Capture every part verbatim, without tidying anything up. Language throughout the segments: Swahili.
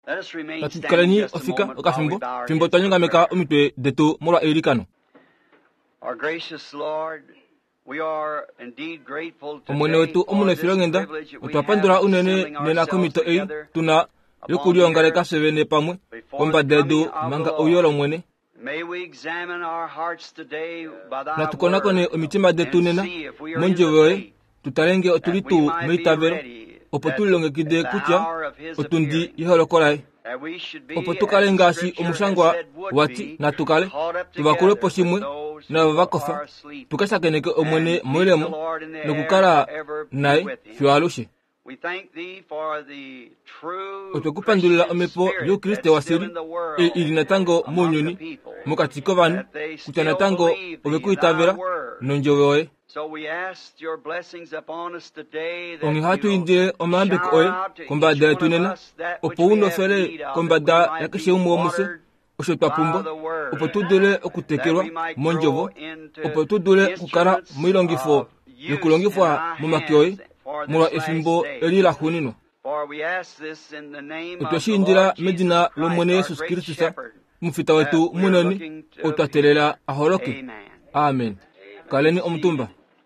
Natukalani ofika okafimbo fimbo tanyongameka omitwe detu molwa erikano. Our gracious Lord, we are indeed grateful omwene today wetu for omune this filongenda privilege that we have utwapandula of unene assembling nena ourselves komito ei together tuna yokuliongaleka sevene pamwe komba dedu manga uyolo mwene. May we examine our hearts today by thy Na tukonakone word omitima detu and nena see if we are in monje the wewe faith tutalenge that we otulitu might be meitavero ready opotulonge kide at the kucha hour of his otundi appearing. iholokolai That we should be, opotukale as ngasi Scripture has omusangwa said would wati be, na tukale caught up tubakule together poshimwe with those na who are bakofa asleep tukasakeneke omwene and meet the mwelemo Lord in the air nokukala forever be naye with him. fyoalushe. We thank thee for the true Otokupandulila Christian omepo spirit yo that's Kristo still wasiri in the world e ili natango among the munyoni people, mukati kovanhu that they kucha still natango believe thee and ovekuitavera thy word. nonjoweoye So we ask your blessings upon us today, that ongi you hatu will inde omambeko shower oye out to komba each da one of tunena us that which opo we uno have fere need of, komba that we da might yakeshe be umu omuse watered osho by twapumbo the word, opo tudule that okutekelwa we might monjovo grow into opo tudule kukara instruments mwilongifo of use yokulongifwa in thy mumakioyi hands for this mulwa last efimbo day. elilahuninwa. For we ask this in the name of the otwashindila Lord medina Jesus lomwene Christ, our yesu great kristu sa shepherd, mufita wetu that we are munoni looking to otwatelela aholoke. Amen. Amen. Kaleni omutumba.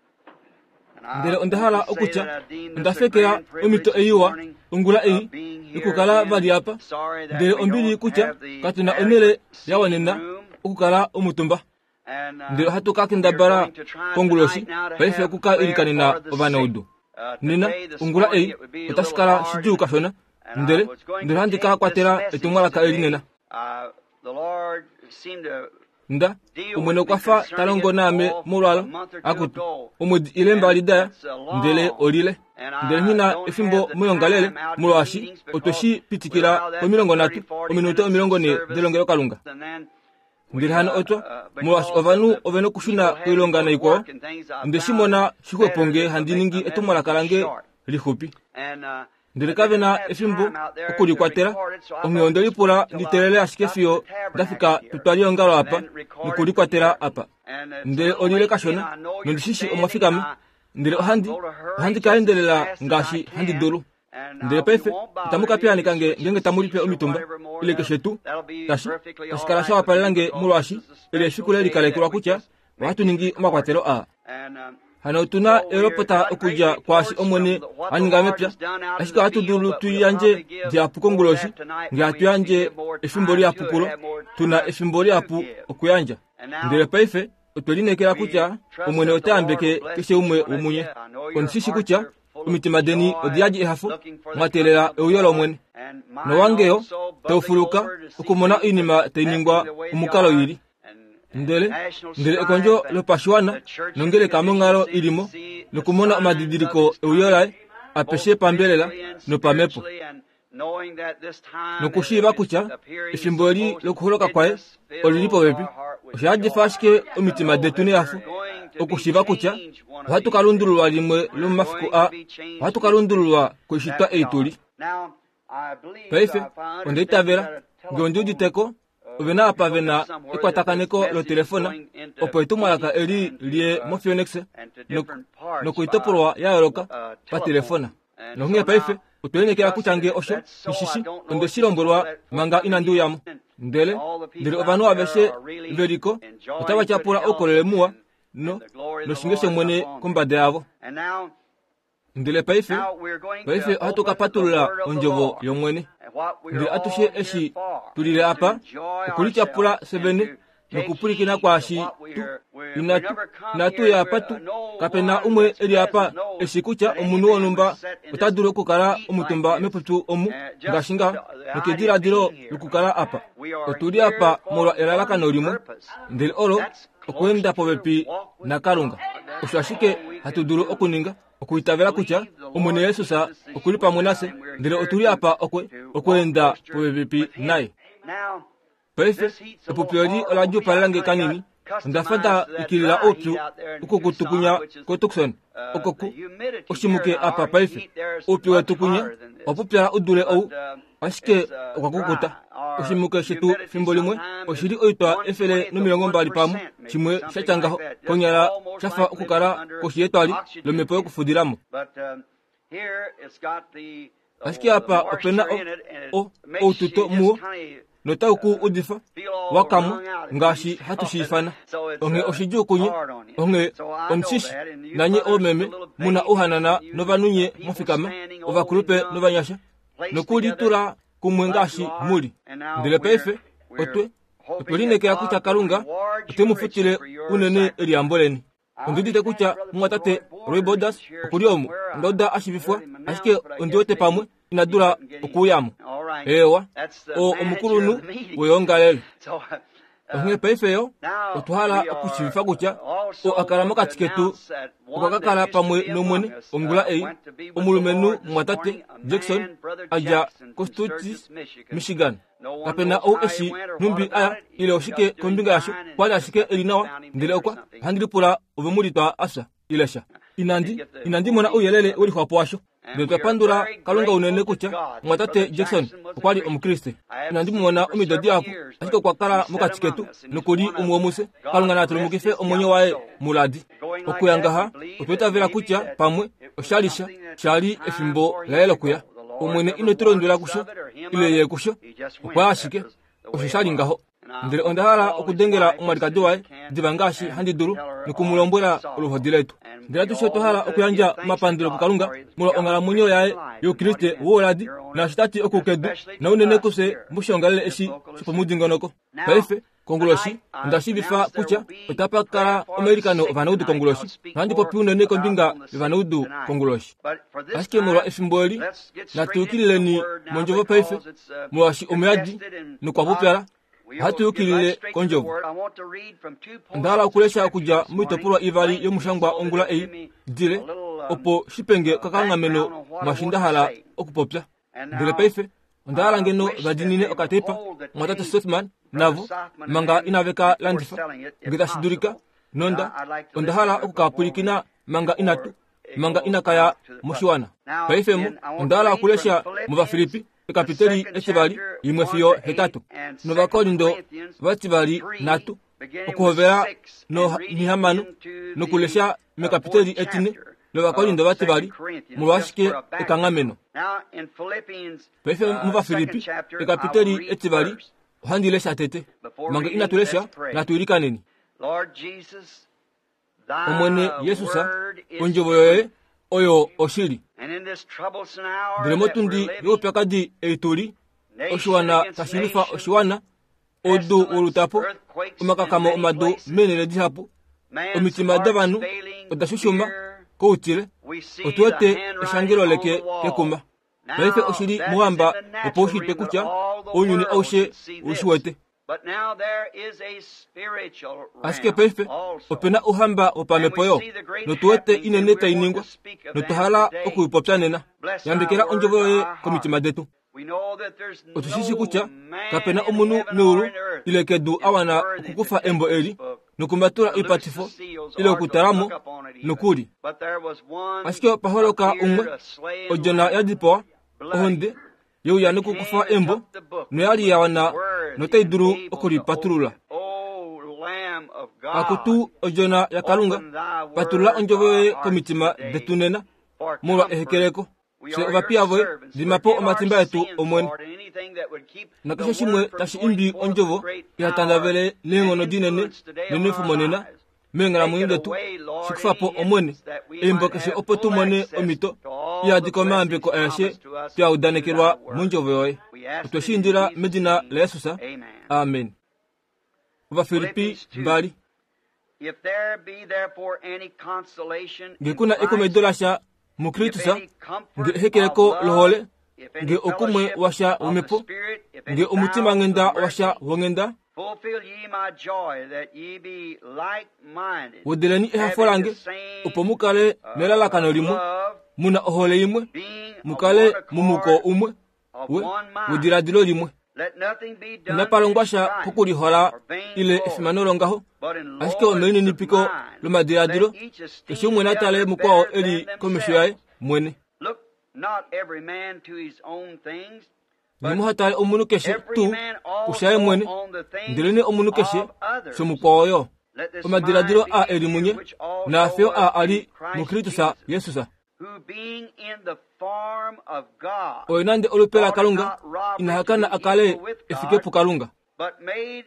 And I Ndele want ondahala to say okucha that I deem this a ndafekera grand privilege omito this eyiwa morning ungula of eyi being here ikukala again. vali apa Sorry that ndele we ombili don't kucha have the katina adequate onele seating yawanena room. okukala omutumba And, uh, ndele hatu we're kakindabara going to try kongulosi tonight now to paife have kuka prayer ilikanina for the ovana sick. udu Uh, nina today, this ungula morning, eyi it would be a little otashikala hard, shiju kashona and I ndele was going ndele to handi take this kakwatela message etumwala ka today. elinena Uh, the Lord seemed to nda deal omwene with me okwafa concerning talongo it name all a mulwalo month or two akuti ago. omwedi ilemba And lidaya it's a long, ndele olile and ndele I hina don't efimbo have the muyongalele time out in mulwashi meetings because otoshi we pitikila allow that omilongo for natu thirty, forty ominute minutes omilongo of ne service, delongelo kalunga and then ndele we, hana uh, oto uh, mulwashi because ovanu of the oveno people kushuna having to kuilongana go to ikwao work and things, I nde found shimona it shikweponge better to handiningi make my etumwala message kalange short. lihupi And, uh, ndele I didn't kavena have efimbo time out there to okulikwatela record it, so I omiondo thought just lipula wait till I litelele got ashike to fiyo the tabernacle ndafika here, tutwaliongalo and apa then record it from nikulikwatela here. apa And it's a ndele little olile late, kashona and I know you're nondishishi standing, omwafikame and I- ndele I'll ohandi go to hurry ohandi just as kaendelela fast as ngashi I handi can, dolu and ndele I paife won't bother tamuka you pyani to kange switch ngenge the tamulipe seats or omitumba whatever more. ile That'll- keshetu that'll be tashi perfectly all ashikala right shawa with me palange because mulwashi this is a ile special shikule day likale that kula we kucha just make watu this ningi recording. omakwatelo a And, um, hano tuna So we're eropota got okuja great kwashi reports omwene from what the aningame Lord pya has done out in ashika the hatu field, dulu but we'll tuyanje probably give diapu more of konguloshi that tonight ngia when we tuyanje give more efimboli time apu to it, pulo have more tuna time efimboli to apu give. okuyanja And now, ndele paife otwelinekela we kucha trust omwene that the Lord otambeke will bless keshe each umwe one of umunye you. I know your onsishi hearts kucha are full of omitima deni joy, odiaji ehafu looking for the mwatelela coming of the euyolo Lord. omwene And mine nowangeyo also bubbling teufuluka over to see okumona things inima happening teiningwa the way they omukalo are, yili and- and ndele national ndele strife ekonjo and lopashiwana the church nongele and kamongalo conditions ilimo to see the nokumona signs omadidiriko of his coming, euyolae apeshe both pambelela physically and nopamepo spiritually, and knowing that this time nokushiba is kucha appearing is efimboli supposed to lokuholoka bid kwae us fill olilipo our wepi heart with oshaje joy. fashike omitima Know detu that ne we're afu going to be okushiba kucha changed one of watu these kalundululwa days. limwe We're lomumafuku going to a be changed watu in kalundululwa this kuishitwa that we eituli are. Now, I believe, paife if I understand ondeitavela that a telephone, ngeondiuditeko uh, ovena apa showed vena up somewhere ikwatakaneko that this lo message telefona is going into opo itumwalaka meetings eri and, lie uh, mofionexe and to different parts nokuitopolwa by, yayoloka uh, pa telephone. telefona And nohunge so paife now, utwenekela trust kuchange that osho that's so. I ishishi don't know onde if shilombelwa all that manga what inandu coming yamu in, ndele all the ndele people ovanu out there aveshe are really veriko enjoying otava good chapula health okolele muwa and- no and the glory of the noshingeshe Lord mwene upon them. kombade yavo And now, ndele paife now we're going paife to open the hatukapatulula word of the onjovo Lord. yomwene And what we ndele are atushe all here eshi for tulile is to apa enjoy okulichapula ourselves sevene and to take nokupulikina heed kwashi of what we tu are- we're- we inatu never come natu here, ya we're- patu no kapena one umwe that's eri apa present knows esikucha that any omunu man wonumba would sit in this otadure okukala seat omutumba like this. meputu omu Uh, just ngashinga the- the idea nokidiradiro of being here. lukukala apa We are otuli here apa for molwa one elalakano limwe purpose. ndele olo That's close okwenda to povepi walk with na kalunga God. That's oshashike all we can hatuduru do. okuninga okuitavela kucha omwene yesu sa okuli pamwe nase ndele otuli apa okwe okwenda povepi naye. Now, paife epupioli olajupalange kanini ndafata ikilila opyu ukukutukunya kotukson okoku oshimuke apa paife opyu wetukunya opupyala udule ou ashike okwakukuta oshimuke shitu fimbo limwe oshili oitwa efele nomilongo mbali pamwe shimwe shachangaho konyala shafa okukala koshi etwali lomepo yokufudilamo. But um, here it's got the Aski apa opena o o o tuto muo no tauku udifa wakamu ngashi hatu shifana onge oshiju kunye onge onsish nanye omeme muna uhanana novanunye mufikama ovakurupe novanyasha nokuli tura kumwengashi muri ndile pefe otwe opelineke akucha kalunga otemufutile unene eliamboleni ondidite kucha mwatate roibodas okuliomu ndoda ashibifwa ashike ondiwete pamwe inadura okuyamu ewa o omukulunu weyongalele onge peifeyo otuhala okuchibifa kucha o akalama katiketu okakakala pamwe nomwene ongula eyi omulumenu mwatate Jackson aja Costutis Michigan kapena o eshi numbi aya ile oshike kombinga yasho kwali ashike elinawa ndile okwa handilipula obumulitwa asa ilesha inandi inandi mona uyelele uli hapo washo ndetwa pandura kalunga unene kucha mwatate Jackson kwali omukriste inandi mona umidodi yako ashike kwakala mukatiketu nokuli umwomuse kalunga natulumukife omonyo wae muladi okuyangaha opeta vera kucha pamwe oshalisha shali efimbo laelo kuya omwene inoturondula kusho ile ye kusho okwashike oshishalingaho ndile ondahala okudengera omwalikadi wae dibangashi handiduru nikumulombwela oluhodiletu ndila tusho tohala okuyanja mapandilo kukalunga mula ongala munyo yae yo kriste woladi na shitati okukedu na unene kuse mbushongalele eshi shupomudingonoko paife konguloshi ndashibifa kucha otapakala amerikano vanaudu konguloshi nandi popi unene kombinga vanaudu konguloshi aske mulwa efimboeli natukilileni monjovo paife mulashi omuyadi nukwapupyala hatuyukilile konjovo ndala okulesha kuja mwitopulwa ivali yomushangwa ongula eyi dile opo shipenge kakangameno mwashindahala okupopya ndile paife ndala ngeno vadinine okatepa mwatate Stothman navo manga inaveka landifa ngitashidurika nonda ondahala okukapulikina manga inatu manga inakaya mushiwana paifemo ondala okulesha muvafilipi ekapiteli echivali imwe fiyo hetatu novakolindo vachivali natu okuhovera no nihamanu nokulesha mekapiteli etine novakolindo vachivali mulwashike ekangameno paife muvafilipi ekapiteli echivali handilesha tete manga inatulesha natuilikaneni omwene yesusa onjovo yoye oyo oshili ndile motundi yopyakadi eituli oshiwana tashilufa oshiwana odu olutapo omakakamo omadu menele dihapo omitima davanu odashushuma koutile otuwete eshangelo leke kekuma paife oshili muhamba opo ushitwe kucha onyuni aushe ushiwete asike paife opena uhamba opamepoyo notuwete inene tainingwa notuhala okuyipopya nena yambikela onjovo yoye komitima detu otushishi kucha kapena omunu nuulu ilekedu awana okukufa embo eli nokumatula ipatifo ile okutalamo nokuli asike paholoka umwe ojona yadipowa ohonde yeuya nokukufa embo noyali yawana notaiduru okulipatulula akutu ojona yakalunga patulula onjovo yoye komitima detunena mulwa ehekeleko se ovapiyavoye dimapo omatimba yetu omwene nakesho shimwe tashi imbi onjovo ihatandavele neng'ono dinene nenefumonena meng'ala mwimu detu shikufapo omwene embo keshe opo tumone omito iyadikomambeko ayashe pyaudanekelwa munjovo yoye otweshindila medina la yesusa amen ovafilipi mbali ngekuna ekomedolasha mukritusa nge hekeleko lohole nge okumwe washa womepo nge omutima ngenda washa wongenda wodeleni ehafolange opo mukale nelalakano limwe muna ohole imwe mukale mumuko umwe we wodiladilo limwe napalongwasha kukulihola ile efimanolongaho asike omelini nipiko lomadiladilo esi umwe natale mukwao eli komisho yae mwene nimuhatale omunu keshe tu kushaye mwene ndilini omunu keshe shomukwao yo omadiladilo a eli munye na afeo a ali mukritusa yesusa who being in the form of God, oinande olupela kalunga inahakana akale efikepo kalunga, but made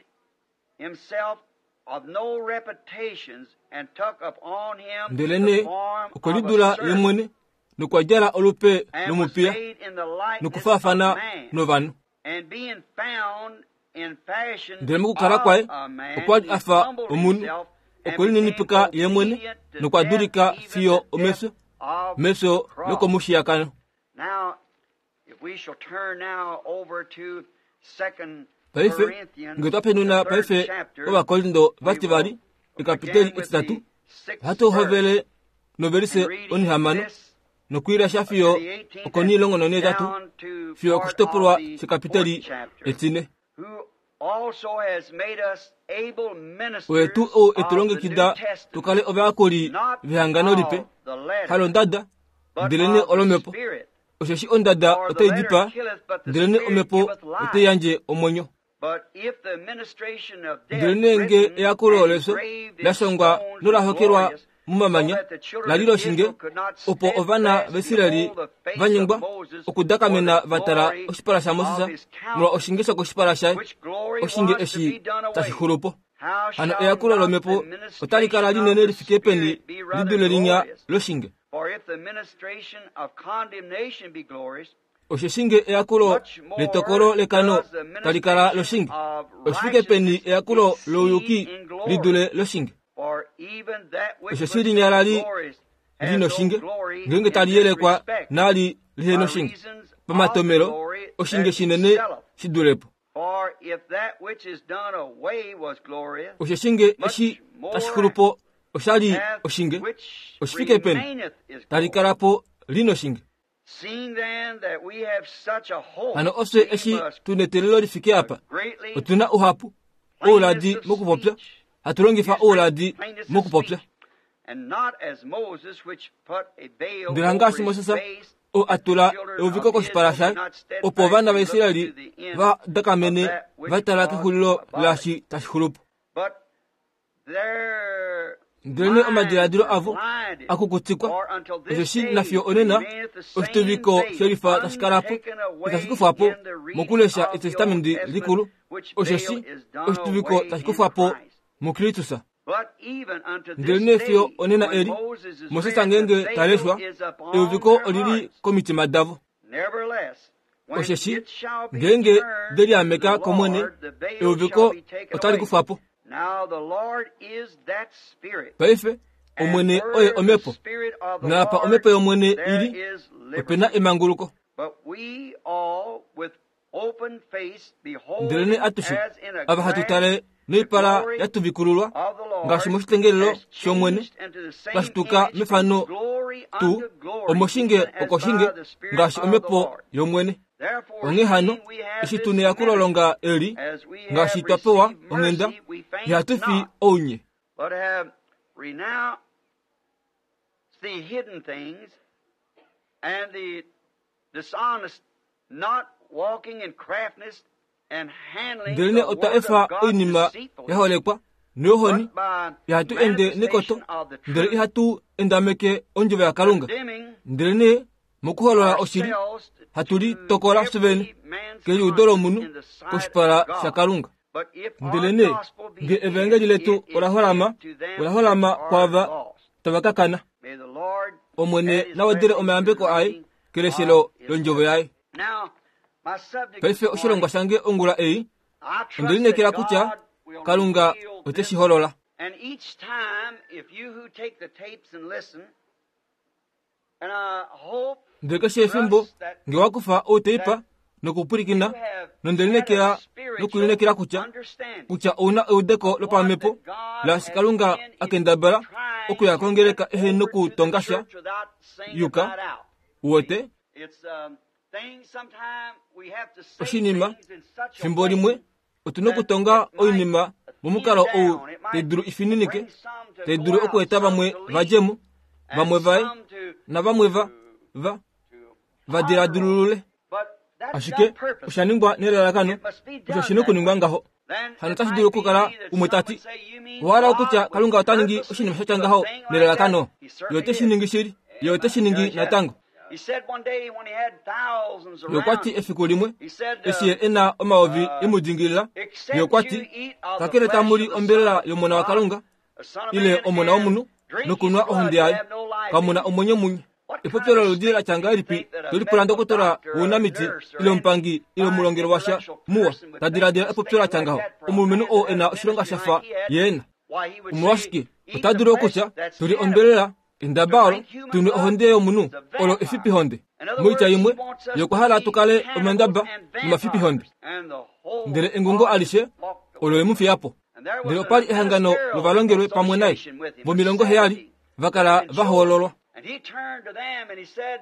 himself of no reputations and took upon him ndelene the form of a ukolidula servant, yemwene nukwajala olupe and was lumupia made in the likeness of nukufafana man, novanu and being found in fashion ndele mukukhala kwae of a man, okwaji he afa humbled omunu himself and okolinipika became yemwene obedient to nukwadurika death, even fiyo the omeso death of meso the cross. lokomushiyakano. Now, if we shall turn now over to Second paife Corinthians, ngetapenuna the third paife chapter, obakolindo we vativari will ikapiteli begin with esitatu the sixth hato verse. hovele noverise And reading onihamano this, nokwirasha fiyo the eighteenth okonilongo none and tatu down to fiyo part kushitopolwa of the chikapiteli fourth chapter, etine who also has made us able ministers wetu o of the New etulongekida Testament, tukale oveakoli not vihangano lipe of the letter, halo ndada but ndelene of the olomepo Spirit. osheshi ondada For the letter oteidipa killeth, but the ndelene Spirit omepo giveth life. oteyanje omwenyo But if the ministration of death ndelene nge written eakolo and leso engraved in lasongwa stones was nolahokerwa glorious, mumamanya so that the children lalilo of shinge Israel could not opo ovana steadfast vesirali behold the face vanyengwa of Moses okudakamena or the vatala glory oshipala sha of mosesa his mula countenance, oshingisa koshipala shae which glory oshinge was to be eshi done away. tashihulopo How hano shall eakolo not lomepo the ministration otalikala of linene the lifike peni Spirit be rather lidule linya glorious? loshinge For if the ministration of condemnation be glorious, osheshinge eakolo much more letokolo lekano does the talikala ministration loshinge of oshifike peni righteousness eakolo exceed loyuki in glory. lidule loshinge For even that which osheshi was linyalali made glorious has lino no shinge glory ngenge in this taliyelekwa respect, nali liheno by shinge reasons of the pamatomero glory oshinge that shinene excelleth. shidulepo For if that which is done away was glorious, osheshinge much eshi more tashikulupo oshali hath oshinge which oshifike peni remaineth is glory. talikalapo lino shinge. Seeing then that we have such a hope, hano ose we eshi must tunetelelo lifike apa greatly otuna uhapu plainness oladi of mokupopya speech, hatulongifa use great oladi plainness of mokupopya speech, and not as Moses, which put a veil ndilangasi over his mosesa face, o atula children euviko of koshipala Israel shae not steadfast opo vana va and look isiraeli to the end va of dakamene that which vatalaki was hulilo above. lashi tashihulupo But their ndelene omadiladilo minds avo were blinded, akukutsikwa for until this osheshi day nafyo onena remaineth the same osituviko veil, shelifa tashikalapo untaken away itashikufapo in the reading mokulesha of the Old itestamendi Testament, likulu which osheshi veil is done osituviko away in tashikufapo Christ. mukilitusa But even unto this ndelene day, fyo onena when eri Moses is mosesa written, the ngenge veil taleshwa is upon euviko their olili hearts. komitima davo Nevertheless, when osheshi it shall be ngenge returned deli to ameka the komwene Lord, the veil euviko shall be taken otali away. kufapo Now the Lord is that Spirit. paife And omwene where oye the omepo Spirit of the napa Lord, omepo yomwene there ili is opena liberty. emanguluko But we all with open face beholding ndelene atushi as in a aba glass hatutale noipala glory yatuvikululwa of the Lord, ngashi moshitengelelo has shomwene changed into the same twashituka image mifano from glory tu unto glory, omoshinge even as okoshinge by the Spirit ngashi of the omepo Lord. yomwene Therefore, onge hano seeing we have ishi this tune yakulolonga eri ministry, as we have ngashi twapewa received ongenda mercy, we faint yatufi not, onye but have renounced the hidden things and the dishonest, not walking in craftiness and handling ndelene the ota word efa of God oinima deceitfully, yaholekwa nohoni but by yahatu ende nikoto manifestation of the ndele truth, ihatu endameke onjove ya kalunga condemning ndelene mukuholola oshiri ourselves hatuli to tokola every suveni man's keli udolo conscience munu in the sight koshipala of sha God. kalunga But if our ndelene gospel be nge hid, evangeli letu it is olaholama hid to them olaholama which are kwava lost. tabakakana May the Lord omwene add his nawadile blessing omeambeko to the ai reading keleshelo of his lonjovo word. yae Now, my subject paife this oshilongwa morning, shange ongula eyi I trust ndeline kila that kucha God will kalunga reveal this. oteshiholola And each time, if you who take the tapes and listen, and I hope ndekeshe efimbo ngewakufa oteipa nokupurikina you have nondelinekela had a spiritual nokulinekela kucha understanding. kucha una eudeko lopamepo lasi kalunga akendabala okuya kongeleka ehe nokutongasha yuka uwote It's um, things sometime we have to say oshinima things in such a fimbo way limwe otunokutonga oinima momukalo ou teiduru ifininike bring some to teiduru go out, okueta some bamwe to leave, vajemu bamwe and vae some to- na bamwe va va to vadiladululule But that's ashike done purposely. oshaningwa nelalakano It must be done osho shino that kuningwa way. ngaho Then hano it tashidulu might be kukala that umwetati someone say, "You mean wala God okucha would kalunga watangi purposely oshinima do a shotangaho thing like nelalakano that?" He certainly yote did. shiningishiri yote shiningi na tango. He said one day when he had thousands around Yokwati him, efiko limwe he said, uh, esiye ena omaovi imudingilila except yokwati you eat of the kakele flesh tamuli of the ombelela Son of yomona wa God, kalunga the Son of ile Man, omona wa and munu drink nukunwa his blood, ohonde you ayi have no life kamuna in you. omonye munye What kind ipopyola of ludira state changa do you ilipi think that a tulipulanda medical kutora doctor or a unamiti nurse or ile any mpangi ile fine mulongero washa intellectual muwa person would tadira make dia a epopyola statement changa like ho that for a umumenu man o that ena had ushilonga ministry shafa like he had? yena Why, he would say, umuwashiki eat the utadiro flesh kucha that's tuli the enemy. ombelela indabalo To drink human tuni blood ohonde yo munu is a olo vampire. ifipi honde In other muicha words, yimwe he wants us yokohala to be tukale cannibals omendaba and mafipi honde vampires. And the whole ndere engungo audience alishe flocked olo away. emufi yapo And there was ndere a opali ehangano ministerial luvalongerwe pamwe naye association with him, vo a milongo heyali seventy, vakala and vahololwa And he turned to them and he said,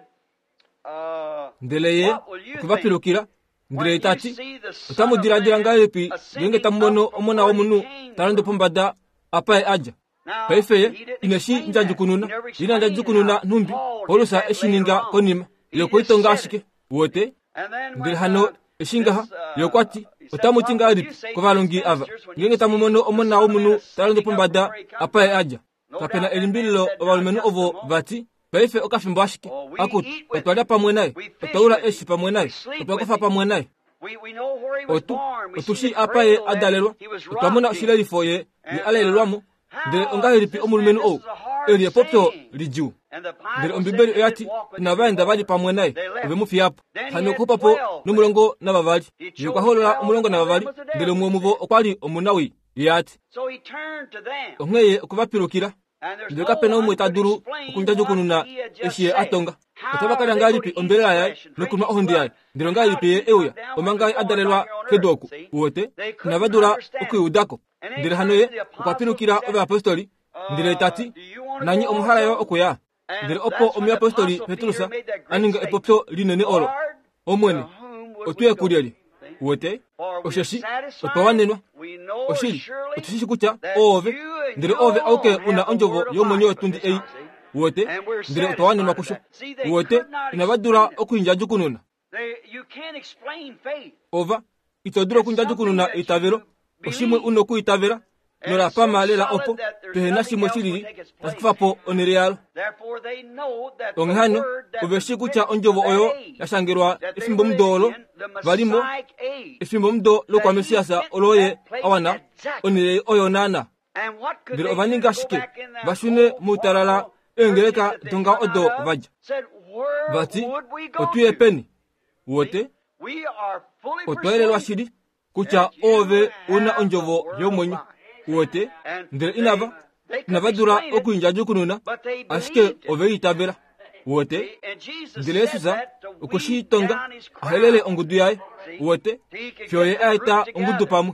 uh, ndeleye what will you think okuvapilukila ndire when you itati see the Son of utamudiradira Man ngalepi ascending genge tamumono up from omona where wo he munu came talando from? pombada apaye aja Now, paifeye he didn't ineshi explain njajukununa that. He never lina explained njajukununa how numbi Paul did holusa that eshininga later on. konima He yokuitonga just said ashike wote And then when, ndiri hano uh, eshingaha this, uh, yokwati he said, utamutinga what would alipi you say to kuvalongi these ava ministers when you ngenge see tamumono the omona Son wo of Man munu ascending talando up from pombada where he come apaye from? aja No kapena doubt that elimbililo man said, "Now, ovalumenu just a ovo moment. vati paife okafimbo ashike Oh, we akuti eat with otwalya him. pamwe naye We fish otwaula with eshi him. pamwe naye We sleep otwakofa with him. pamwe naye We, we know where he was otu born. We see otushi the apaye cradle that adalelwa he was otwamona rocked oshila in. lifoye li And, uh, alelelwamo ndere how ongahelipi this omulumenu man- o this is a hard eli epopyo saying. lijiu And the ndere Bible ombibeli said they oyati did walk with him navaenda vali before. pamwe naye They left. ovemufi yapo Then he hano had kupapo twelve n'umulongo n'abavali He chose yokwaholola twelve, omulongo and one of n'abavali them was the ndere devil, mwomuvo he said. okwali omunawi yati So he turned to them. onkeye okuvapilukila And there's ndere no kapena one umwe could taduru explain okunjajukununa what he had just eshiye said. atonga How otabakala are they ngalipi going to eat ombela his yaye flesh and nokunwa drink his ohondi yaye blood? ndere How ngalipi did ye he come euya down when omangayi he was born adalelwa right here on kedoku earth? See? uwote They couldn't navadura understand it. okwiudako And they ndere turned hanoye to the apostles okwapilukila and said, oveapostoli ndere uh, itati do you want to nanyi go omuhalayo also? okuya And ndere that's opo when the omuapostoli apostle petrusa Peter made that great aninga statement. epopyo linene olo Lord, omwene to whom would we otuye go? kulyali See? wote For we are osheshi satisfied, otwawanenwa we know oshili surely otushishi kucha that oove you and ndere you ove auke alone una have the onjovo word of yomwenye life wetundi within eyi us, see? wote And we're ndere otwawanenwa satisfied kusho with that. See, they wote could not inavadura explain it. okuyinjajukununa They, you can't explain faith. ova itodura okunjajukununa itavero oshimwe uno kuitavera nora pamalela opo pehena shimwe shilili tasikufapo onere yalo Therefore they know that the onge hano word that oveshi was kucha written onjovo for oyo that age, yashangirwa that they efimbo were mudolo living in, the valimo Messiah age. efimbo mudo lokwa That he mesiyasa fit oloye that place awana exactly. onere oyo nana And what could ndere they do ovaninga to go shike back in that vashune old mutalala horrible engeleka churches that they donga come odo out of? vaja Said, where vati would we go otuye to? peni wote We are fully otwaelelwa persuaded shili kucha ove una onjovo yomwenye wote ndere inava inavadura okuyinjajukununa ashike ove yitavera wote ndere yesusa okushitonga ahelele ongudu yaye wote fyoye aita ongudu pamwe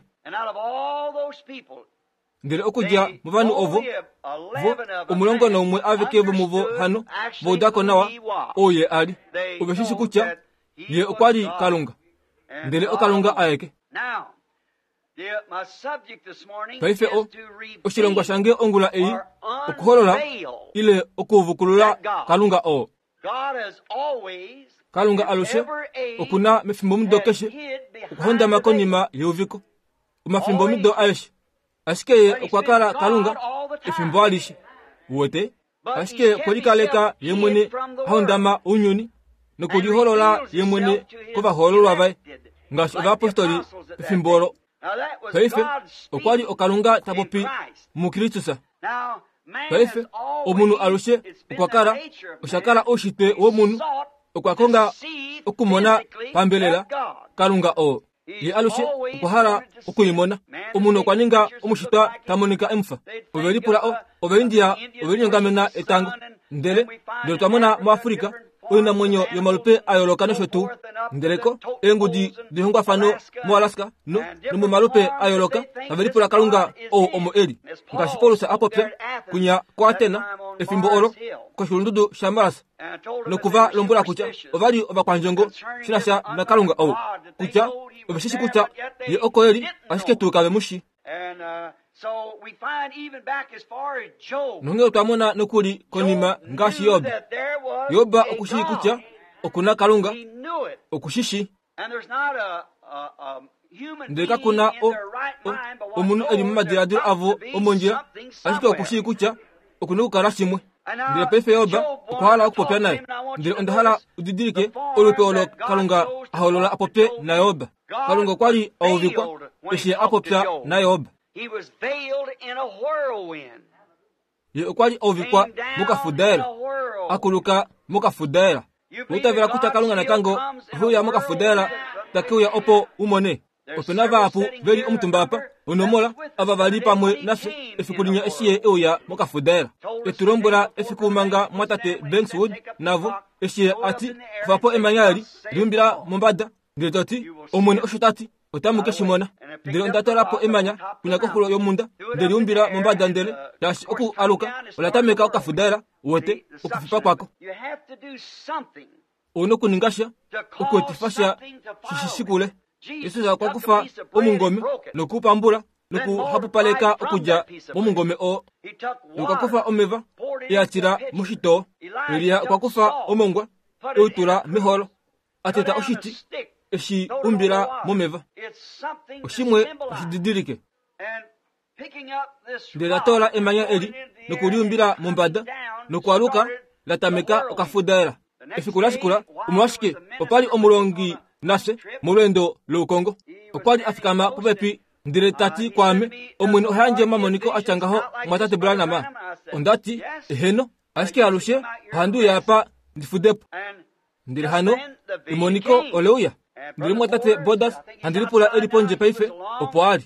ndere okujya mu vanu ovo vo omulongo nomwe avekevo muvo hano vodako nawa oye ali oveshishi kucha ye okwali kalunga ndere okalunga ayeke paife o oshilongwa shange ongula eyi okuholola ile okuvukulula kalunga o kalunga alushe okuna mefimbo mudo keshe okuhondama konima yeuviko omafimbo mudo ayeshe ashike okwakala kalunga efimbo alishe wote ashike kwelikaleka yemwene ahondama unyuni nokuliholola yemwene kuvahololwa vae ngashi ovaapostoli efimbolo paife okwali okalunga tapopi mukristusa paife omunu alushe okwakala oshakala oshitwe womunu okwakonga okumona pambelela kalunga o ye alushe okwahala okuyimona omunu okwaninga omushitwa tamonika emufa ovelipula o ovelindiya ovelinyongamena etango ndele ndele twamona mu afurika oyina mwenyo yomalupe ayoloka nosho tu ndeleko engudi dihongwafano mu alaska no nomu malupe ayoloka avelipula kalunga o omo eli ngashi polusa apopya kunya kwa atena efimbo olo koshulundudu shambalasa nokuva lombula kucha ovali ovakwanjongo shinasha na kalunga o kucha oveshishi kucha ye oko eli ashiketuka vemushi So we find even back as far as Job. Nonge utamona nokuli konima ngashi yoba. Yoba okushi kucha okuna kalunga okushishi. And there's not a, a, a human ndeka being kuna in o their right mind but omunu what eli mmadira avo omonjira ashike okushi kucha okuna ukara shimwe ndile paife yoba ukuhala ukupopya naye ndile ondahala udidirike olupe olo kalunga aholola apopye na yoba kalunga kwali auvikwa eshe apopya na yoba ye ukwali auvikwa mukafudela akuluka mukafudela utavela kucha kalunga na tango huya mukafudela takiuya opo umone opena vapu veli omutumbapa onomola ava vali pamwe nafe efikulinya eshiye euya mukafudela etulombwela efikumanga mwatate Bankswood navo eshiye ati vapo emanyali liumbila mombada ndile toti omwene oshotati otamuke shimona ndile ondatolapo emanya kuna kohulo yomunda ndile liumbila mombada ndele yashi oku aluka olatameka okafudela wote okufipa kwako ono kuningasha okuetifasha shishisikule Yesu za kwa kufa omungome nokupambula nokuhapupaleka okuja omungome o nokakufa omeva yatira mushito Eliya kwa kufa omongwa eutula miholo ateta oshiti eshi umbila momeva oshimwe oshididirike ndela tola emanya eli nokuliumbila mombada nokwaluka latameka okafudela efikula shikula umwashike opali omulongi nase mulendo lukongo okwali afikama popepi ndile tati kwame omwene ohanje mamoniko achangaho mwatate Branham ondati eheno ashike alushe handu yapa ndifudepo ndile hano imoniko oleuya ndile mwatate Bodas handilipula eliponje paife opo ali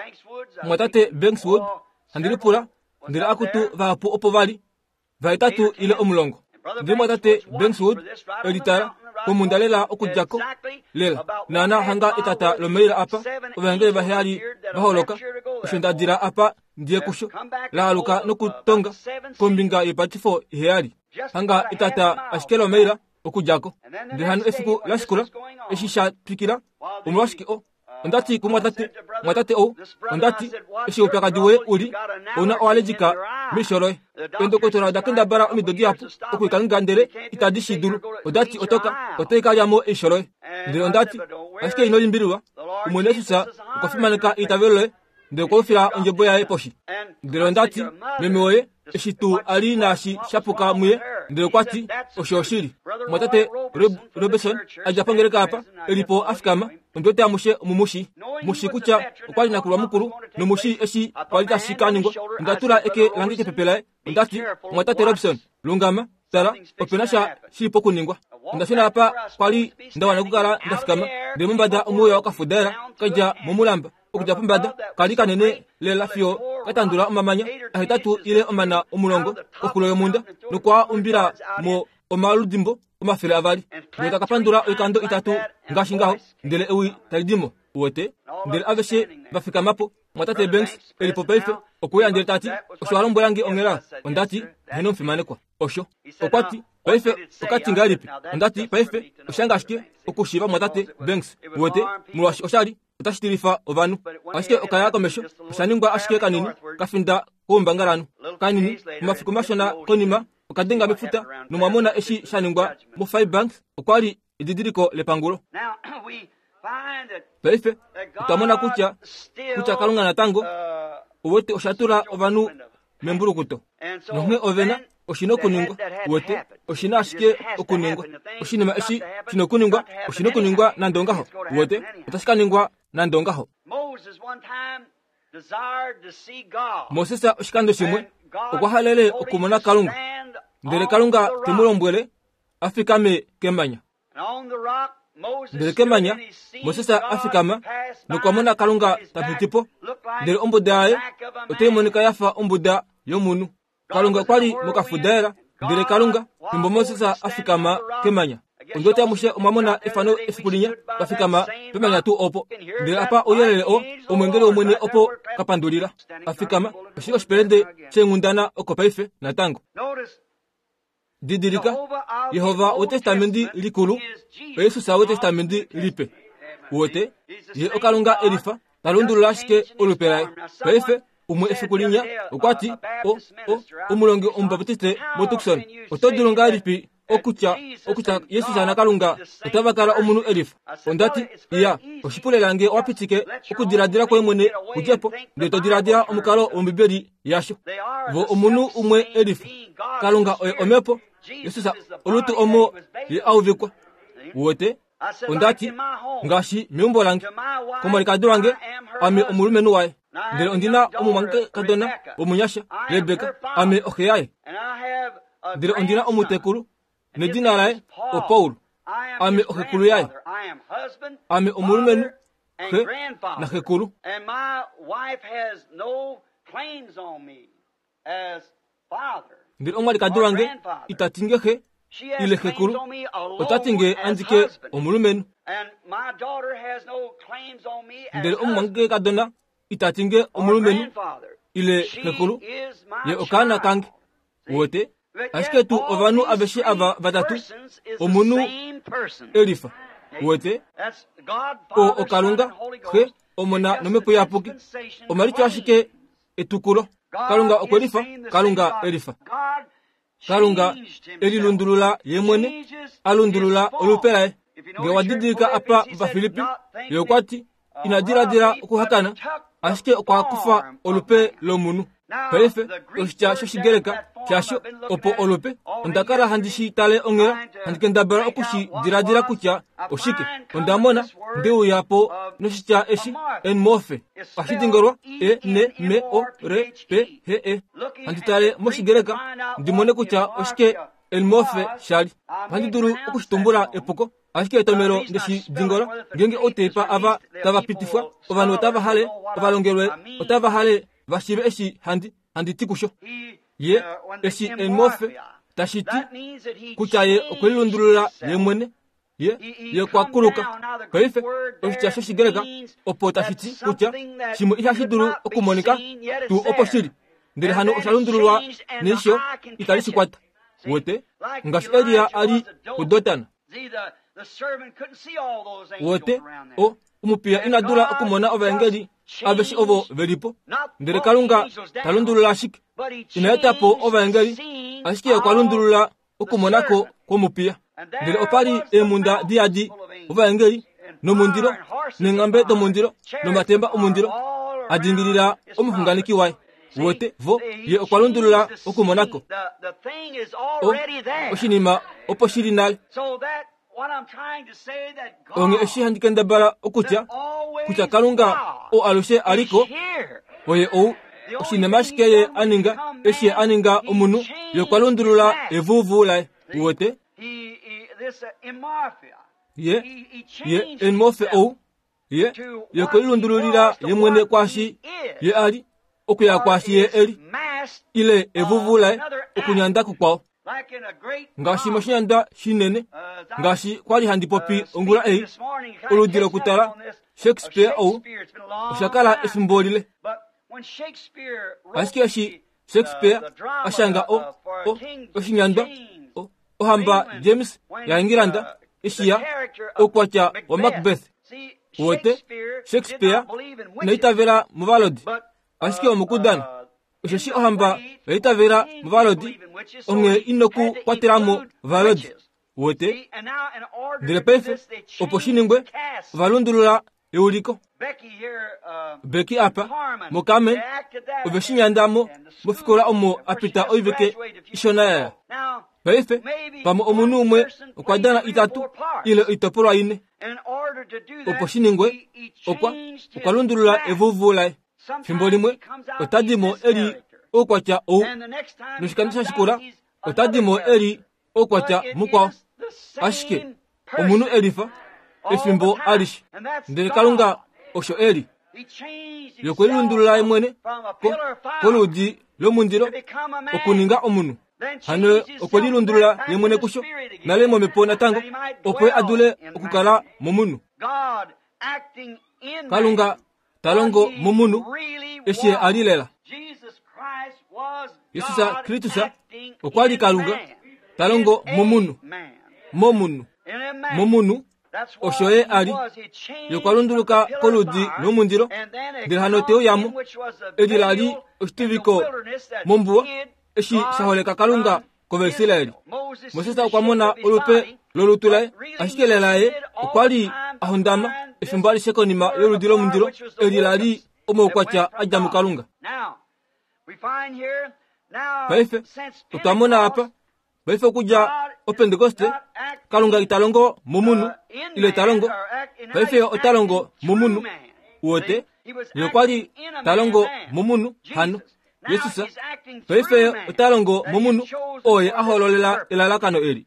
mwatate Bankswood handilipula ndile akutu vapu opo vali vaitatu ile omulongo ndile mwatate Bankswood elitara komundalela okujako lela nana hanga itata lomeila apa ovangele bahali baholoka ushondadira apa ndiye kusho laaluka nokutonga kombinga yepatifo iheyali hanga itata ashikelo meila okujako ndihanu efiku lashikula eshisha pikila umwashiki o ondati kumwatate mwatate o ondati eshi upakadiwe uli ona oalejika mishoroe endo kotora dakinda bara omidodi apu okuikanga ndele itadishi dulu ondati otoka oteka yamo ishoroe ndele ondati ashike ino limbilwa umwene susa ukofimanika itavelole ndele kofila onjebo ya eposhi ndele ondati memeoye eshitu ali nashi shapuka muye ndele kwati oshoshiri mwatate Robertson ajapangeleka apa elipo afikama ondote amushe mumushi mushi kucha ukwali nakulwa mukuru no mushi eshi kwalita shikaningwa ndatula eke langike pepelae ndati mwatate Robertson lungama tara openasha shipo kuningwa ndashina apa kwali ndawana kukala ndafikama ndele mumbada omuya wakafudela kaja mumulamba okuja pumbada kali kanene lela fio katandula omamanya ahitatu ile omana omulongo okulo yomunda nokwa umbira mo omaludimbo omafele avali ndele kapandula oikando itatu ngashi ngaho ndele ewi talidimo wote ndele aveshe bafika mapo mwatate Banks elipo paife okuya ndele tati osho halombo yangi ongela ondati heno mfimane kwa osho okwati paife okati ngalipi ondati paife oshangashike okushiva mwatate Banks wote mulwashi oshali utashitilifa ovanu ashike okaya komesho oshaningwa ashike kanini kafinda kuumbangalanu kanini mumafiku mashona konima okadenga mifuta numwamona eshi shaningwa mu five banks okwali ididiriko lepangulo paife utamona kucha kucha kalunga na tango uwote oshatula ovanu membulukuto nohne ovena oshino kuningwa wote oshina ashike okuningwa oshinima eshi shino kuningwa oshino kuningwa nandongaho wote utashikaningwa nandongaho Moses oshikando shimwe okwahalele okumona kalunga ndele kalunga temulombwele afikame kemanya ndele kemanya Moses afikama nokwamona kalunga tapitipo ndele ombuda aye otemonika yafa ombuda yomunu kalunga kwali mukafudela ndele kalunga timbo Moses afikama kemanya ondote amushe omamona efano efikulinya afikama pemanya tu opo ndele apa oyelele o omwengele omwene opo kapandulila afikama oshiko shipelende chengundana okopaife na tango didirika Yehova otestamendi likulu Yesu sa otestamendi lipe wote ye okalunga elifa talundula shike olupelaye paife umwe efikulinya okwati o o umulongi ombaptiste motukson otodulunga lipi okucha okucha Yesu sana kalunga otabakala omunu elifa ondati ya oshipulelange wapitike okudiradira kwa mwene kujepo nde todiradira omukalo ombibeli yasho vo omunu umwe elifa kalunga oye omepo yesusa olutu omo ye auvikwa wote ondati ngashi miumbo lange komali kadulange ame omulumenu waye ndele ondina omumange kadona omunyasha Rebeka ame oheyaye ndele ondina omutekulu nedina laye o Paulo ame ohekulu yaye ame omulumenu he na hekulu ndele omali kadulange itatinge he ile hekulu otatinge anzike omulumenu ndele omumange kadona itatinge omulumenu ile hekulu ye okana kange wote asike tu ovanu abeshi ava batatu omunu Elifa wote o okalunga he omona nomepo yapuki omalicho ashike etukulo kalunga okwelifa kalunga Elifa kalunga elilundulula yemwene alundulula olupelaye nge wadidika apa va Filipi yokwati inadiradira okuhakana asike okwakufa olupe lomunu pelefe oshicha shoshigereka kyasho opo olupe ondakara handishi tale ongera handikendabara okushi diradira kutya oshike ondamona ndeu yapo noshicha eshi en mofe ashidingorwa e ne me o re pe he e handitale moshigereka ndimone kutya oshike en mofe shali handiduru okushitumbula epoko asike etomero ndeshi dingora ngenge otepa ava tava pitifwa ovanu otava hale ovalongelwe otava hale vashive eshi handi handi tikusho ye eshi enmofe tashiti kuchaye okwelundulula yemwene ye ye kwakuluka kaife oshicha shigereka opo tashiti kucha shimo ihashiduru okumonika tu opo shiri ndele hano oshalundululwa nisho italishikwata wote ngashi Eliya ali kudotana wote o umupia inadura okumona ovengeli abeshi ovo velipo ndele kalunga talundulula ashike inayetapo ovengeli ashike yakwalundulula okumonako kwomupia ndele opali emunda diadi ovengeli nomundiro nengambe domundiro nomatemba omundiro adingilira omuhunganiki waye wote vo ye okwalundulula okumonako o oshinima opo shili nale onge eshi handikendabala okutya kutya kalunga o alushe aliko oye ou oshinema shikeye aninga eshi aninga omunu yokwalundulula evuvu laye wote ye ye enmofe ou ye yokwalundululila yemwene kwashi ye ali okuya kwashi ye eli ile evuvu laye okunyanda kukwawo ngashi moshinyanda shinene ngashi kwali handipopi ongula ei oludilo kutala Shakespeare ou ushakala esimbolile asiki ashi Shakespeare ashanga o o oshinyanda o ohamba James ya Engilanda ishiya okwacha wa Macbeth wote Shakespeare naitavera muvalodi asiki omukudana oshashi ohamba naitavera muvalodi onge inoku kwatiramo valodi wote ndele pefe opo shiningwe valundulula euliko beki apa mokame oveshinyandamo mofikola omo apita oiveke ishonaya pefe pamo omunu umwe okwadana itatu ile itopolwa ine opo shiningwe okwa okwalundulula evuvu laye fimbo limwe otadimo eli okwacha ou noshikandisha shikula otadimo eli okwacha mukwawo ashike omunu Elifa efimbo alishi ndele kalunga osho eli yokwelundulula yemwene koludi lomundiro okuninga omunu hano okwelilundulula yemwene kusho nale momepo natango opo adule okukala momunu kalunga talongo momunu eshi alilela Yesusa Kristusa okwali kalunga talongo momunu momunu momunu oshoye ali yokwalunduluka koludi lomundiro ndele hano teo yamu edilali oshitiviko mombuwa eshi shaholeka kalunga koversilaeli Mosesa okwamona olupe lolutulaye ashikelelaye okwali ahondama efimbo alishekonima yoludi lomundiro edilali omokwacha ajamu kalunga paife utamona apa paife kuja o Pentekoste kalunga italongo mumunu ile talongo paife otalongo mumunu wote yo kwali talongo mumunu hanu Yesusa paife otalongo mumunu oye ahololela ilalakano eri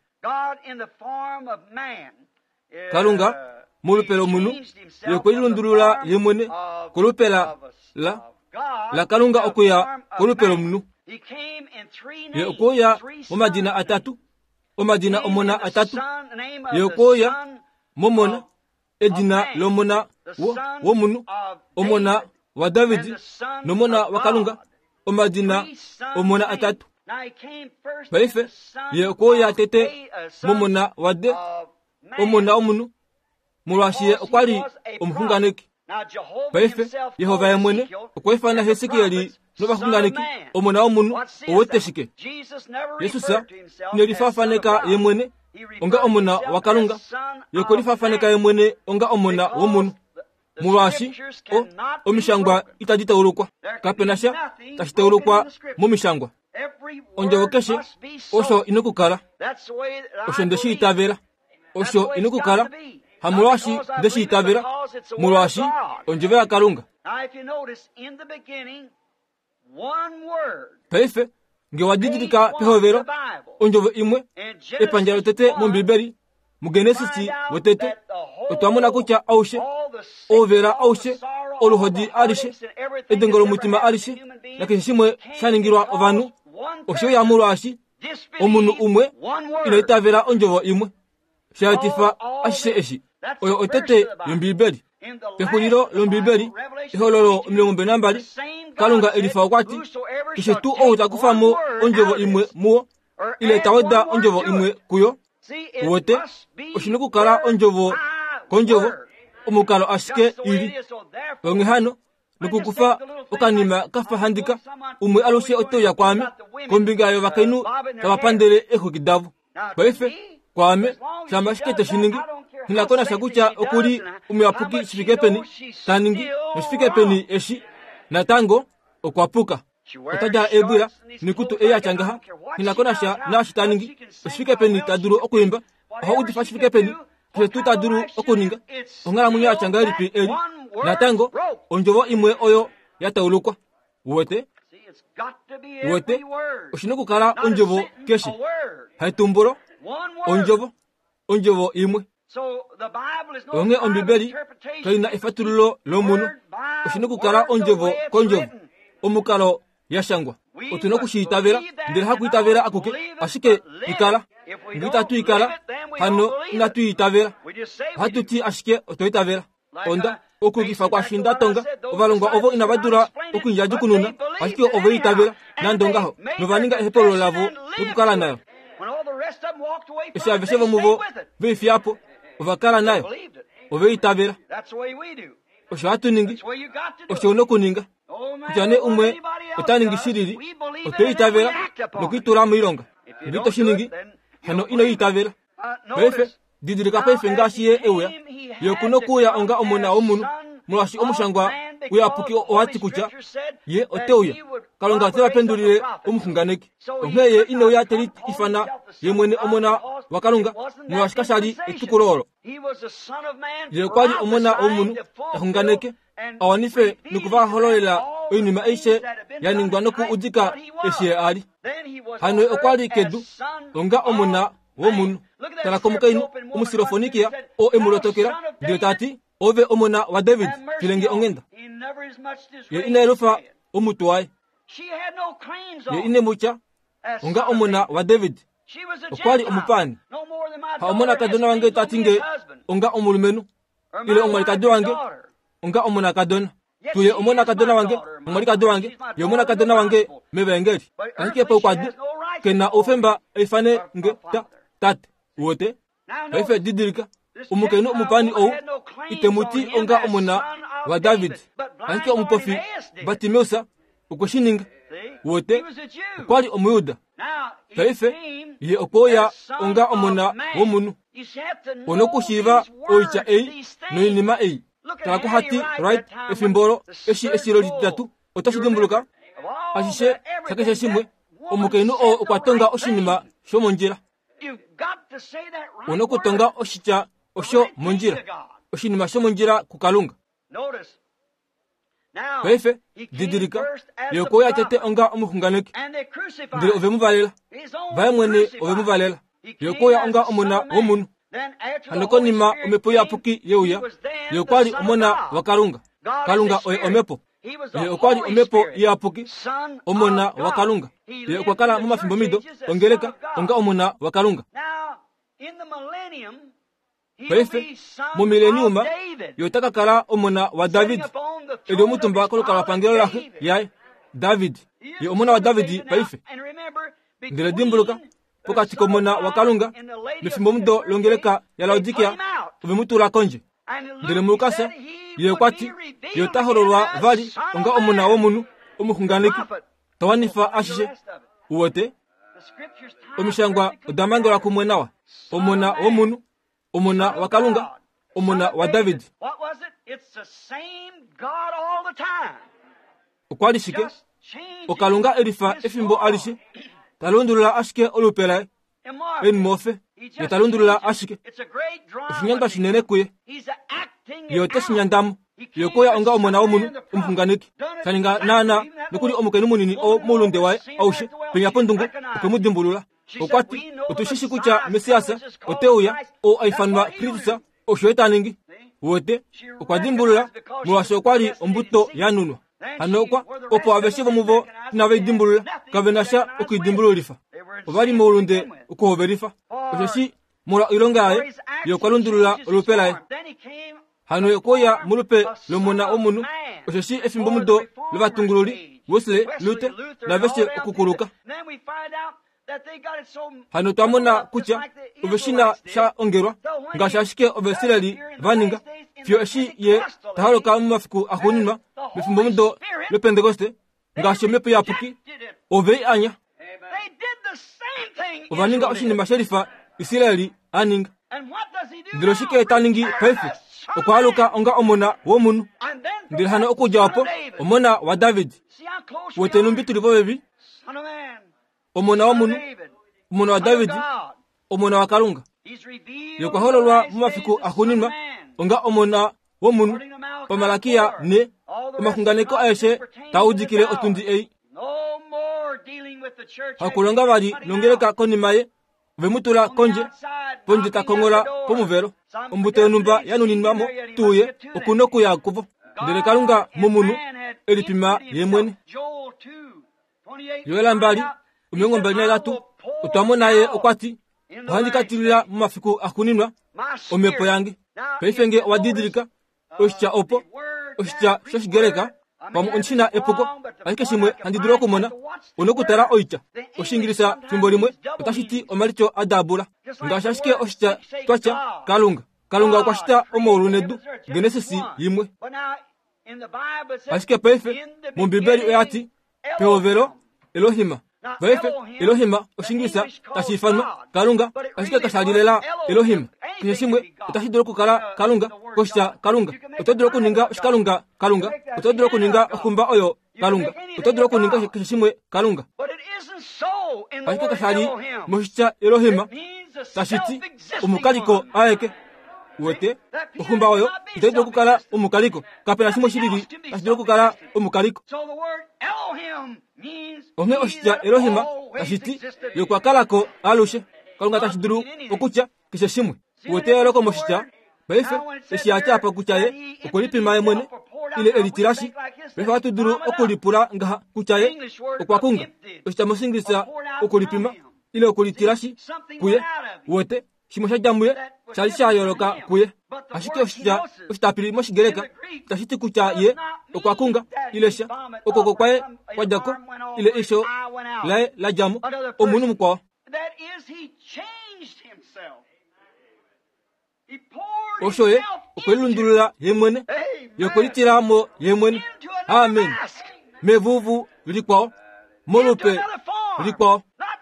kalunga mulupelo munu yokwilundulula yemwene kulupela la la kalunga okuya kulupelo munu yokuya mumadina atatu omadina omona atatu yokuya momona edina lomona wo womunu omona wa Davidi nomona wa kalunga omadina omona atatu paife yokuya tete momona wa de omona omunu mulwashiye okwali omuhunganiki paife Yehova yemwene okwefana Hezekieli nobahunganiki omona omunu owoteshike Yesusa nelifafaneka yemwene onga omona wakalunga yokolifafaneka yemwene onga omona womunu mulwashi o omishangwa itaditaulukwa kapenasha tashitaulukwa mumishangwa onjewokeshe osho inokukala osho ndeshiyitavera osho inokukala hamulwashi ndeshiyitavera mulwashi onjevera kalunga paife ngewadidilika pehovero onjovo imwe epanjalo tete mu Bibeli mu Genesisi wetete otwamona kutya aushe overa aushe oluhodi alishe edengolo mutima alishe nakeshe shimwe shaningirwa ovanu osho yamulwashi omunu umwe inaitavera onjovo imwe shatifa ashe eshi oyo otete yombibeli pehuliro lombibeli ihololo mlongombe nambali kalunga elifa okwati kishe tu outakufamo onjovo imwe muwo ile taweda onjovo imwe kuyo wote oshinukukala onjovo konjovo omukalo ashike ili onge hano nukukufa okanima kafa handika umwe aloshe otoya kwame kombingayo bakainu kabapandele ehukidavu baife kwame shamba shikete shiningi hinakona shakucha okuri umeapuki shifike peni taningi shifike peni eshi na tango okwapuka otaja ebwira nikutu eya changaha hinakona sha na shitaningi shifike peni taduru okuimba aho utifa shifike peni shetu taduru okuninga ongala munya changa ripi eri na tango onjovo imwe oyo yataulukwa wote wote oshinokukala onjovo keshi haitumburo onjovo onjovo imwe onge ombibeli kaina ifatululo lomunu oshinokukala onjovo konjovo omukalo yashangwa otunokushitavera ndira hakuitavera akuke ashike ikala ngita tuikala hano ina tuitavera hatuti ashike otoitavera onda okugifa kwa shinda tonga ovalongwa ovo inabadura okunjaju kununa ashike ovo itavera nandongaho novaninga ehepolo lavo okukala nayo eshaveshevo muvo veifiapo ovakala nayo oveitabera osho hatuningi osho unokuninga kujane umwe otaningishiriri otoitabera nokuitura muilonga ngito shiningi hano inoitavera paife didilika paife ngashiye ewuya yokunokuya onga omona womunu mulwashi omushangwa uyapuki owati kucha ye oteuya kalonga otebapendulile omuhunganeki onkeye ineuya teli ifana yemwene omona wakalunga mulwashi kashali etukulolo ye kwali omona womunu ahunganeke awanife nukuvahololela oinima eishe yaningwa noku udika eshe ali hano okwali kedu onga omona womunu talakomukainu omusirofonikia o emulotokera ndiotati ove omona wa David kilenge ongenda ye inerufa omutuwaye ye inemucha onga omona wa David okwali omupani ha omona kadona wange tatinge onga omulumenu ile omwali kadona wange onga omona kadona tuye omona kadona wange omwali kadona wange ye omona kadona wange mebengeli anike pe kwadu kena ofemba efane nge ta tat wote efe didilika umukenu umupani ou itemuti onga omona wa David anike omupofi Batimeusa ukoshininga wote kwali omuyuda efe ye opoya onga omona womunu onokushiva oicha ei noinima ei talaku hati right efimboro eshi eshiro litatu otashidimbuluka ashishe sakeshe shimwe omukenu o ukwatonga oshinima sho monjira. Uno kutonga oshicha osho monjira. Oshinima sho monjira kukalunga. Paife didirika yoko ya tete onga omuhunganeki. Ndire ove muvalela. Vae mwene ove muvalela. Yoko ya onga omona womunu. Hanoko nima omepo ya puki yeuya. Yokwali omona wakalunga. Kalunga oye omepo. Yokwali omepo ya puki omona wakalunga. Yokwakala mumafimbo mido ongeleka onga omona wakalunga. Paife mu mileniuma yotaka kala omona wa David. Edo mutumba kolo kala pangelo lahe yae David. Ye omona wa David paife. Ndile dimbuluka pokati komona wakalunga mifimbo mdo longeleka ya Laodikia ove mutula konje. Ndile mulukasa ye kwati yotahorolwa vali onga omona womunu omuhunganiki tawanifa ashishe uwote omishangwa odamangela kumwenawa omona womunu omona wakalunga omona wa David. Okwali shike okalunga elifa efimbo alishe talundulula ashike olupelae en mofe yatalundulula ashike oshinyanda shinene kuye yote shinyandamu yokoya onga omona womunu omuhunganiki saninga nana nokuli omukenu munini o mulunde wae aushe penya pondungu okemudimbulula okwati otushishi kucha mesiasa oteuya o aifanwa Kristusa oshoetaningi wote okwadimbulula muwasho kwali ombuto yanunwa hanokwa opo abeshivo muvo naveedimbulula kavenasha okuidimbululifa obali mulunde okuhoverifa oshoshi mula ilonga yae yokwalundulula olupelae hano yokoya mulupe lomona omunu oshoshi efimbo mudo levatungululi Wesley Luther naveshe okukuluka. Hano twamona kucha oveshina sha ongerwa ngashashike ovesirali vaninga fyo eshi ye tahaloka mumafiku ahunima mefimbo mudo le Pentecoste ngashe mepe ya puki ove anya ovaninga oshinima sherifa Israeli aninga ndiloshike taningi paife okwaluka onga omona womunu ndile hano okujawapo omona wa David wetenu mbituli vovevi omona womunu omona wa David omona wa kalunga yokwahololwa mumafiku ahunima onga omona womunu pamalakia ne omakunganeko aeshe taudikile otundi ei hakulonga vali nongeleka konimaye vemutula konje ponje takongola pomuvero ombute numba yanuninwamo tuye okunoku yakuvo ndele kalunga mumunu elipima yemwene yoela mbali umiongo mbali na gatu utwamonaye okwati ohandikatilila mumafiku akuninwa omepo yange peifenge wadidirika oshicha opo oshicha shoshigereka pamu onchina epoko ahike shimwe handidura okumona onokutala oicha oshingilisa fimbo limwe otashiti omalicho adabula ngashashike oshicha twacha kalunga kalunga okwashita omoulunedu genesisi yimwe ashike paife mumbibeli oyati peovero Elohima paife Elohima oshingilisa tashifanwa kalunga ashike kashalilela Elohima kine shimwe otashidura okukala kalunga koshicha kalunga otodura okuninga oshikalunga kalunga otodura okuninga okumba oyo kalunga otodura okuninga kine shimwe kalunga ashike kashali moshicha Elohima tashiti omukaliko aeke wote okumba oyo itodura okukala omukaliko kapena shimwe shilili tashidura okukala omukaliko omwe oshicha Elohima tashiti yokwakalako alushe kalunga tashiduru okucha kishe shimwe wote eloko moshicha paife eshiacha apa kuchaye okulipima mwene ile elitirashi paife watuduru okulipula ngaha kuchaye okwakunga oshicha mosingisa okulipima ile okulitirashi kuye wote shimwe shajamuye shali shayoloka kuye ashike oshicha oshitapili moshigereka tashiti kucha ye okwakunga ilesha okoko kwaye kwajako ile isho lae lajamu omunu mukwawa oshoye okwelundulula yemwene yokulitiramo yemwene amen mevuvu likwao molupe likwao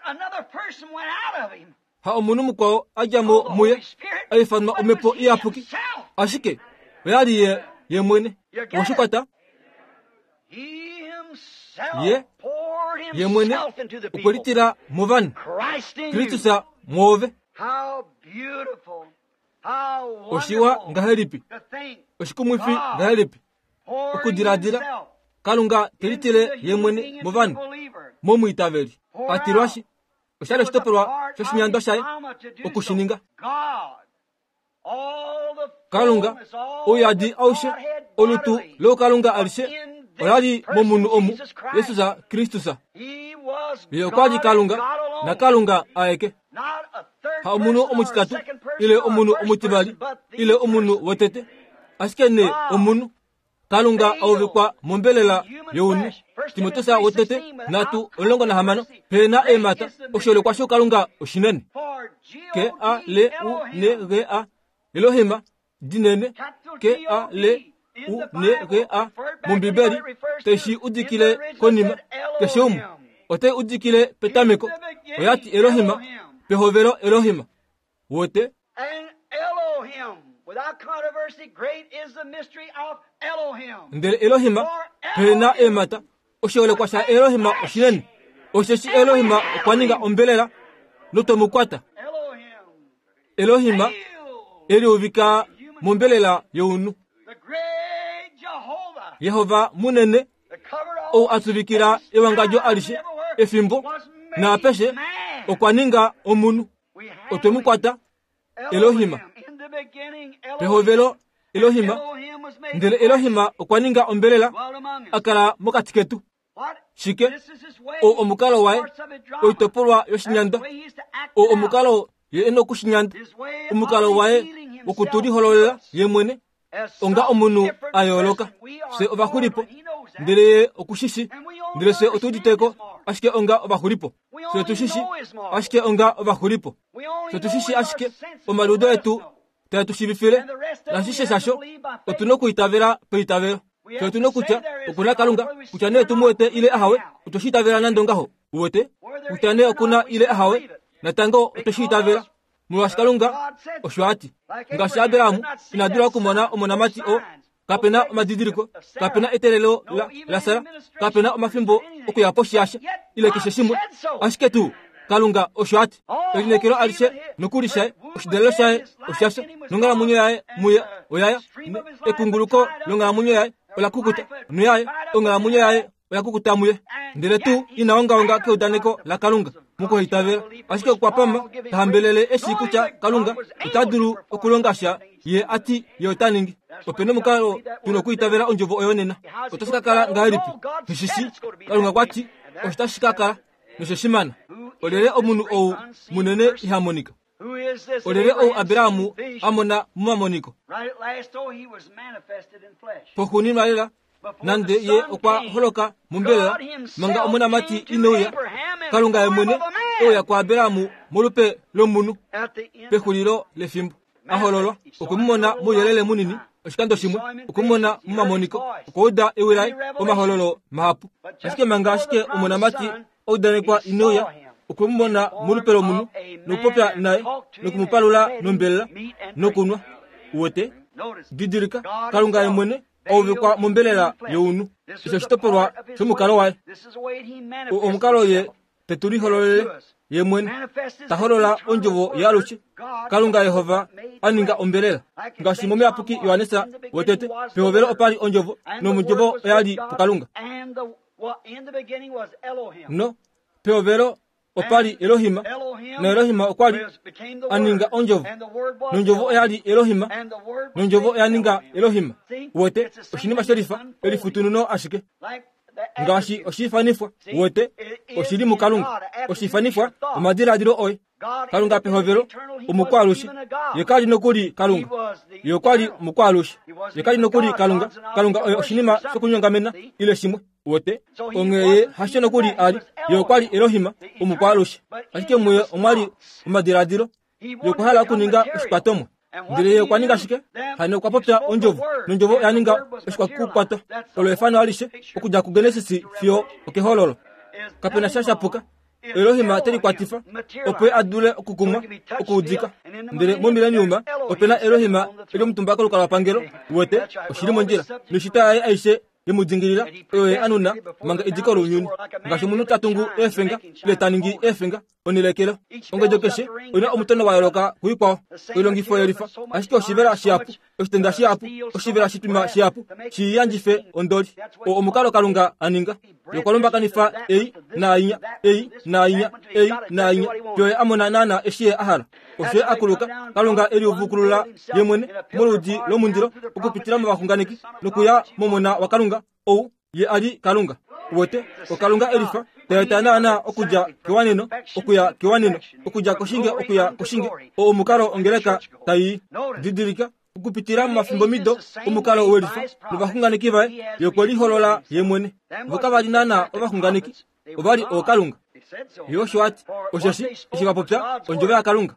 ha omunu mukwao ajamo muye aifanwa omepo iyapuki ashike oyali ye yemwene washikwata ye yemwene ukulitira movani Kristusa mwove oshiwa ngahelipi oshikumwifi ngahelipi ukudiradira kalunga telitile yemwene movani momwitaveli atirwashi oshale shitopolwa shoshinyando shaye okushininga kalunga oyadi aushe olutu lo kalunga alishe oyali momunu omu Yesusa Kristusa iyo kwaji kalunga na kalunga aeke ha omunu omuchitatu ile omunu omutibali ile omunu wotete asikene omunu kalunga aubikwa mombelela younu timotosa wotete natu olongo na hamano pena emata oshole kwa sho kalunga oshinene ke a le u ne re a Elohima dinene ke a le u ne re a mombiberi teshi udikile konima keshomu ote udikile petameko oyati Elohima pehovero Elohima wote without controversy, great is the mystery of Elohim. Ndele Elohima pena emata oshole kwa sha Elohima oshinene osheshi Elohima kwaninga ombelela noto mukwata Elohima eli uvika mombelela younu Yehova munene o atubikira ewangajo alishe efimbo na apeshe okwaninga omunu otomukwata Elohima pehovelo Elohima ndele Elohima okwaninga ombelela akala mokatiketu shike o omukalo wae oitopolwa yoshinyanda o omukalo ye eno kushinyanda omukalo wae okuturi hololela yemwene onga omunu ayoloka se obahulipo ndele okushishi ndele se otuditeko ashike onga obahulipo se tushishi ashike onga obahulipo se tushishi ashike omaludo etu te tushibifile na shishe sasho otunoku itavera peitavero se tunokucha okuna kalunga kuchane tumuete ile ahawe utoshitavera nandongaho uwete utane okuna ile ahawe natango utoshitavera muwashikalunga oshwati ngashi Abiramu inadura kumona omonamati o kapena madidiriko kapena etelelo la, la sara kapena omafimbo okuyaposhashe ile kisheshimwe ashiketu kalunga oshwati elinekero alishe nukulishae oshidelelo shae oshashe nongala munyo yae muya oyaya ekunguluko longala munyo yae olakukuta nuyaye ongala munyo yae olakukuta muye ndele tu inaongaonga keudaneko la kalunga muko hitavera ashike kwa pama tahambelele eshikucha kalunga utaduru okulongasha ye ati ye utaningi opene mukalo tuno kuitavera onjovo oyonena otoshikakala ngahelipi nishishi kalunga kwati oshitashikakala nisheshimana olele omunu ou munene ihamonika olele ou Abiramu amona mumamoniko pohuni malela nande ye okwa holoka mumbela manga omuna mati inuya kalunga yemwene oya kwa Abiramu mulupe lomunu pehulilo lefimbo ahololwa okumumona muyelele munini oshikando shimwe okumumona mumamoniko okouda ewirai omahololo mahapu ashike manga ashike omuna mati oudanekwa inuya okumumona mulupe lomunu nokupopya naye nokumupalula nombelela nokunwa uwete didirika kalunga yemwene ovikwa mombelela younu isho shitopolwa shomukalo wae omukalo ye tetuli hololele yemwene taholola onjovo yaluche kalunga Yehova aninga ombelela ngashi momi apuki Yohanesa wotete pehovelo opali onjovo nomunjovo yali pukalunga no pehovelo opali Elohima na Elohima okwali aninga onjovo nonjovo yali Elohima nonjovo yaninga Elohima wote oshinima sherifa elifutununo ashike ngashi oshifanifwa wote oshiri mukalunga oshifanifwa omadiradiro oy kalunga pehovelo omukwalushi yekali nokuli kalunga yokwali mukwalushi yekali nokuli kalunga kalunga oyo oshinima shokunyongamena ile shimwe wote ongeye hasho nokuli ali yokwali Elohima omukwalushi ashike muye omwali omadiradiro yokuhala kuninga oshipatomwe ndile yokwaninga shike hano kwa popya onjovo nonjovo yaninga oshikwa kukwata olo efano alishe okuja ku Genesis fio okehololo kapena shashapuka Elohima teli kwatifa opwe adule okukumwa okudika ndile mo mileniuma opena Elohima ili mutumbaka lukala pangelo wote oshiri monjira nishita aye aishe yemujingirira ewe anuna manga ijikoro nyuni ngasho munu tatungu efenga letaningi efenga onilekelo ongejokeshe ona omutono wayoloka kuipa olongi foyerifa ashiko shibera shiapu ostenda shiapu oshibera shituma shiapu chiyanjife ondoli o omukalo kalunga aninga yokolomba kanifa ei na inya ei na inya ei na inya yo amona nana eshiye ahara oshe akuluka kalunga eli uvukulula yemwene muluji lomundiro okupitira mu bakunganiki nokuya momona wakalunga ou ye ali kalunga wote okalunga elifa tayatana na okuja kiwanino okuya kiwanino okuja koshinge okuya koshinge o omukalo ongeleka tayi didirika okupitira mu mafimbo mido omukalo welifa mu bakunganiki bae yokoli holola yemwene vokabali nana obakunganiki obali okalunga yoshwati oshashi ishikapopya onjobe akalunga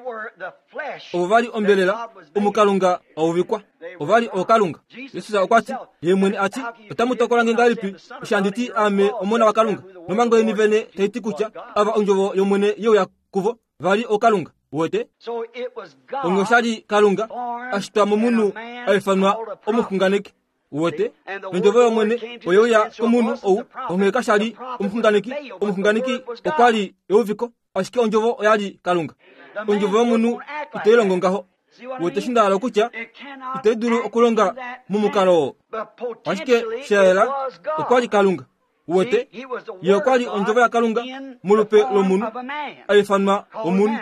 obali ombelela omukalunga awubikwa obali okalunga yesu akwati yemwene ati otamutokola ngalipi shanditi ame omona wakalunga nomango enivene taiti kucha aba onjobo yomwene yo yakuvo bali okalunga wote ongoshali kalunga ashita mumunu alifanwa omukunganiki wote njobo yomwene oyoya komunu ou ongekashali omukunganiki omukunganiki okwali yoviko ashike onjobo oyali kalunga onjobo yomunu itelongo ngaho wote shindalo kucha iteduru okulonga mumukalo ashike shela okwali kalunga wote yokwali onjobo ya kalunga mulupe lomunu alifanwa omunu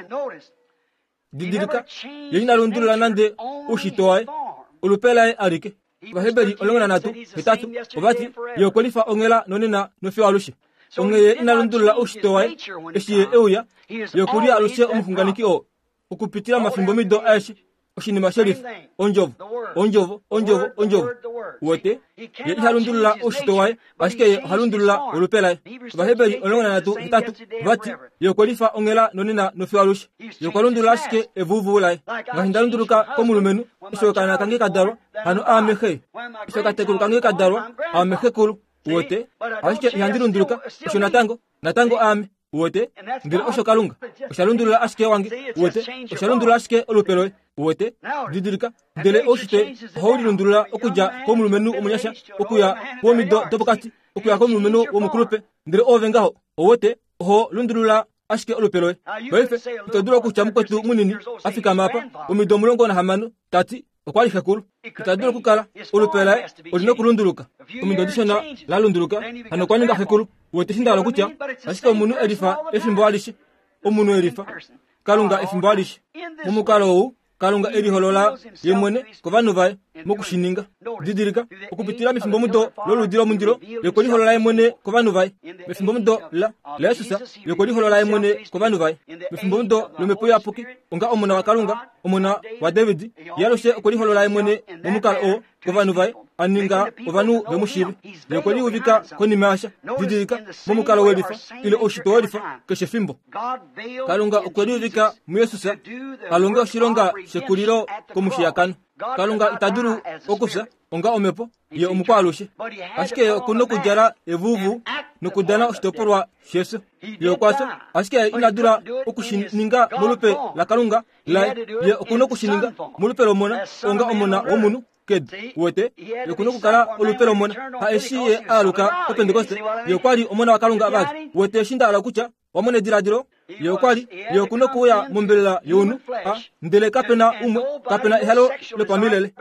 didirika yina lundula nande ushitoae ulupelae arike bahebeli olongona natu bitatu obati yokwalifa ongela nonena nofi alushe ongeye inalundula ushitoae eshiye euya yokuri alushe omufunganiki o okupitira mafimbo mido aishi oshinima sherifu onjovo onjovo onjovo onjovo wote ye halundula ushitoae ashike halundula ulupelae bahebeli olongona natu bitatu bati yokwalifa ongela nonena nofi alushe yokwalundula ashike evuvulae ngahindalunduluka komulumenu ishokana kange kadaro hano amehe ishokate kange kadaro amehe kulu wote ashike yandirunduluka ishonatango natango ame wote ndilo oshokalunga oshalundula ashike wange wote oshalundula ashike olupeloe wote didirika ndele oshite hawulundula okuja komulumenu omunyasha okuya womido topokati okuya komulumenu womukulupe ndele ovengaho wote ho lundulula ashike olupeloe baife itadura kucha mukwetu munini afika mapa omido mulongo na hamano tati okwali hekulu itadura kukala olupelae olino kulunduluka omido dishona la lunduluka hano kwaninga hekulu wote shindalo kucha ashike omunu elifa efimbo alishe omunu elifa kalunga efimbo alishe mumukalo ou kalunga eli holola yemwene kovanu vae mukushininga didirika okupitira mifimbo mudo loludiro mundiro yokoli holola yemwene kovanu vae mifimbo mudo la la yesusa yokoli holola yemwene kovanu vae mifimbo mudo lomepoya apuki onga omona wa kalunga omona wa David yaloshe okoli holola yemwene mumukalo o kovanu vae aninga ovanu bemushiri yokoli ubika konimasha didirika mumukalo welifa ile oshito welifa keshefimbo kalunga okoli ubika mu yesusa kalunga oshironga shekuliro komushiyakano kalunga itaduru okusa onga omepo ye omukwalushe ashike kuno kujara evuvu nokudana oshitopolwa shesu yokwasa ashike inadura okushininga mulupe la kalunga la ye kuno kushininga mulupe lomona onga omona omunu ked wote yokuno kukala olupelo omona ha eshiye aluka opentekoste yokwali omona wa kalunga abati wote shindala kucha wamone diradiro yokwali yokuno kuya mombelela yonu ha ndele kapena umwe kapena ihalo le pamilele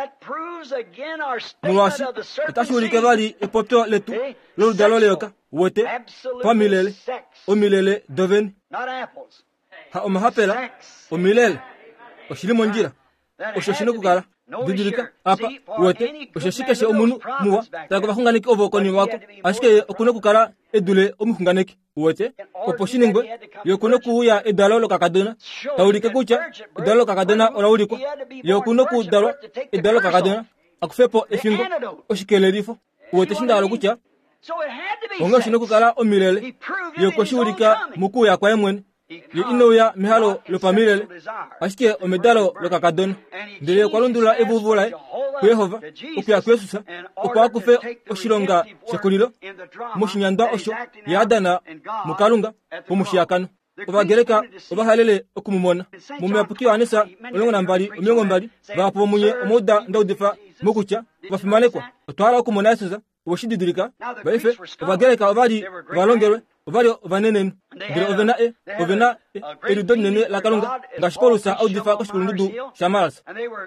muwashi itashurike bali epopyo letu lolu dalole yoka wote pamilele omilele doven ha omahapela omilele oshilimonjira oshoshino kukala didirika apa wote oshashikeshe omunu muwa takubakunganiki obokoni wako ashike okuno kukala edule omukunganiki wote oposhiningwe yokuno kuya edalolo kakadona taulike kucha edalolo kakadona olaulikwa yokuno kudalo edalolo kakadona akufepo efingo oshikelelifo wote shindalo kucha onga shino kukala omilele yokoshulika mukuya kwa emwene ye inoya mihalo lopamilele ashike omedalo lokakadona ndele kwalundula ebuvulae ku Yehova okuya ku Yesusa okwakufe oshilonga shekulilo mushinyanda osho yadana mukalunga omushiyakano obagereka obahalele okumumona mumeapukiwa anesa olongo nambali omiongo mbali bapo munye omuda ndaudifa mukucha vafimanekwa otwala okumona Yesusa woshididilika baife ovagereka ovali valongerwe ovali vanenenu ngire ovena e ovena erido nene la kalunga ngashipolusa audifa koshipulundudu shamalasa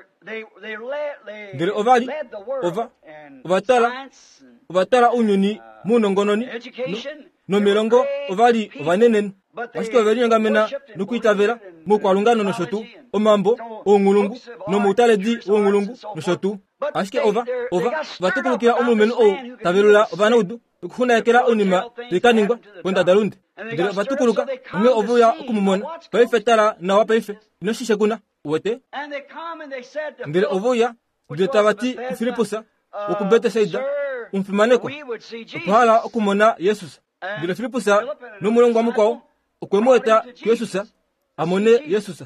ngire ovali ova ovatala ovatala unyuni munongononi no milongo ovali vanenenu ashike ovelinyongamena nukuitavela mukwalungano noshotu omambo ongulungu nomutaledi wongulungu noshotu ashike ova ova vatukulukila omulumenu ou tavelula vanaudu ukuhunayekela unima likaningwa kwenda dalundi ngire vatukuluka umwe ovuya okumumona paife tala nawa paife inoshishe kuna uwete ngire ovuya ngire tavati kufilipusa ukubetesayida umfimanekwa ukuhala okumona Yesusa ngire filipusa numulongo mukwawo ukwemweta Yesusa amone Yesusa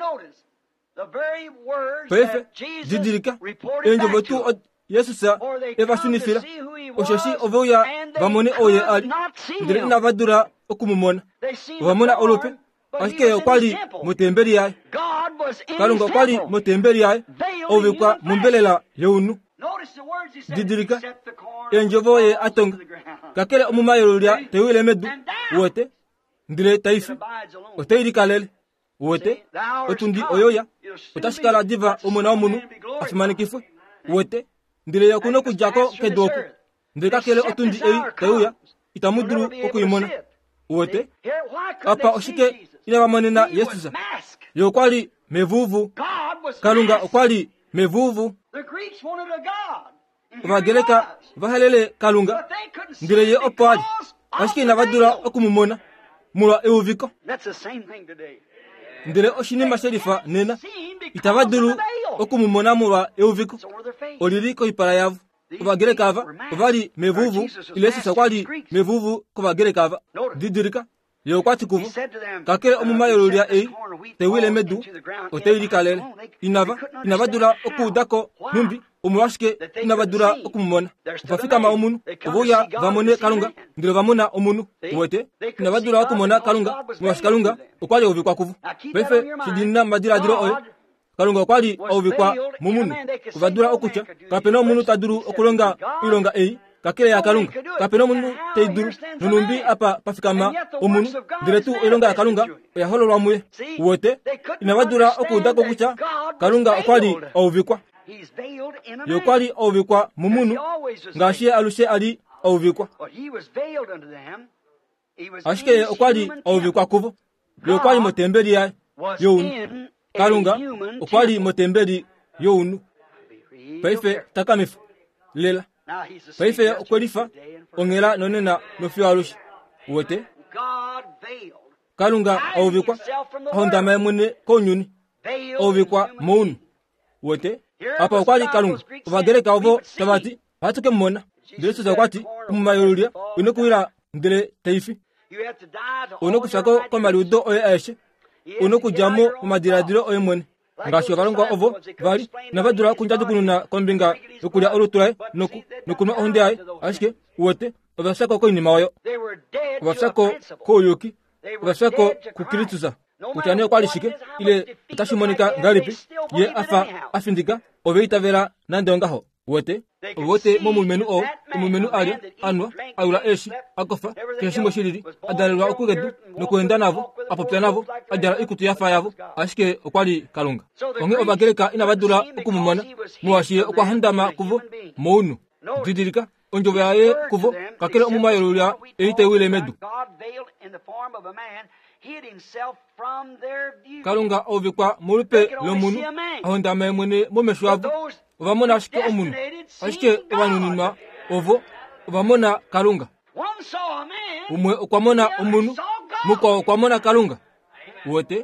paife didilika enjo votu Yesusa evasunifila oshoshi ovuya vamone oye ali ngire inavadura okumumona vamona olupe ashike okwali mutembeli yaye kalunga okwali mutembeli yaye ovikwa mumbelela yeunu didilika enjovo ye atonga kakele omumayelo lya tewile medu wote ndile taifi oteilikalele wote otundi oyoya otashikala diva omona omunu afimanikifwe wote ndile yakuno kujako kedoku ndile kakele otundi ei teuya itamuduru okuyimona wote apa oshike inawamonena Yesusa yokwali mevuvu kalunga okwali mevuvu vagereka vahalele kalunga ndile ye opali ashike inavadura okumumona mulwa euviko ndile oshinima sherifa nena itavaduru okumumona mulwa euviko olili koipala yavu vagereka ava vali mevuvu ile Yesusa kwali mevuvu kovagereka ava didirika yokwati kuvu kakele omumayelo lya ei tewile medu oteilikalele inava inavadura okudako numbi omulwashike inavadura okumumona vafikama omunu ovuya vamone kalunga ndilo vamona omunu wote inavadura okumona kalunga mulwashi kalunga okwali ovikwa kuvu befe shidinina madiladilo oyo kalunga okwali ovikwa mumunu kuvadura okucha kapena omunu taduru okulonga ilonga ei kakele ya kalunga kapena omunu teiduru nunumbi apa pafikama omunu ndiretu ilonga ya kalunga oyahololwa muye wote inavadura okudako kucha kalunga okwali ovikwa yokwali ovikwa mumunu ngashiye alushe ali ovikwa ashike okwali ovikwa kuvo yokwali motembeli yaye younu kalunga okwali motembeli younu paife takamifu lela paife okwelifa ongela nonena nofiwa alushe wote kalunga ovikwa ahondama emune konyuni ovikwa mounu wote apa okwali kalunga ovagereka ovo tavati vatuke mmona ndile Yesusa kwati umumayolulya unokuwila ndile taifi unokushako komaliudo oye aeshe unokujamo mumadiladilo oye mwene ngashi kalunga ovo vali navadura kunjaju kununa kombinga yokulya olutulaye noku nokunwa ohonde aye ashike wote ovashako koinima oyo ovashako koyuki ovashako kukilituza kuchane okwali shike ile utashimonika ngalipi ye afa afindika oveitavela nande ongaho wote wote momulumenu o omulumenu alya anwa aula eshi akofa keshimbo shilili adalelwa okugedu nokuenda navo apopya navo adala ikutu yafa yavo ashike okwali kalunga onge ovagereka inavadura okumumona muwashiye okwahandama kuvo mounu didilika onjovo yaye kuvo kakele omumayelo lya eitewile medu kalunga ovikwa mulupe lomunu ahondama emwene momeshu avo ovamona ashike omunu ashike ovanunima ovo ovamona kalunga umwe okwamona omunu mukwa okwamona kalunga wote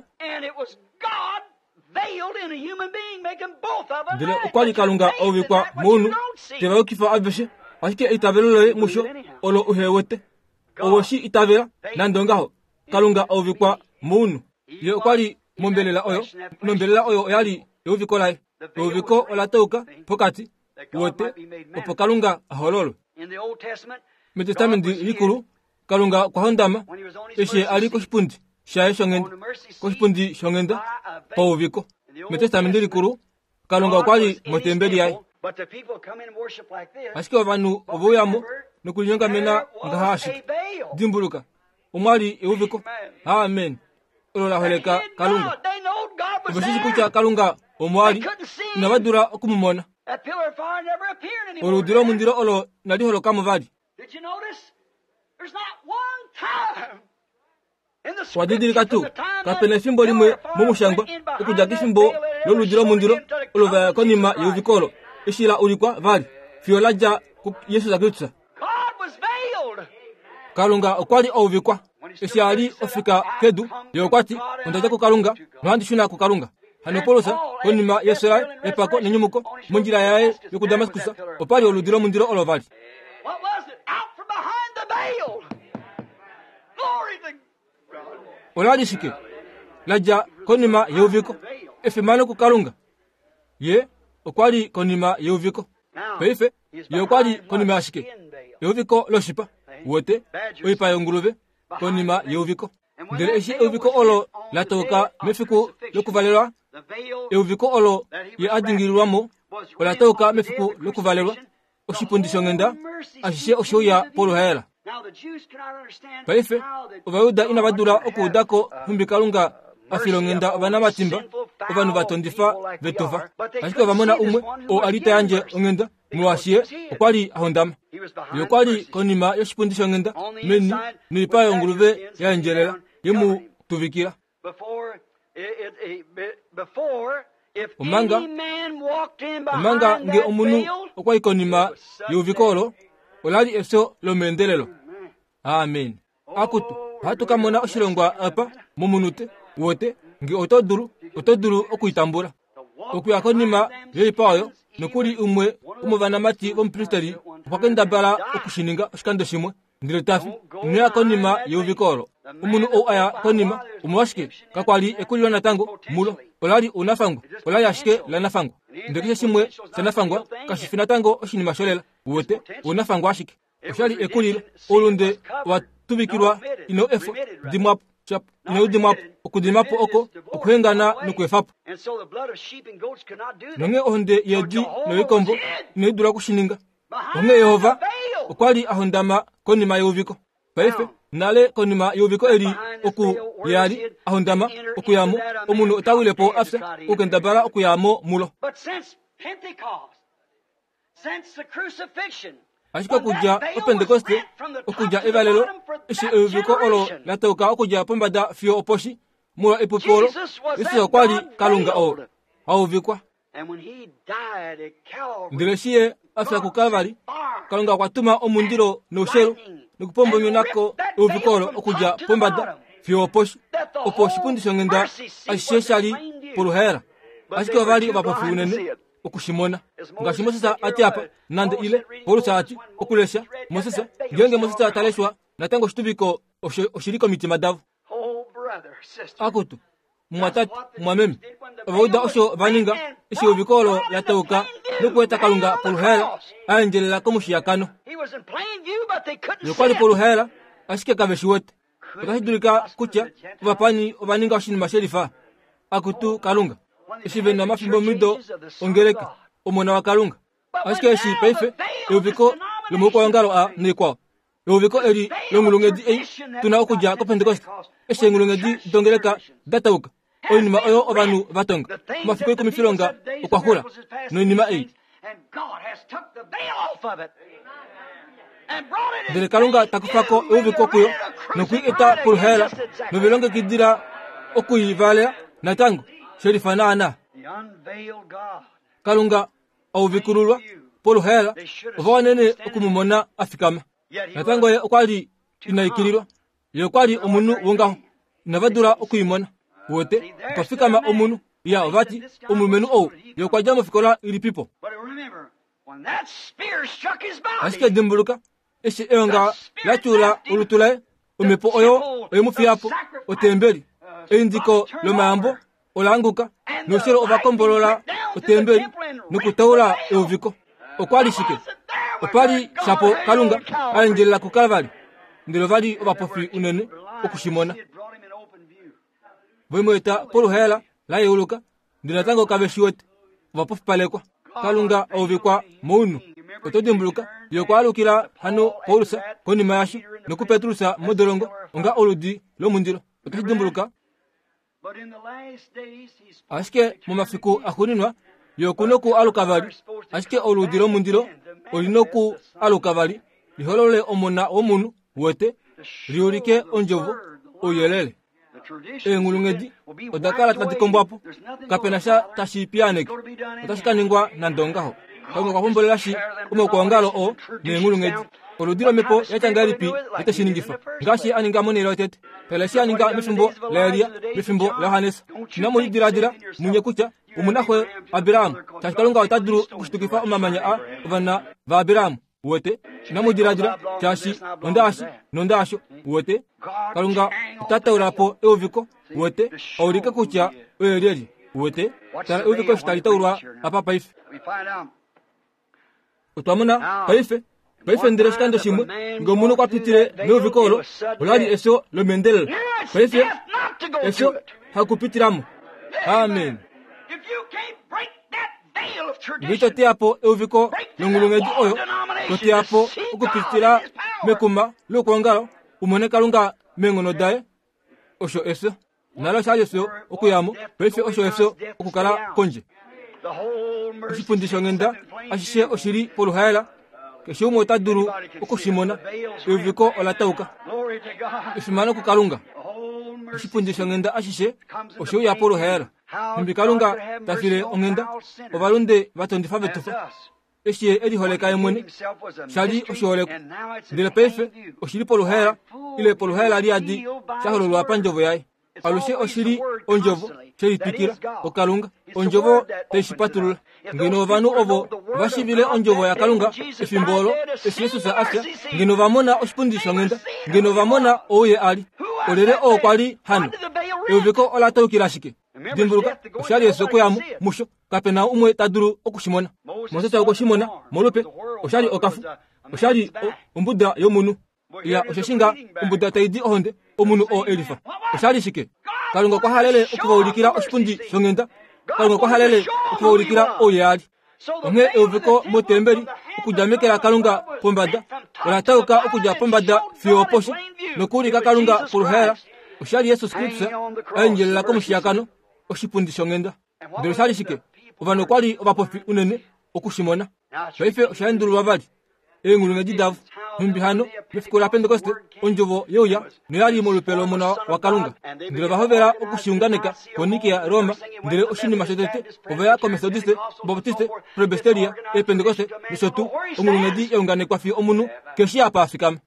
ndile okwali kalunga ovikwa munu tevayokifa aveshe ashike itaveloloye musho olo uhewote owoshi itavela nandongaho kalunga ovikwa munu ye okwali mombelela oyo mombelela oyo oyali yoviko laye oviko olatauka pokati wote opo kalunga ahololo metestamenti likulu kalunga kwahondama eshe ali koshipundi shaye shongenda koshipundi shongenda pa oviko metestamenti likulu kalunga okwali motembeli yaye But the people come in and worship like this. Ashike vanhu voyamo nokulinga mena ngahashi dimbuluka umwali euviko amen olola heleka kalunga bashiji kucha kalunga omwali nabadura okumumona That pillar of fire never appeared anymore. oludiro mundiro olo nali holo kamuvali Did you notice? There's not one time in the scripture wadidirika tu from the time kapena that fimbo pillar limwe of fire mumushangwa went in behind okujaki that fimbo veil, it ever loludiro showed mundiro him to the olova common konima Jesus euvikolo ishila ulikwa vali fiolaja Yesu zakritsa God was veiled. kalunga okwali ouvikwa ishali ofika kedu yokwati ondaja ku kalunga nwandi shuna ku kalunga hanopolosa konima yesera epako nenyumuko munjira yaye yoku Damaskusa opali oludiro mundiro olovali What was it? Out from behind the veil. Glory to God. oladi shike laja konima yeuviko efemano ku kalunga ye okwali konima yeuviko Now, peife he's yokwali behind konima what ashike skin veil. yeuviko loshipa wote oipa yonguluve konima yeuviko ndere eshi euviko olo latoka mefiku lokuvalelwa The veil euviko olo ye adingilwamo olatoka mefiku lokuvalelwa oshipundisho ngenda ashishe oshoya polo hela Now the Jews cannot understand paife how the ovayuda inavadura okudako humbikalunga afilongenda ovana matimba ovanu vatondifa vetova ashike ovamona umwe o alita yanje ongenda muwashiye okwali ahondama he was behind yokwali mercy. konima yoshipundisho ngenda meni nilipa yonguluve yayenjelela yemu tuvikila Before it, it, it, before if Omanga- any man walked in omanga behind nge that omunu veil, okwali konima yuvikolo olali eso lomendelelo amen akutu hatukamona oshilongwa apa mumunute wote nge otodulu otodulu okuitambula okuya konima yoipayo nokuli umwe umuvana mati vomupristeri okwakendabala okushininga oshikando shimwe ndilo tafi nuya konima yeuvikolo umunu ou aya konima umuwashike kakwali ekulilo natango mulo olali unafangwa olali ashike lanafangwa ndekishe shimwe shanafangwa kashifi natango oshinima sholela wote unafangwa ashike oshali ekulilo olunde watubikilwa ino efo dimwapo chap ino dimwapo okudimapo oko okuhengana nokwefapo and so the blood of sheep and goats could not do that. nonge ohonde yedi noikombo noidura kushininga Behind onge yehova the veil. okwali ahondama konima yeuviko paife nale konima yeuviko eri oku yali ahondama okuyamo omunu otawilepo afsa okendabala okuyamo mulo But since Pentecost, since the crucifixion, ashika kuja opentekoste okuja evalelo ishi euviko olo latoka okuja pombada fio oposhi mulo epupolo isi okwali kalunga o auvikwa and when he died at Calvary, ndireshiye afya ku Kalvari kalunga kwatuma omundiro noshelo nikupombonyo nako euvikolo okuja pombada fio oposhi oposhi pundisho ngenda asheshali poluhera ashike vali vapafi unene okushimona ngashi Mosesa ati apa nande ile polusati okulesha Mosesa ngenge Mosesa ataleshwa natango shitubiko oshiriko mitima davu oh brother, sister, akutu mwatatu mwamemi vauda osho vaninga ishi euvikolo latauka nukueta kalunga poluhera ayenjelela komushiyakano he was in plain view, but they couldn't see yokwali it. poluhera ashike kaveshiwete okashidulika kucha vapani ovaninga oshinima shelifa akutu kalunga ishivena mafimbo mido ongeleka omona wa kalunga ashike eshi paife euviko lomuko wangalo a nikwao euviko eri longulungedi ei tuna okuja ko Pentecost eshe ngulungedi dongeleka datauka oinima oyo ovanu vatonga mafiko ikumi filonga okwahula noinima ei And God has took the veil off of it and brought it in. ndele kalunga takufako euviko kuyo nokuieta poluhera novilonge kidira okuivalea natango shelifanana The unveiled God. kalunga auvikululwa poluhera ovanene okumumona afikama Yet he natango ye okwali inaikililwa yokwali omunu wongaho inavadula okuimona wote ukafikama omunu ya ovati omulumenu ou yokwaja mofikola ili pipo But remember, when that spear struck his body, ashike dimbuluka eshi eonga lachula ulutulae omepo oyo oyemufiyapo otembeli eindiko lomayambo olanguka noshelo ovakombolola otembeli nokutaula euviko okwali shike opali shapo kalunga ayenjelela ku Kalvari ndelo vali ovapofi unene okushimona it brought him in open view. voimweta poluhela la yeuluka ndinatango kaveshiwete ovapofi palekwa kalunga ovikwa munu otodimbuluka yokwalukila hano paulusa konima yashu noku petrusa modolongo onga oludi lomundilo otodimbuluka ashike mumafiku akuninwa yokunoku alukavali ashike oludi lomundilo olinoku alukavali liholole omona womunu wete liulike onjovu uyelele engulungedi odakala tatikombwapo kapenasha tashipianeke otashikaningwa na ndongaho kongo kwahumbulelashi umokuongalo o nengulungedi oludilo mepo yachangalipi eteshiningifa ngashi aninga monelo tete peleshi aninga mifimbo la Elia mifimbo la Hanesa namudiradira munye kucha umunahwe Abiramu tashikalunga otaduru kushtukifa umamanya a uvana va Abiramu wote namudiradira chashi ondashi nondasho wote kalunga tata urapo euviko wote aurika kucha oyeleli wote tara euviko shitalita urwa apa paife utamuna paife paife ndire shikando shimwe ngomuno kwa pitire neuviko ulali esho lo mendel paife esho hakupitiramu amen Vito tiapo euviko longulungedi oyo kotiapo ukupitira mekuma lukwangalo umone kalunga mengono dae osho eso nalo shaje so okuyamo paife osho eso okukala konje osipundisho ngenda ashishe oshiri poluhaela keshumo taduru okushimona euviko olatauka isimano kukalunga osipundisho ngenda ashishe osho ya poluhaela mbikalunga tafile ongenda obalunde batondi betufa eshiye eliholeka emwene shali osholeko ndile peife oshili poluhela ile poluhela liadi shahololwa panjovo yaye alushe oshili onjovo shelipikira okalunga onjovo teshipatulula ngeno vanu ovo vashibile onjovo ya kalunga efimbolo esyesusa asya ngeno vamona oshipundisho ngenda ngeno vamona oye ali olele okwali hano euviko olataukilashike dimbuluka oshali esoko yamu musho kapena umwe taduru okushimona mosesa okushimona molupe oshali okafu oshali umbuda yomunu ya oshashinga umbuda taidi ohonde omunu o elifa oshali shike kalunga kwa halele okubaulikira oshipundi shongenda kalunga kwa halele okubaulikira oyali onge euviko motemberi okujamekera kalunga pombada olatauka okuja pombada fioposho nokulika kalunga poluhela oshali yesu kristo ayenjelela komushiyakano oshipundisho ngenda ndelo shali shike ovano kwali obapofi unene okushimona baife oshandulwa bali engulunga jidavu mbi hano mifukula pentekoste onjovo yoya neyali molupelo mona wakalunga ndelo bahovera okushunganeka konikia Roma ndelo oshinima shetete ovaya ko methodiste baptiste presbyteria e pentekoste bisotu ongulunga di eunganekwa fi omunu keshi apa afikam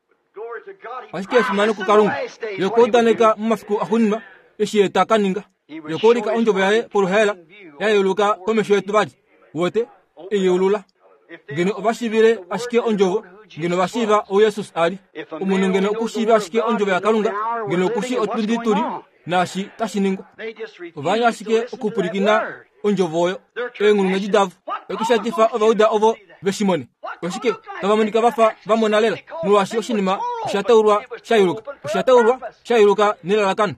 ashike simano kukalunga yokodaneka mumafiku ahunima eshi etakaninga yokolika onjovo yae poluhela yayoluka komesho yetu bali wote eyolula ngeno obashibile ashike onjovo ngeno bashiba o Yesus ali umuntu ngeno okushiba ashike onjovo ya kalunga ngeno okushi otundi tuli nashi tashiningo obanya ashike okupurikina onjovo oyo engulunga jidavu okushatifa obauda ovo beshimone oshike tabamonika bafa bamonalela nuwashi oshinima oshataurwa shayuluka oshataurwa shayuluka nilalakano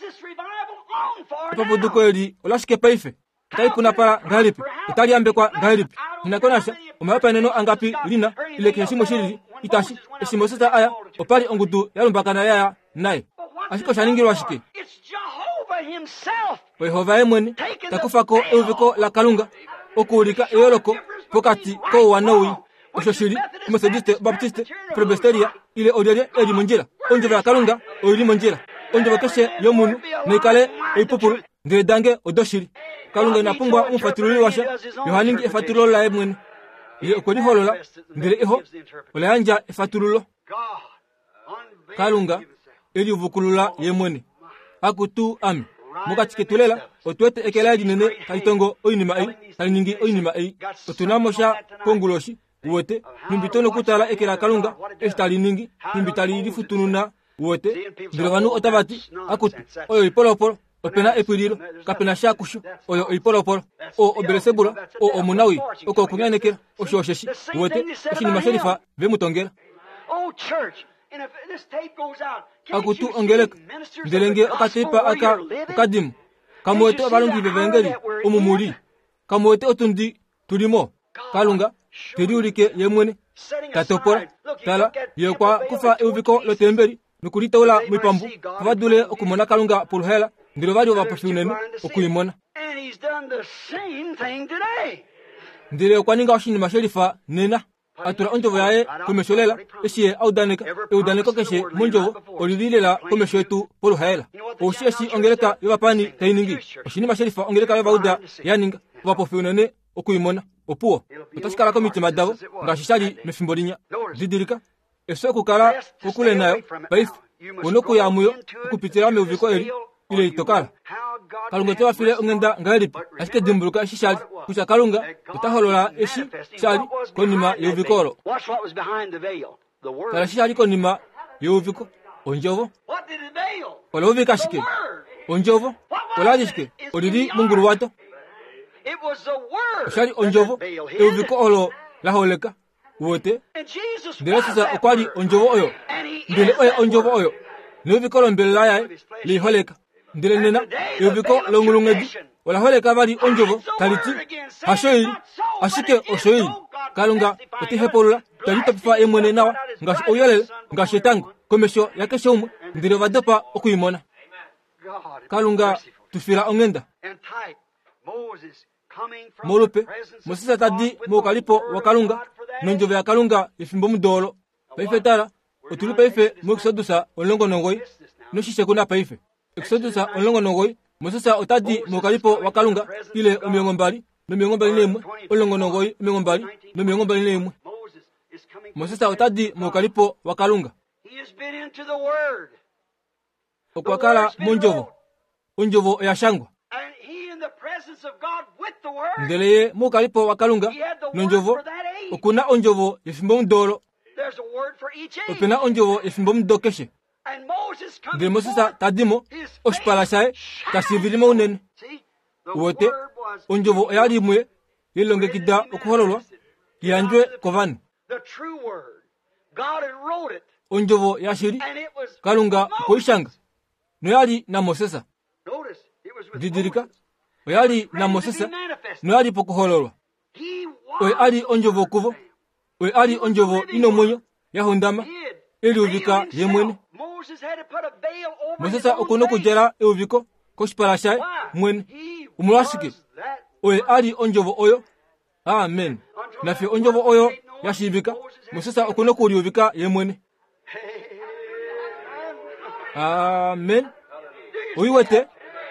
papuduko eli olashike paife taipuna para ngalipi italiambekwa ngalipi ninakonasha umapa neno angapi lina ile kishimo shiri itashi esimo sita aya opali ongudu yalumbakana yaya naye ashiko shaningirwa shike Yehova emwene takufako euviko la kalunga okulika eyoloko pokati ko wanawi oshoshiri Methodiste Baptiste Presbyteria ile odele eri monjera onjovo ya kalunga oyili monjera onjovo keshe yomunu nekale oipupulu ndire dange odoshiri kalunga inapungwa umfatiruli washa yohaningi efaturulo la emwene ile okoni holola ndire iho olayanja efaturulo kalunga eli uvukulula yemwene akutu ami mukachiketulela otwete ekela dinene kaitongo oinima ei kaliningi oinima ei otunamosha konguloshi wote nimbitono kutala ekela kalunga estaliningi nimbitali lifutununa wote ndivanu otabati akutu oyo ipolopolo opena epililo kapena shakushu oyo ipolopolo o obelesebula o omunawi oko kunyanekera oshosheshi wote oshinima sherifa vemutongera akutu ongeleka ndelenge okatipa aka kadimu kamoete abalongi bevengeli omumuli kamoete otundi tulimo kalunga teriulike yemwene tatopola tala yekwa kufa euviko lotemberi nukulitawula mwipambu pavadule okumona kalunga puluhela ndilo vali ovapafiunenu okuyimona ndile okwaninga oshinima shelifa nena atula onjovo yaye komesholela eshiye audaneka eudaneka keshe monjovo olililela komesho etu poluhela oshi eshi ongeleka yovapani tainingi oshinima shelifa ongeleka yovauda yaninga ovapafiunene okuyimona opuo otashikala komitima davo ngashi shali mefimbo linya didilika eso okukala okule nayo paife onokuyamuyo okupitila meuviko eli ile itokala kalunga tewafile ongenda ngaelipi ashike dimbuluka eshi shali kusha kalunga tutaholola eshi shali konima yeuvikolo kala shi shali konima yeuviko onjovo olauvika shike onjovo olajishike olili munguru wato oshali onjovo euviko olo laholeka wote ndele sasa okwali onjovo oyo ndele oyo onjovo oyo neuviko mbele layaye liholeka ndele nena euviko longulungedi olaholeka bali onjovo taliti hashoili ashike oshoili kalunga otihepolula talitopifa emwene nawa ngashi oyelele ngashi tango komesho yakeshe umwe ndele vadopa okuyimona kalunga tufila ongenda molupe mosisa tadi mokalipo wakalunga nonjove ya kalunga ifimbo mudolo paife tala otuli paife mokisodusa olongonongoi noshishe kuna paife ekisodusa olongonongoi mosisa otadi mokalipo wakalunga ile omiongo mbali nomiongo mbali nemwe olongonongoi omiongo mbali nomiongo mbali nemwe mosisa otadi mokalipo wakalunga okwakala monjovo onjovo oyashangwa ndeleye mukalipo wakalunga nonjovo okuna onjovo yefimbo mudolo opena onjovo yefimbo mudokeshe ndele mosisa tadimo oshipala shaye tashivilimo unene wote onjovo oyalimwe yelongekida okuhololwa yanjwe kovanu onjovo yashiri kalunga koishanga noyali na mosesa didilika oyali na mosesa noyali pokuhololwa oye ali onjovo kuvo oye ali onjovo inomwenyo yahundama eliuvika yemwene mosesa okuno kujela euviko koshipala shaye mwene umulwashike oye ali onjovo oyo amen nafe onjovo oyo yashibika mosesa okuno kuliuvika yemwene amen oyiwete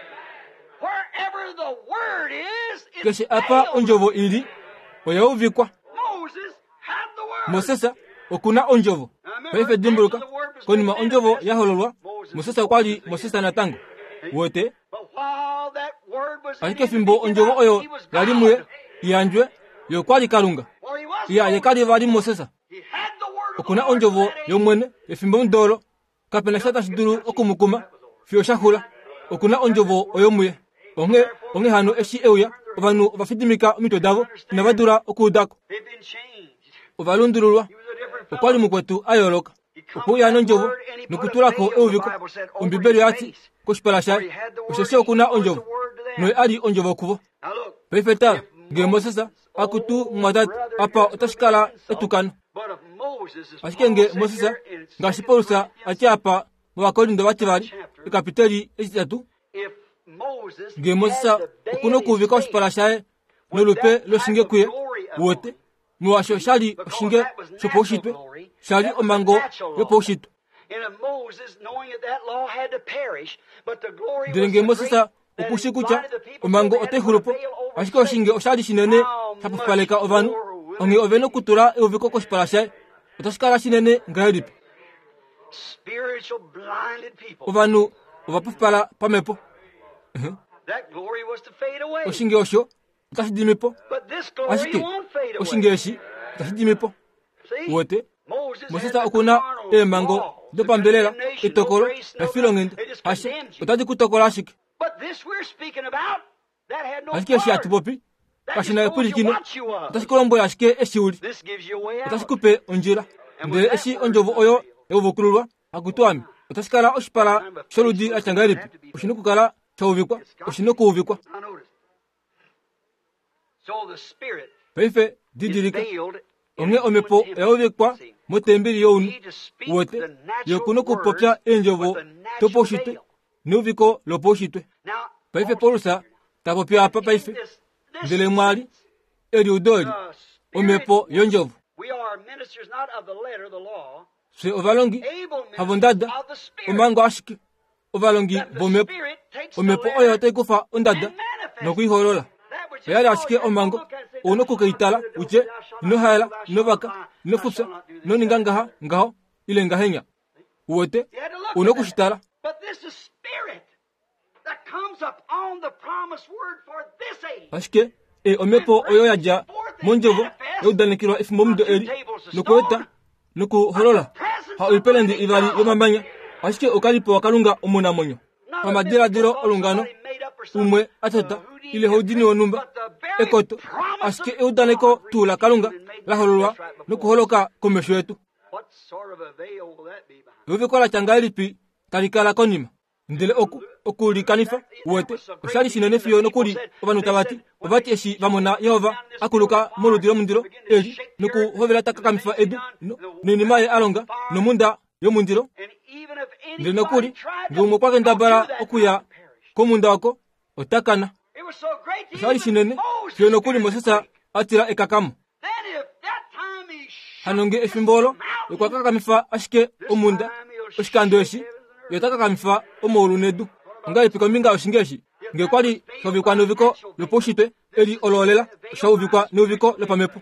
keshe apa onjovo ili oyauvikwa mosesa okuna onjovo paife dimbuluka konima onjovo yahololwa mosesa kwali mosesa natango wote ashike fimbo onjovo oyo yalimwe yanjwe yokwali kalunga iya yekali vali mosesa okuna onjovo yomwene efimbo mudolo kapena shata shidulu okumukuma fyo shahula okuna onjovo oyomuye onge onge hano eshi euya ovanu vafidimika omito davo navadura okudako ovalundululwa okwali mukwetu ayoloka okuya nonjovo nokutulako euviko ombibeli yati koshipala shaye osheshe okuna onjovo noye ali onjovo kuvo paife tala nge mosesa akutu mwadati apa otashikala etukano ashike nge mosesa ngashipolusa ati apa muvakolindo vati vali ekapiteli ecitatu nge mosesa okuno kuvika oshipala shaye nolupe loshinge kuye wote muwasho shali oshinge shopoushitwe shali omango yopoushitwe ndele nge mosesa okushikucha omango otehulupo ashike oshinge oshali shinene shapufaleka ovanu onge oveno kutula euviko koshipala shaye otashikala shinene ngaelipi ovanu ovapufala pamepo oshinge osho otashidimipo ashike oshinge eshi otashidimipo wote mosesa okuna emango dopambelela etokolo efilongende ashe otadi kutokola ashike ashike eshi atupopi kashina epulikine otashikolombola ashike eshiuli otashikupe onjila ndele eshi onjovo oyo euvokululwa akutwami otashikala oshipala sholudi achangaelipi oshinokukala chauvikwa oshinokuuvikwa paife didirika onge omepo eovikwa motembili younu wote yokuno kupopya enjovo toposhitwe nuviko loposhitwe paife polusa tapopya apa paife ndele mwali eri udoli omepo yonjovu se ovalongi havondada omango ashike ovalongi vomepo omepo oyo taikufa ondada nokuiholola yali ashike omango ono kukaitala uche nohala novaka nofupsa noninga ngaha ngaho ile ngahenya wote ono kushitala ashike e omepo oyo yaja monjovo eudanikirwa ifimbo mdo eri nokueta nokuholola ha uipelendi ivari yomamanya ashike okalipo wakalunga omunamonyo amadiradiro olungano umwe atata ile hodini wonumba ekoto ashike eudaneko tula kalunga lahololwa nokuholoka komesho yetu yovikola changailipi talikala konima ndele oku okulikanifa wote ushali sinene fiyo nokuli ovanuta bati obati eshi vamona Yehova akuluka moludiro mundiro eri nokuhovela takakamifa edu ninimaye alonga nomunda yomundiro ndele nokuli ngumo kwake ndabala okuya komunda wako otakana ushali sinene fiyo nokuli Mosesa atira ekakamo hanonge efimbolo yokwakakamifa ashike omunda oshikando eshi yotakakamifa omolunedu ngai piko minga oshingeshi ngekwali sovikwa noviko loposhitwe eri ololela shauvikwa noviko lopamepo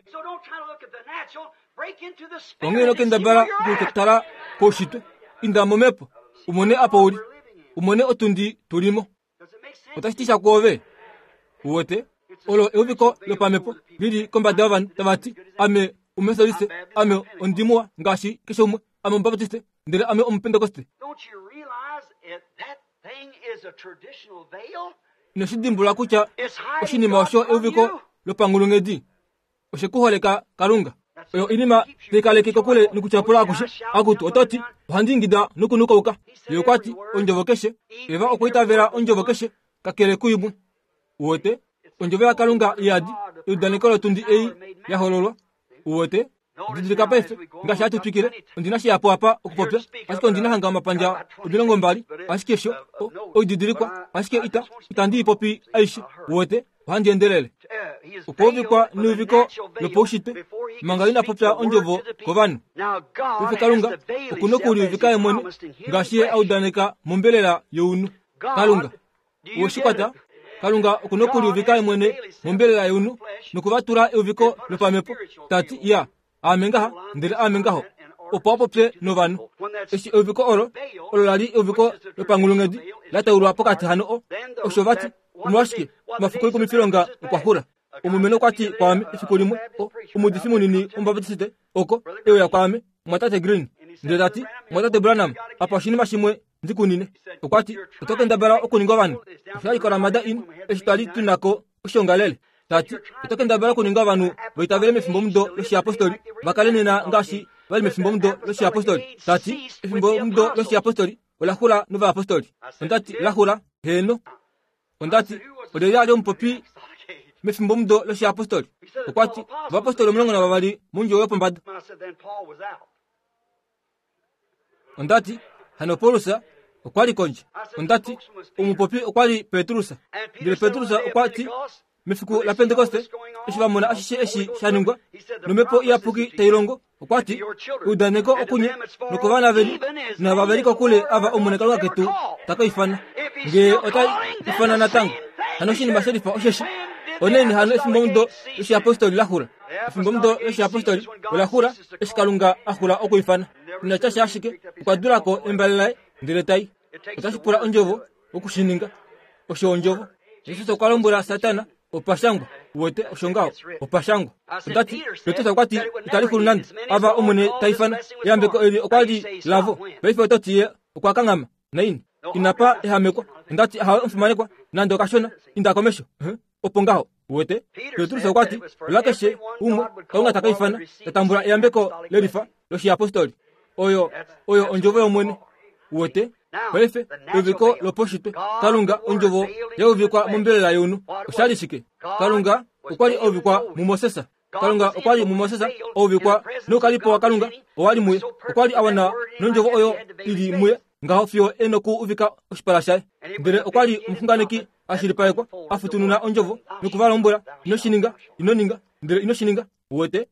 ongeno kendabala kutala poshitwe inda momepo umone apo uli umone otundi tulimo otashitisha kuove wote olo eviko lopamepo lili kombada van tabati ame umethodiste ame ondimwa ngashi kishomwe ame mbaptiste ndele ame ompentekoste nesidimbula kucha oshinima osho euviko lopangulungedi oshekuholeka kalunga oyo inima tekalekeko kule nikuchapula akushe akutu ototi ohandingida nukunukauka yokwati onjovo keshe eva okuitavela onjovo keshe kakele kuimwe wote onjovo ya kalunga yadi eudanikolo tundi ei yahololwa wote didilika paife ngashi atutwikile ondina shiyapo apa okupopya asike ondina hanga mapanja odilongo mbali asike sho oididilikwa asike ita itandi ipopi aishi wote ohandiendelele ukovikwa nuviko loposhitwe mangalina popya onjovo kovanu paife kalunga okunokuli uvika emwene ngashi audanika mombelela younu kalunga woshikwata kalunga okunokuli uvika emwene mombelela younu nokuvatura euviko lopamepo tati ya amengaha ndele amengaho opopopye novanu eshi euviko olo olo lali euviko lopangulungedi lataurwa pokati hano o oshovati umwashike mafukuli kumifilonga ukwahura umumeno kwati kwame ifikulimwe umudisi munini umbabatisite oko ewe ya kwame mwatate green ndele tati mwatate branham apa shinima shimwe ndikunine ukwati utoke ndabara okuninga vanu ushayikora mada inu eshitali tunako ushongalele tati utoke ndabara kuninga vanu vaitavele mefimbo mdo loshi apostoli vakalenena ngashi vali mefimbo mdo loshi apostoli tati efimbo mdo loshi apostoli olahula nova apostoli ondati lahula heno ondati odeyali ompopi mefimbo mdo loshi apostoli ukwati vaapostoli omulongo na vavali munjo yopombada ondati hano polusa okwali konje ondati umupopi okwali petrusa ndile petrusa okwati mefiku la pentekoste eshi vamona ashishe eshi shaningwa nomepo iyapuki tailongo okwati udaneko okunye nokovana veli na vaveliko kule ava omunekalunga ketu takaifana nge ota ifana natango hano shini maserifa osheshi oneni hano efimbo mdo eshi apostoli lahura efimbo mdo eshi apostoli olahura eshi kalunga ahura okuifana nachashi ashike ukwadurako embalelae ndiretai otashipula onjovo okushininga osho onjovo yesu tokwalombula satana opashangwa wote oshongao opashangwa ndati yotosa kwati italihulu nandi ava omune taifana yambeko eli okwali lavo baife ototiye okwakangama naini inapa ehamekwa ndati ahawe mfumanekwa nando kashona indakomesho opongaho wote yotusa kwati olakeshe umwe kaunga takaifana tatambula yambeko lelifa loshi apostoli oyo oyo onjovo yomwene wote baife eviko loposhitwe kalunga onjovo yauvikwa mombelela yonu oshalishike kalunga ukwali ovikwa mu Mosesa kalunga okwali mu Mosesa ovikwa nokalipo kalunga owali muye okwali awana nonjovo oyo ili muye ngaho fyo enoku uvika oshipala shaye ndere okwali mfunganiki ashilipalekwa afutununa onjovo nokuvala ombula inoshininga inoninga ndere inoshininga wote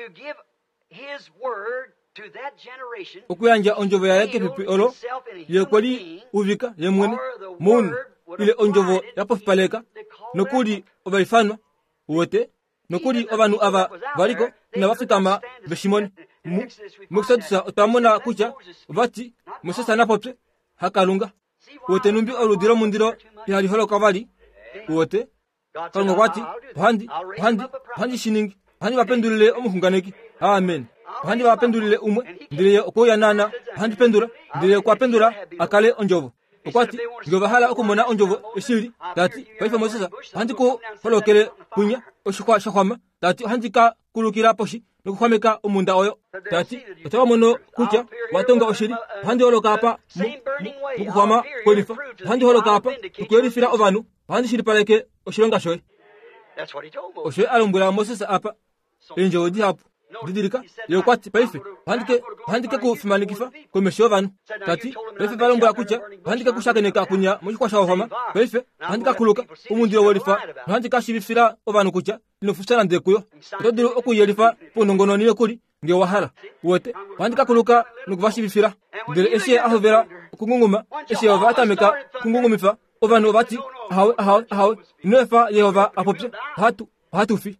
okuyanja onjovo yayake pipi olo yekwali uvika yemwene munu ile onjovo yapofipaleka nokuli ovaifanwa wote nokuli ovanu ava valiko na vafitama veshimoni mukisadusa otamona kucha vati Mosesa napopye hakalunga wote numbi oludiro mundiro yali holoka vali wote kalunga kwati handi handi handi shiningi handi vapendulile omuhunganeki amen handi vapendulile umwe ndile okoya nana handi pendula ndile kwa pendula akale onjovo okwati ngova hala okumona onjovo eshili dati paifa Mosesa handi ko holokele kunya oshikwa shahwama dati handi ka kulukira poshi nokuhwameka omunda oyo dati otawa mono kucha watonga oshili handi holoka apa mukuhwama kwelifa handi holoka apa okwelifira ovanu handi shilipaleke oshilonga shoye oshoye alombwela Mosesa apa enjovo dihapu didirika yokwati paife handike handike kufimanikifa komesho vanu tati paife valombola kucha handike kushakeneka kunya mushikwa shawahama paife handika kuluka umundiro wolifa handika shibifira ovanu kucha inofusana ndekuyo todiru okuyelifa punongononi yokuli nge wahala wote handika kuluka nukuvashibifira ndele eshe ahovera kungunguma eshe yova atameka kungungumifa ovanu vati hawe hawe hawe inoefa yehova apopye hatu hatufi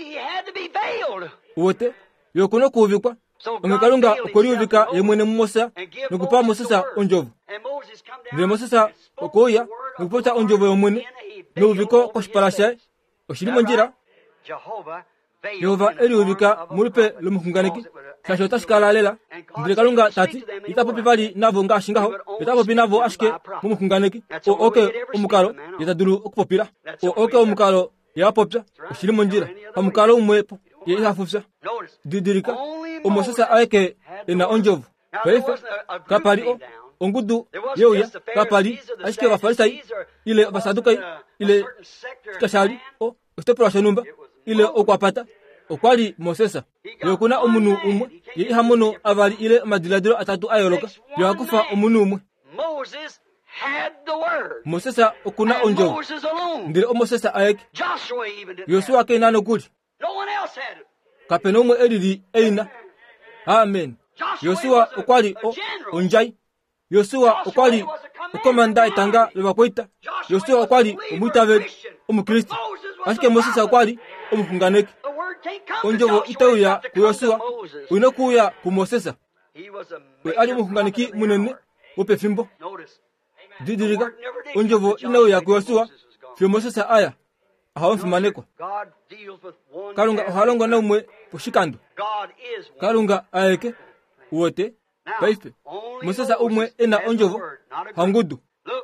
wote yokuno kuvikwa ongekalunga okoli uvika yemwene Mosesa nokupa Mosesa onjovo ndile Mosesa okoya nokupota onjovo yomwene noviko koshipala shaye oshilimo njira Yehova eli uvika mulupe lomuhunganiki shasho tashikala lela ndile kalunga tati itapopi vali navo ngashingaho itapopi navo ashike mumuhunganiki o oke omukalo yetadulu okupopira o oke omukalo yapopya oshilimo njira pamukalo umwepo yehafufsa didirika Mosesa aeke ena onjovu paife kapali o ongudu yeuya kapali ashike vafarisai ile vasadukai ile kashali o ostepura shanumba ile okwapata okwali Mosesa yokuna omunu umwe yehamono avali ile madiladiro atatu ayoloka yakufa omunu umwe Mosesa okuna onjovu ndile Mosesa aeke Yoshua kenano kuli kapenomwe elili eina amen Yoshua okwali o onjai Yoshua okwali okomanda itanga lebakwita Yoshua okwali omutaveli omukristo ashike Mosesa okwali omuhunganeki onjovo itauya ku Yoshua unokuya ku Mosesa we ali omuhunganeki munene wopefimbo didirika onjovo inauya ku Yoshua fyo Mosesa aya ahawamfimanekwa kalunga ohalonga na umwe pushikando kalunga aeke wote paife Mosesa umwe ena onjovo hangudu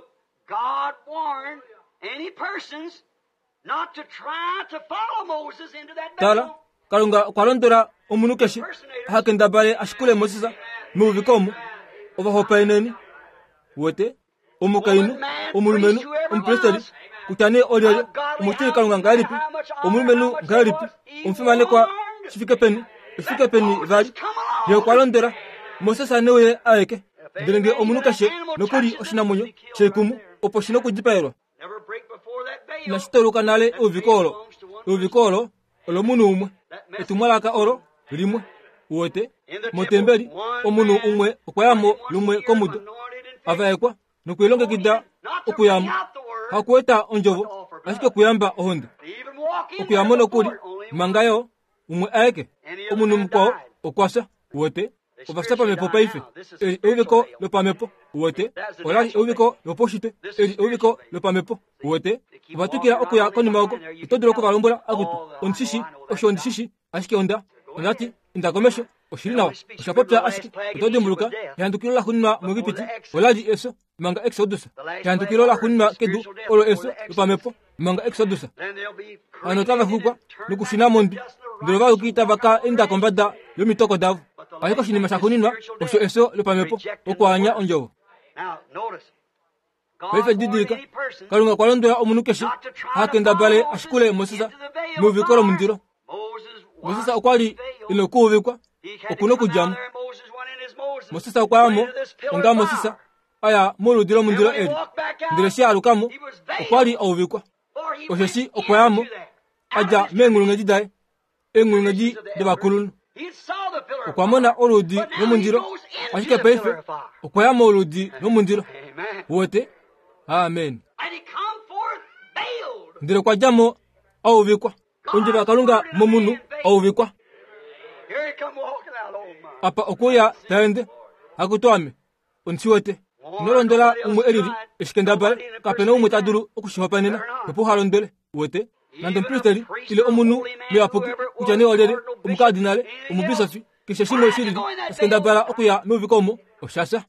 tala kalunga kwalondora omunukeshi hakenda bale ashikule Mosesa muvikomo ovahopaeneni wote omukainu omulumenu ompresteri kutane olele umutiri kalunga ngalipi omulumenu ngalipi umfimanekwa shifike peni shifike peni vali yokwalondera Mosesa newe aeke direnge omunukashe nokuri oshinamunyo chekumu opo shinokujipairwa nashitoluka nale uvikolo uvikolo olomunu umwe etumwalaka oro limwe wote motembeli omunu umwe okwayamo lumwe komudo avaekwa nokwilongekida okuyamo hakueta onjovo ashike kuyamba ohonde okuyamo nokuli mangayo umwe aeke omunu mkwao okwasha wote ovasapa mepo paife eli uviko lopamepo wote olali uviko loposhite eli uviko lopamepo wote ovatukila okuya konima oko itodula okuvalombola akutu onsishi osho ondishishi ashike onda ondati indakomesho oshilinawa oshapopya ashike utodimbuluka yahandukilo lahunima muegipiti olali eso manga exodusa yahandukilo lahunima kedu olo eso lopamepo manga exodusa anotava hukwa nukushina mondi ndilo valukita vaka indakombada yomitoko davu ayiko shinima shakuninwa osho eso lopamepo okwanya onjovo paife didirika kalunga kwalondora omunukeshi hakenda bale ashikule Mosesa muvikolo mundiro Mosesa okwali inokuvikwa okuno kujamu. Mosesa okwamo onga Mosesa aya muludiro mundiro eri ndire shalukamo okwali ovikwa osheshi okwamo aja mengulunga jidai engulunga ji de bakulunu okwamona oludi nomundiro ashike peife okwamo oludi nomundiro wote amen ndire kwa jamo ovikwa onje bakalunga momunu ovikwa apa okuya tende akutwame onsiwote nolondela umwe eriri ishikendabale kapena umwe taduru okushihopanena pepo halondele wote nando mpriteri ile omunu miapuki kujane olere umukadinale umubisafi kisha shimo shiriri ishikendabala okuya nuvikomo oshasha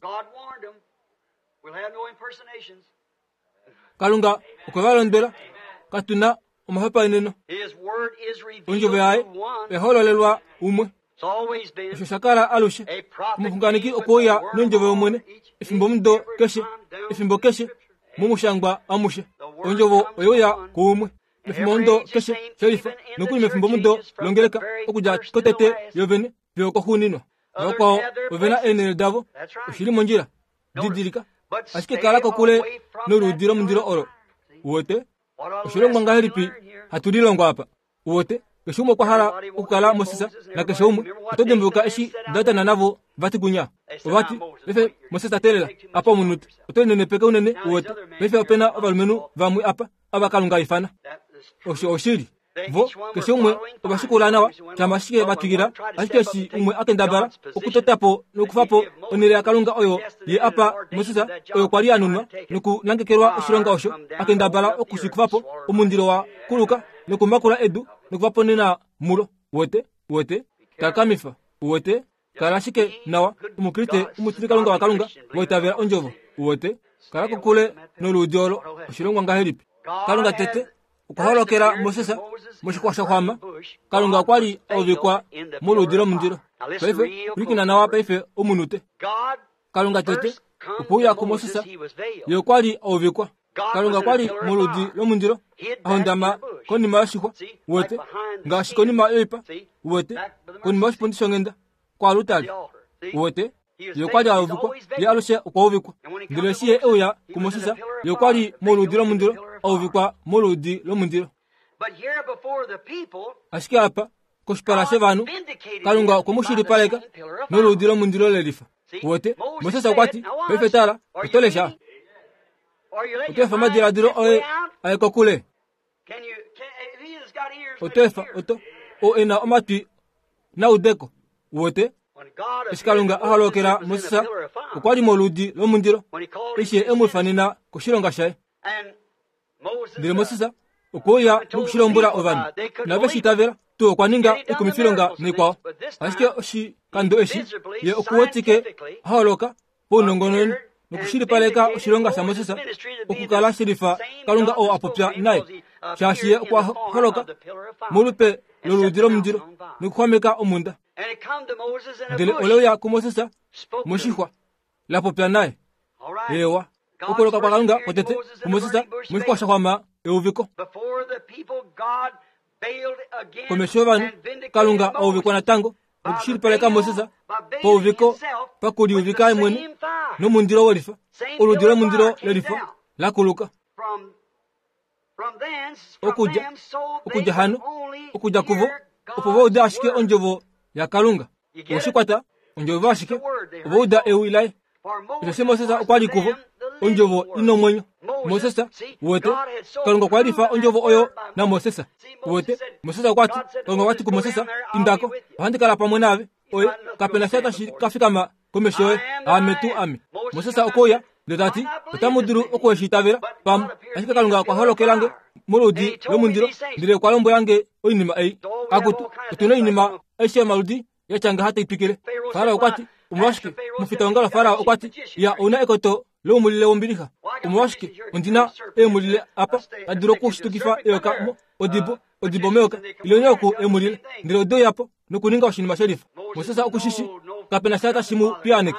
kalunga okwebalondela katuna omahopaneno onjove yae ehololelwa umwe Shakara alushe umufunganiki okoya nonjove omwene ifimbo mdo keshe ifimbo keshe mumushangwa amushe onjovo oyoya kumwe ifimbo mdo keshe sherifa nokuli mefimbo mdo longeleka okuja kotete yovene vyoko huninwa noko ovena ene davo ushiri monjira didirika ashike kalako kule norudiro mundiro oro wote ushirongwa ngaheripi haturilongwa hapa wote keshumo kwa hara ukala Mosesa na keshumo otodembuka eshi data na navo vatigunya ovati lefe Mosesa telela apa munut otone peke unene wote lefe opena obalmenu vamu apa abakalunga ifana oshi oshiri vo keshumo obashikula nawa chamashike batugira ashike si umwe akendabara okutotapo nokufapo onere akalunga oyo ye apa Mosesa oyo kwali anunwa nuku nangekerwa oshironga osho akendabara okushikufapo omundiro wa kuluka nukumakula edu nukuvaponena mulo wote wote takamifa wote karashike nawa umukrite umutiri kalunga wakalunga woitavera onjovo wote karakukule noludiolo oshirongwa ngaheripi kalunga tete ukuholokera Mosesa mushikwasha kwama kalunga kwali ovikwa muludiro mundiro paife ulikina nawa paife umunute kalunga tete upuya ku Mosesa yo kwali ovikwa kalunga kwali muludi lomundiro ahondama konima yashikwa wote ngashikonima yoipa wote konima yashipondishongenda kwa lutali wote yo kwali ovikwa yalushe ukwovikwa ndileshiye euya ku Mosesa yo kwali muludi lomundiro ovikwa muludi lomundiro ashike apa kushiparashe vanu kalunga kumushiri paleka noludi lomundiro lelifa wote Mosesa kwati pefetala utolesha otefa madiradiro oe ayekokule otefa oto o ena omati na udeko wote iskalunga ahalokera Mosesa ukwali moludi lomundiro ishe emulfanina kushironga shae ndire Mosesa ukoya nukushirombura ovani naveshitavera tu okwaninga ikumifilonga nikwao ashike oshi kando eshi ye okuwotike ahaloka ponongononi nukushiri paleka oshironga sha Mosesa okukala shirifa kalunga o apopya naye shashiye kwa holoka mulupe loludiro mundiro nukwameka omunda ndele oleya ku Mosesa mushihwa lapopya naye ewa ukoloka kwa kalunga kotete ku Mosesa mushikwa shakwama euviko komeshobanu kalunga ovikwa na tango nukushiri paleka Mosesa po uviko pakuli uvika mwene no mundiro walifa oludiro mundiro lelifa lakuluka okuja okuja hano okuja kuvo opovo uda ashike onjovo ya kalunga oshikwata onjovo ashike ovo uda ewilaye ilese Mosesa okwali kuvo onjovo ino mwenyo Mosesa wote kalunga kwalifa onjovo oyo na Mosesa wote Mosesa kwati kalunga kwati ku Mosesa indako ahandikala pamwe nave oye kapena shata kafikama komeshoe ametu ami Mosesa okoya ndati utamuduru okweshitavera pam ashika kalunga kwa holokelange muludi lomundiro ndire kwa lombo yange oinima ei akutu tuno inima eshe maludi yachanga hata ipikire fara okwati umwashike mufitangala fara okwati ya una ekoto lomulile wombiriha umwashike undina emulile apa adiro kushitukifa yoka odibo odibo meoka ilonyoko emulile ndire odo yapo nukuninga oshinima sherifa Mosesa okushishi kapena shata shimu pianek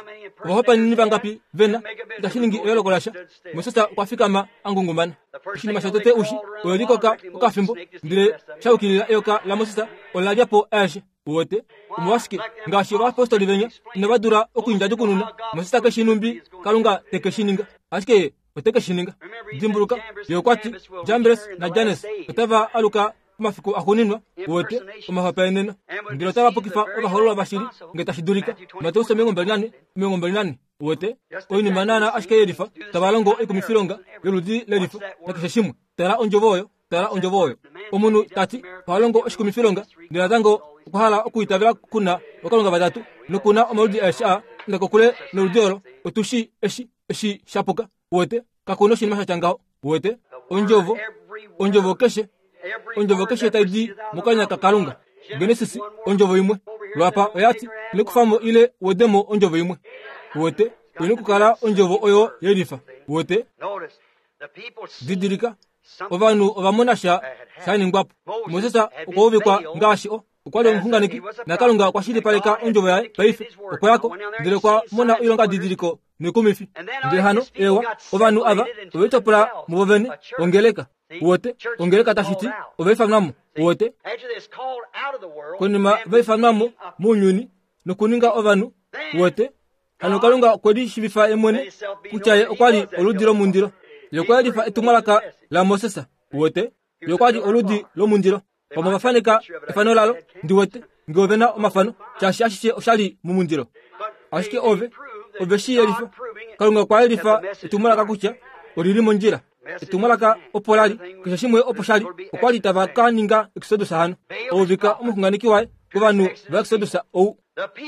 wahopa nini vangapi vena ita shilingi elo kolasha Mosesa kwafika ma angungumana shini mashatete ushi oliko ka kafimbo ndire shaukilila eyoka la Mosesa olajapo ashe wote umwashike ngashi wa apostoli venye inabadura okuinja dukununa Mosesa keshinumbi kalunga tekeshininga ashike otekeshininga dimburuka yokwati Jambres na Janes otava aluka mafiku akuninwa wote umahapenena ndiro tava pokifa obaholola bashiri ngetashidurika mateusa mengo mbernani mengo mbernani wote oyini manana ashike yerifa tabalongo ekumifilonga yoludi lerifa nakishashimu tara onjovoyo tara onjovoyo omunu tati balongo eshikumifilonga ndirazango kuhala okuitavira kuna wakalonga batatu nokuna omaludi esha ndakokule noludoro otushi eshi eshi shapuka wote kakuno shinmasha changao wote onjovo onjovo keshe onjovo keshe taidi mukanya kakalunga Genesis onjovo imwe lwapa oyati nikufamo ile wodemo onjovo imwe wote inukukala onjovo oyo yerifa wote didirika ovanu ovamonasha shani ngwapo Mosesa ukobikwa ngashi o ukwali mfunganiki nakalunga kwashiri paleka onjovo yae paife ukwako ndile kwa mona ilonga didiriko nikumifi ndile hano ewa ovanu ava ovitopula mubovene ongeleka wote ongeleka tashiti ovefamnamu wote konima vefamnamu munyuni nukuninga ovanu wote hano kalunga kwedi shibifa emwene kuchaye ukwali oludiro mundiro yokwali fa etumalaka la Mosesa wote yokwali oludi lo mundiro omafanika efano lalo ndiwote ngovena omafano chashi ashishe oshali mumundiro ashike ove ove shi yerifa kalunga kwa yerifa etumalaka kucha olili monjira etumalaka opolali kishashimwe oposhali okwali tabaka ninga exodusa hano ovika omukunganiki wae kuvanu va exodusa ou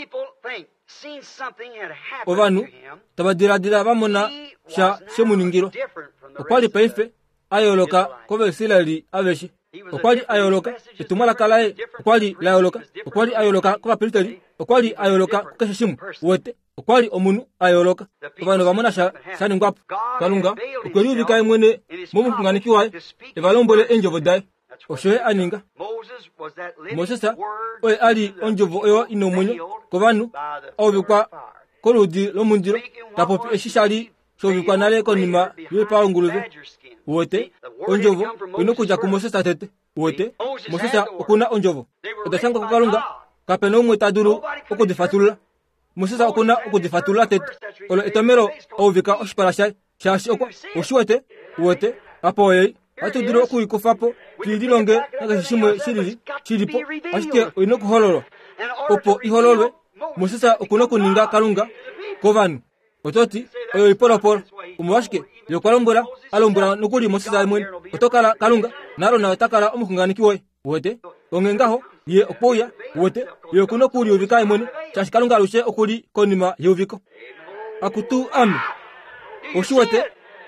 ovanu tabadiradira vamona sha shemuningiro okwali paife ayoloka kove Israeli aveshi okwali ayoloka etumalaka lae okwali layoloka okwali ayoloka kwa Piliteri okwali ayoloka kukeshashimu wote okwali omunu ayoloka ovanu vamona sha shani ngwapo kalunga ukweluvika emwene mumukunganiki wae evalombole enjovo dae oshoe aninga Mosesa oye ali onjovo oyo inomunyo kovanu ovikwa koludi lomundiro tapopi eshishali shovikwa nale konima yepa nguluve wote onjovo inokuja ku Mosesa tete wote Mosesa okuna onjovo otasanga kukalunga kapeno umwe taduru okudifatulula Mosesa okuna okudifatulula tete olo etomero ovika oshiparasha shashi okwa oshiwete wote apo oye atudiro okuikufapo tidilonge nakashishimwe shirili chilipo ashike inokuhololo opo ihololwe Mosesa okuna kuninga kalunga kovanu ototi oyo ipolopolo umwashike yokwalombora alombora nukuli Mosesa imwene otokala kalunga naro na otakala omukunganiki woye wote ongengaho ye opoya wote yokuno kuli uvika imwene chashi kalunga lushe okuli konima yeuviko akutu ami oshiwete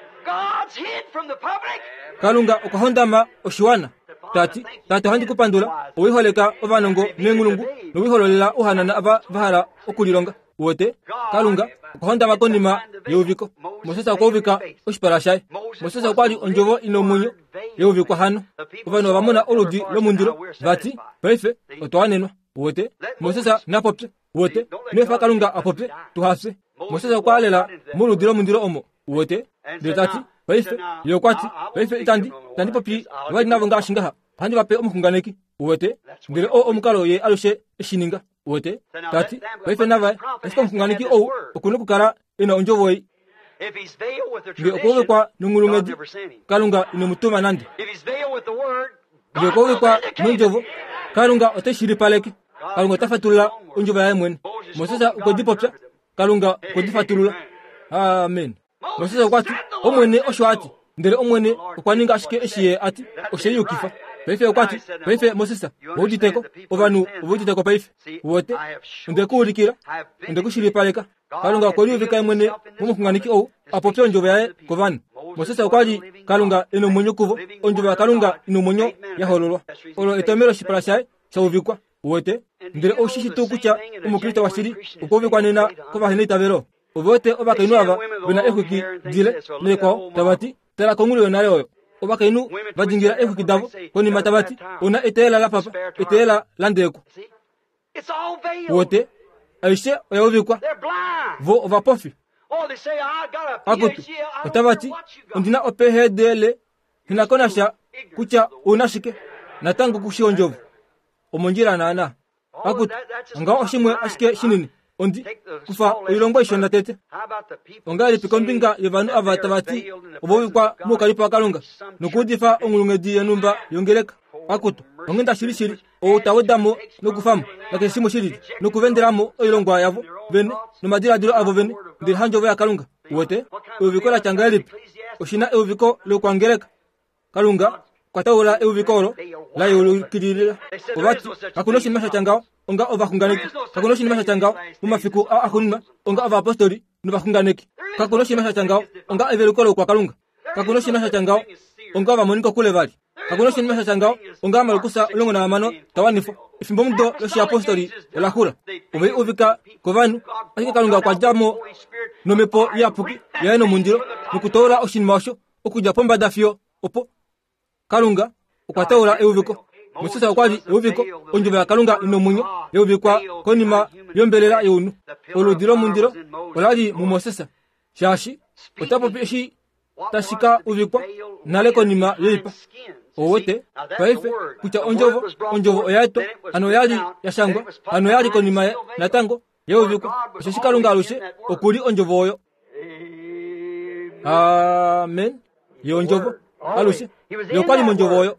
kalunga okahondama oshiwana tati tati handi kupandula owiholeka ovanongo nengulungu nowihololera uhanana ava vahala okulilonga wote kalunga okahondama konima yeuviko Mosesa okovika oshiparashaye Mosesa okwali onjovo inomunyo yeuvikwa hano ovanu vamona oludi lomundiro vati paife otwanenwa wote Mosesa napopye wote nefa kalunga apopye tuhase Mosesa okwalela muludi lomundiro omo wote detati paife yokwati paife itandi tandi popi wali navo ngashingaha handi vape omukunganiki wote ndire o omukalo ye alushe eshininga wote tati paife nava esika omukunganiki ou okunukukala ina onjovoyi nge okowekwa nungulungedi kalunga inomutuma nandi nge okowekwa nunjovo kalunga oteshiripaleki kalunga otafatulula onjova yae mwene Mosesa ukodipopya kalunga ukodifatulula amen Mosesa okwati omwene oshwati ndere omwene okwaninga ashike eshiye ati osheyi ukifa paife okwati paife Mosesa wuditeko ovanu wuditeko paife wote ndekuulikira ndekushiripaleka kalunga koliuvika emwene mumukunganiki ou apopya onjovo yae kovanu Mosesa okwali kalunga inomunyo kuvo onjovo ya kalunga inomunyo yahololwa olo etomero shipala shae shauvikwa wote ndere oshishitu kucha umukristo washiri ukovikwa nena kovahene itavero ovote ovakainu ava vena ehuki dile nekwao tabati tela kongulu yonale oyo ovakainu vadingira ehuki davo konima tabati ona eteela la papa eteela la ndeko wote aishe oyovikwa vo ovapofi akutu otavati undina opehedele hinakonasha kucha unashike natangu kushionjovu omonjira nana akutu nga oshimwe ashike shinini ondi kufa oilongo ishonda tete ongali pikombinga yevanu avatavati obovikwa mukalipa kalunga nokudifa ongulungedi yanumba yongereka akutu ongenda shiri shiri otawedamo nokufamu nakesimo shiri nokuvenderamo oilongo yavo vene nomadiradiro avo vene ndiri hanjo ya kalunga wote uviko la changalipi oshina uviko lokwangereka kalunga kwatawula euvikolo la yulukirira obati akunoshi masha changao onga ovakunganeki kakunoshi masha changao mumafiku akunima onga ova apostoli nuvakunganeki kakunoshi masha changao onga everukolo kwa kalunga kakunoshi masha changao onga vamoniko kule vali kakunoshi masha changao onga malukusa longo na amano tawanifu ifimbo mdo loshi apostoli olakula uve uvika kovanu asike kalunga kwa jamo nomepo yapuki yaeno mundiro nukutola oshinima osho okuja pomba dafio opo kalunga ukwatawula euviko musisa kwali euviko onjuva ya kalunga inomunyo euvikwa konima yombelela yunu oludiro mundiro olali mumosesa shashi otapopeshi tashika uvikwa nale konima yeipa owote paife kucha onjovo onjovo oyaito ano yali yashangwa ano yali konima natango yeuvikwa shashi kalunga alushe okuli onjovo oyo amen yonjovo alushe yokwali monjovoyo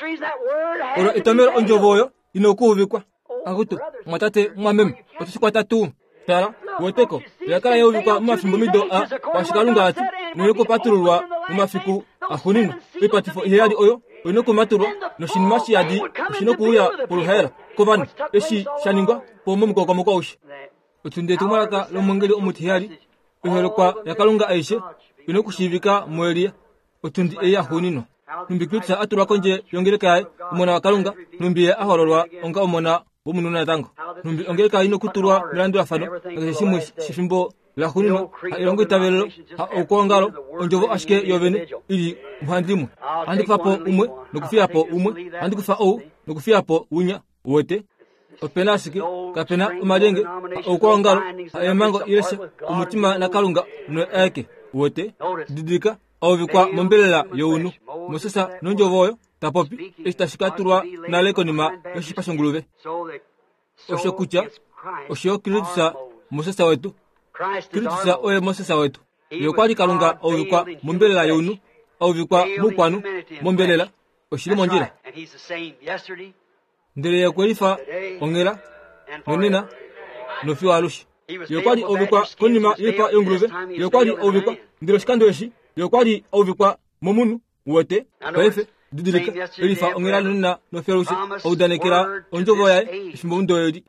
ora itomero onjovoyo inokuvikwa akutu mwatate mwamem otusikwata tu tara woteko yakala yovikwa mafimbo mido a washikalunga ati niko patulwa mumafiku ahunino ipatifo yali oyo onoko maturwa no shinmashi yadi shinokuya puluhera kovani eshi shaningwa pomo mukoko mukaushi utunde tumwaka lomongeli omutihali iherokwa yakalunga aishe inokushivika mwelia utundi eya hunino numbikutsa atura konje yongereka umona wakalunga numbiye ahololwa onga umona bumununa tango numbi ongereka ino kuturwa mirandu afano akashimwe shifimbo la hunino ilongo itabelo okongalo onjovo ashike yovene ili mhandimwe andi fapo umwe nokufiapo umwe andi kufa o nokufiapo unya wote openasike kapena umadenge okongalo emango ilese umutima nakalunga no eke wote didika ovikwa mombelela younu musisa nonjovoyo tapopi istashikaturwa naleko nima yoshipashonguluve osho kucha osho kiritusa musisa wetu kiritusa oye musisa wetu yokwali kalunga ovikwa mombelela younu ovikwa mukwanu mombelela oshili monjira ndele yakwelifa ongela nonena nofiwa alushi yokwali ovikwa konima yipa yonguluve yokwali ovikwa ndilo shikandoeshi yokwali ovikwa momunu wote paife didilika elifa ongela nona noferushi oudanekera onjovo yae ifimbo undoyeli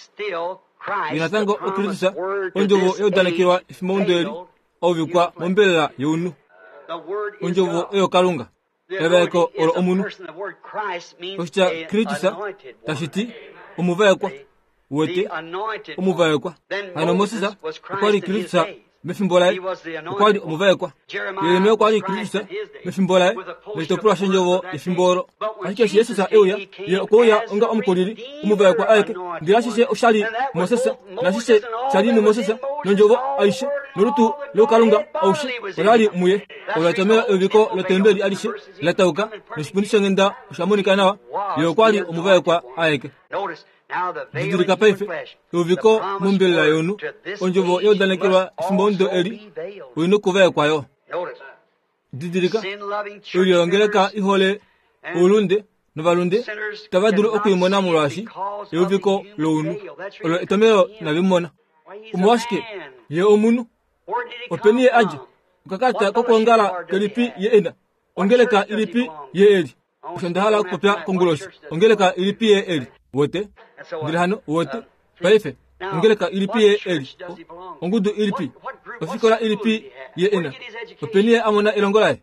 inatango okiritusa onjovo eudanekerwa ifimbo undoyeli ovikwa mombelela younu onjovo eyo kalunga evaeko olo omunu oshicha kiritusa tashiti omuvayekwa wote omuvayekwa ano mosisa okwali kiritusa mefimbolae okwali omuvayekwa yeremia okwali kiritusa mefimbolae metopula shenjovo ifimbolo ashike yesusa euya ye okoya onga omukolili omuvayekwa aeke ndirashishe oshali mosesa nashishe shalini mosesa nonjovo aishe norutu lokalunga aushe olali muye olatomera eviko lotembeli alishe latauka nishipundisha ngenda oshamonika nawa ye okwali omuvayekwa aeke didilika paife uviko mombelela yonu onjovo yodanekirwa ifimbo ndo eli uino kuvayekwayo didilika uliyongereka ihole ulunde novalunde tavadulu okuyimona mulwashi euviko lounu olo etomero navimona umuwashike ye omunu openiye aje ukakata kokongala kelipi ye enda ongeleka ilipi ye eli ushandahala kupya konguloshi ongeleka ilipi ye eli wote ndilhano wote paife ongeleka ilipi ye eli ongudu ilipi ofikola ilipi ye ena openiye amona elongolaye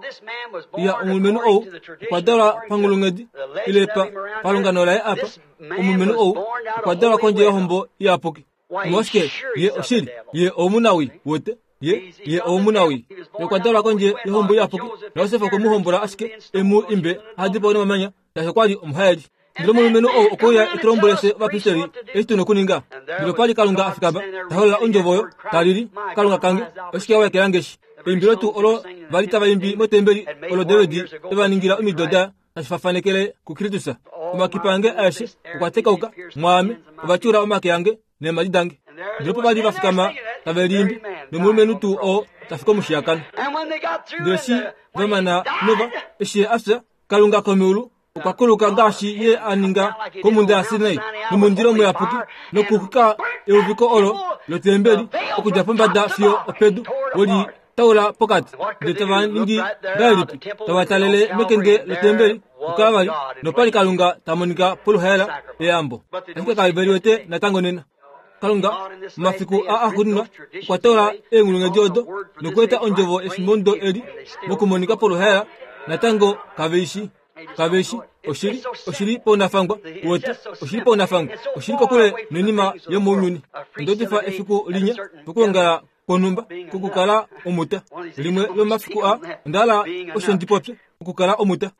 ya umumenu ou kwadala pangulungedi ilepa palunganolaye apa umumenu ou kwadala konje yahombo yapoki moske ye oshili ye omunawi wote ye ye omunawi ye kwadala konje yahombo yapoki yosefa ko muhombora aske emu imbe hadipo no mamanya yakwali umhayali ndilo mulumenu o okoya itrombolese bapisteri etuno kuninga ndilo pali kalunga afikaba tahola onjovoyo taliri kalunga kange oshikia wa kelangeshi imbiro tu olo valita bayimbi motemberi olo David ebaningira umidoda ashifafanekele ku Kristusa kumakipange ashe ukwateka uka mwami ubachura omake yange ne malidange ndilo bali bafikama tabelimbi nomulumenu tu o tafika mushiyakana ndosi vamana nova eshe asa kalunga komulu ukakuluka ngashi ye aninga komunda asinai numundiro mu yapuki no kukuka eubiko olo lotembeli okujapamba da fio opedu woli tawla pokati de tavangi galipi tawatalele mekenge lotembeli ukavali no pali kalunga tamonika pulu hela eyambo ake kaliberiwete natango nena kalunga mafiku a akudunga kwa tola engulunga jodo no kweta onjovo esimondo edi mokumonika pulu hela natango kaveshi kabeshi oshiri oshiri pona fangwa wote oshiri pona fangwa oshiri kokule nenima yo munyuni ndotifa efiku linya bukonga konumba kukukala omuta limwe yo mafiku a ndala oshondipopse kukukala omuta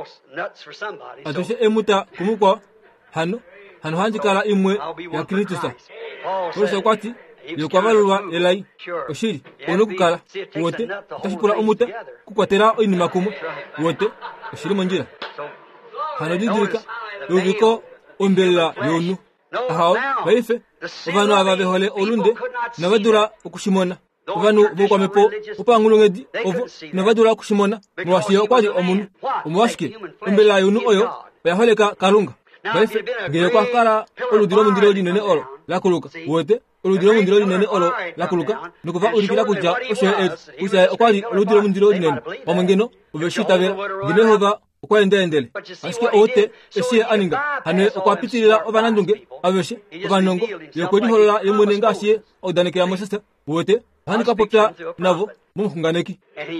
atoshe emuta kumukwa hano hano hanjikala imwe ya Kristusa oso kwati yokwabalwa elai oshiri onokukala wote tashipula omuta kukwatera oinima kumwe wote oshiri monjira hano didirika yubiko ombela yonu aho baife obanu ababehole olunde nabadura okushimona obanu bokwamepo upangulungedi ovo nabadura okushimona mwasiyo kwali omunu omwashike ombela yonu oyo baholeka kalunga baife ngeye kwakala oludiro mundiro linene olo lakuluka wote oludiro mundiro linene olo lakuluka nukuva ulikira kuja oshe et kuja okwali oludiro mundiro linene omengeno ubeshita bera ginehova ukwendendele asike ote eshe aninga hane okwapitirira obanandunge abeshe obanongo yokodi holola yemune ngasiye odaneke ya Moses wote hani kapopya navo mumukunganeki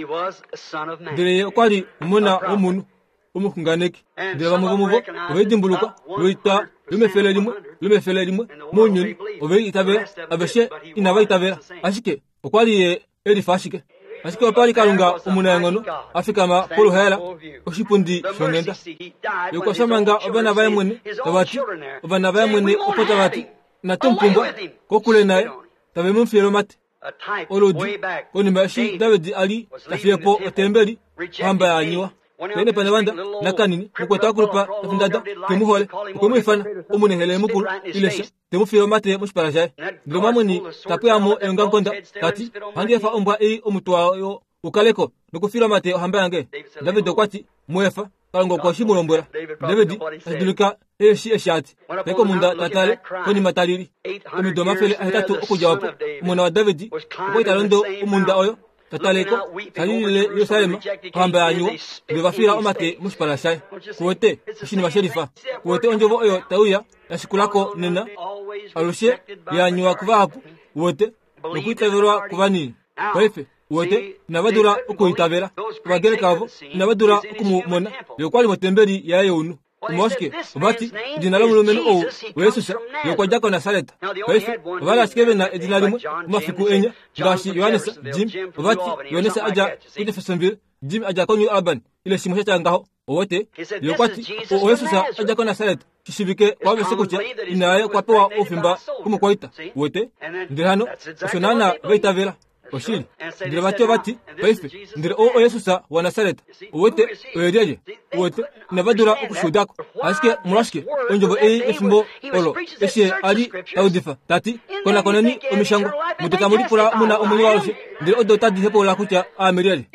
ndere okwali umona omunu umukunganeki ndere bamuvumo obedimbuluka loita lumefele limwe lumefele limwe munyuni obe itabera abeshe inaba itabera asike okwali erifashike asike opali kalunga umunangono afikama polo hela oshipundi shonenda yokosamanga obana bayemwene tabati obana bayemwene opota bati na tompumba kokule naye tabe mumfiro mate olodi koni mashi David ali tafiepo otembeli hamba yanyiwa nene panabanda nakanini mukwata kurupa tafindada kemuhole komwifana omunehele mukuru ilesha temufiro mate mushparajai ndoma muni tapuyamo engankonda kati handi yafa ombwa ei omutwa yo ukaleko nokufira mate hamba yange David okwati mwefa kalongo kwa shimulombora David aduluka eshi eshati beko munda tatale koni mataliri omidoma fele atatu okujawapo muna wa David okwita londo umunda oyo tataleko talile Yerusalema hamba yanyu bebafira omate mushparashai kuote shini basherifa kuote onjovo oyo tauya yashikulako nena alushe yanyu kuvahapu wote nokuitaverwa kubani kwefe wote nabadura ukuitabera kubagere kavo nabadura ukumumona yokwali motemberi ya yonu umwashike ubati dinalo mulumenu o wesusa yokwajako na saleta kwefe wala sikebe na edinalimwe mafiku enya ngashi Yohanesa Jim ubati Yohanesa aja kujefesambire Jim aja konyu Alban ile shimusha ngaho wote yokwati o wesusa aja kona saleta kishibike wabe sekucha inaye kwapewa ofimba kumukwaita wote ndirano usonana veitavera oshiri ndire batyo bati baife ndire o Yesusa wa Nazareta wote oyereje wote nabadura okushudako asike murashike onjobo ei efimbo olo eshe ali audifa tati kona konani omishango muteka muri pura muna omuli waloshe ndire odota dihepo la kucha ameriale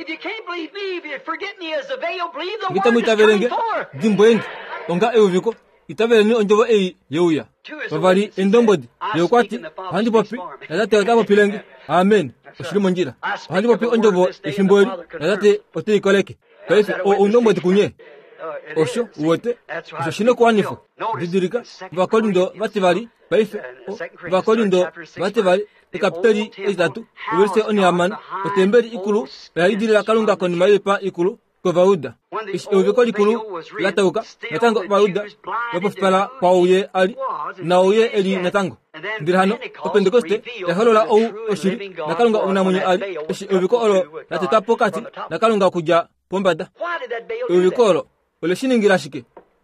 ngita mutaverenge dimboenge onga euviko itavereni onjobo ei yeuya bavari endombodi yokwati handi popi nadate otabo pilenge amen oshiri monjira handi popi onjobo ifimbori nadate otei koleke kaife o ondombodi kunye osho wote osho shino kwanifu didirika bakolindo bativali baife bakolindo bativali ekapitali ezatu uberse oniaman otemberi ikulu yaidira kalunga koni maipa ikulu kovauda ubikoli ikulu latauka natango bauda wapofipala kwa uye ali na uye eli natango ndirhano opentekoste yaholola ou oshiri nakalunga unamunye ali ubiko olo natetapo kati nakalunga kuja pombada ubiko olo ole shiningira shike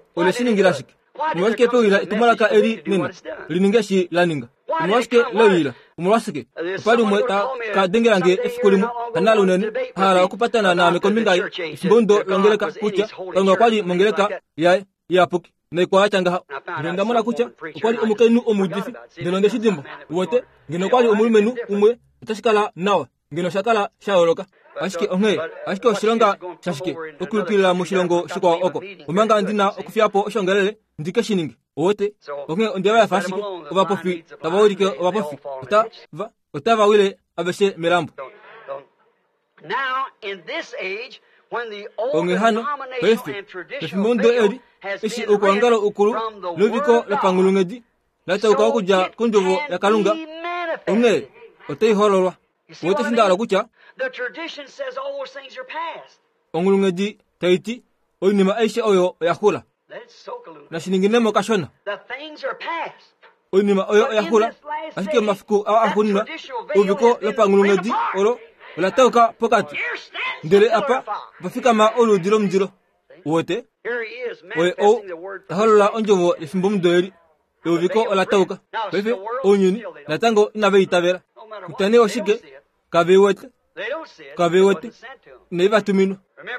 ole siningira shiki umwasike pe wila itumalaka eri nina liningeshi laninga umwasike lewila umwasike pali umweta ka dengerange efikulimu kanalo nene hala okupatana na mekombinga simbondo longeleka kucha longa kwali mongeleka ya ya puki ne kwa changa ngenda mona kucha kwali umukenu omudifi ndelonge shidimbo wote ngeno kwali umulumenu umwe utashikala nawa ngeno shakala shaoloka ashike onge ashike oshilonga shashike okulukila mushilongo shikwa oko umanga ndina okufyapo oshongelele ndike shiningi wote onge ondeba yafashike obapofi tabawurike obapofi uta va utava wile abeshe mirambo now in this age when the old denominational and traditional veil has been ukwangalo ukuru lubiko la pangulungedi lata ukakuja kunjovo ya kalunga onge otei hololwa wote sindala kucha the tradition says all those things are past ongulungedi taiti oinima aisha oyo yakula na shininginemo kashona the things are past oinima oyo yakula asike mafiku ahunna ubiko la pangulungedi oro la tauka pokati ndele apa bafika ma olu dilo mdilo wote oye o holola onjovo ifimbumdoeri ubiko la tauka befe onyuni na tango nabe itabera kutane oshike kabe wote kabe wote neba tumino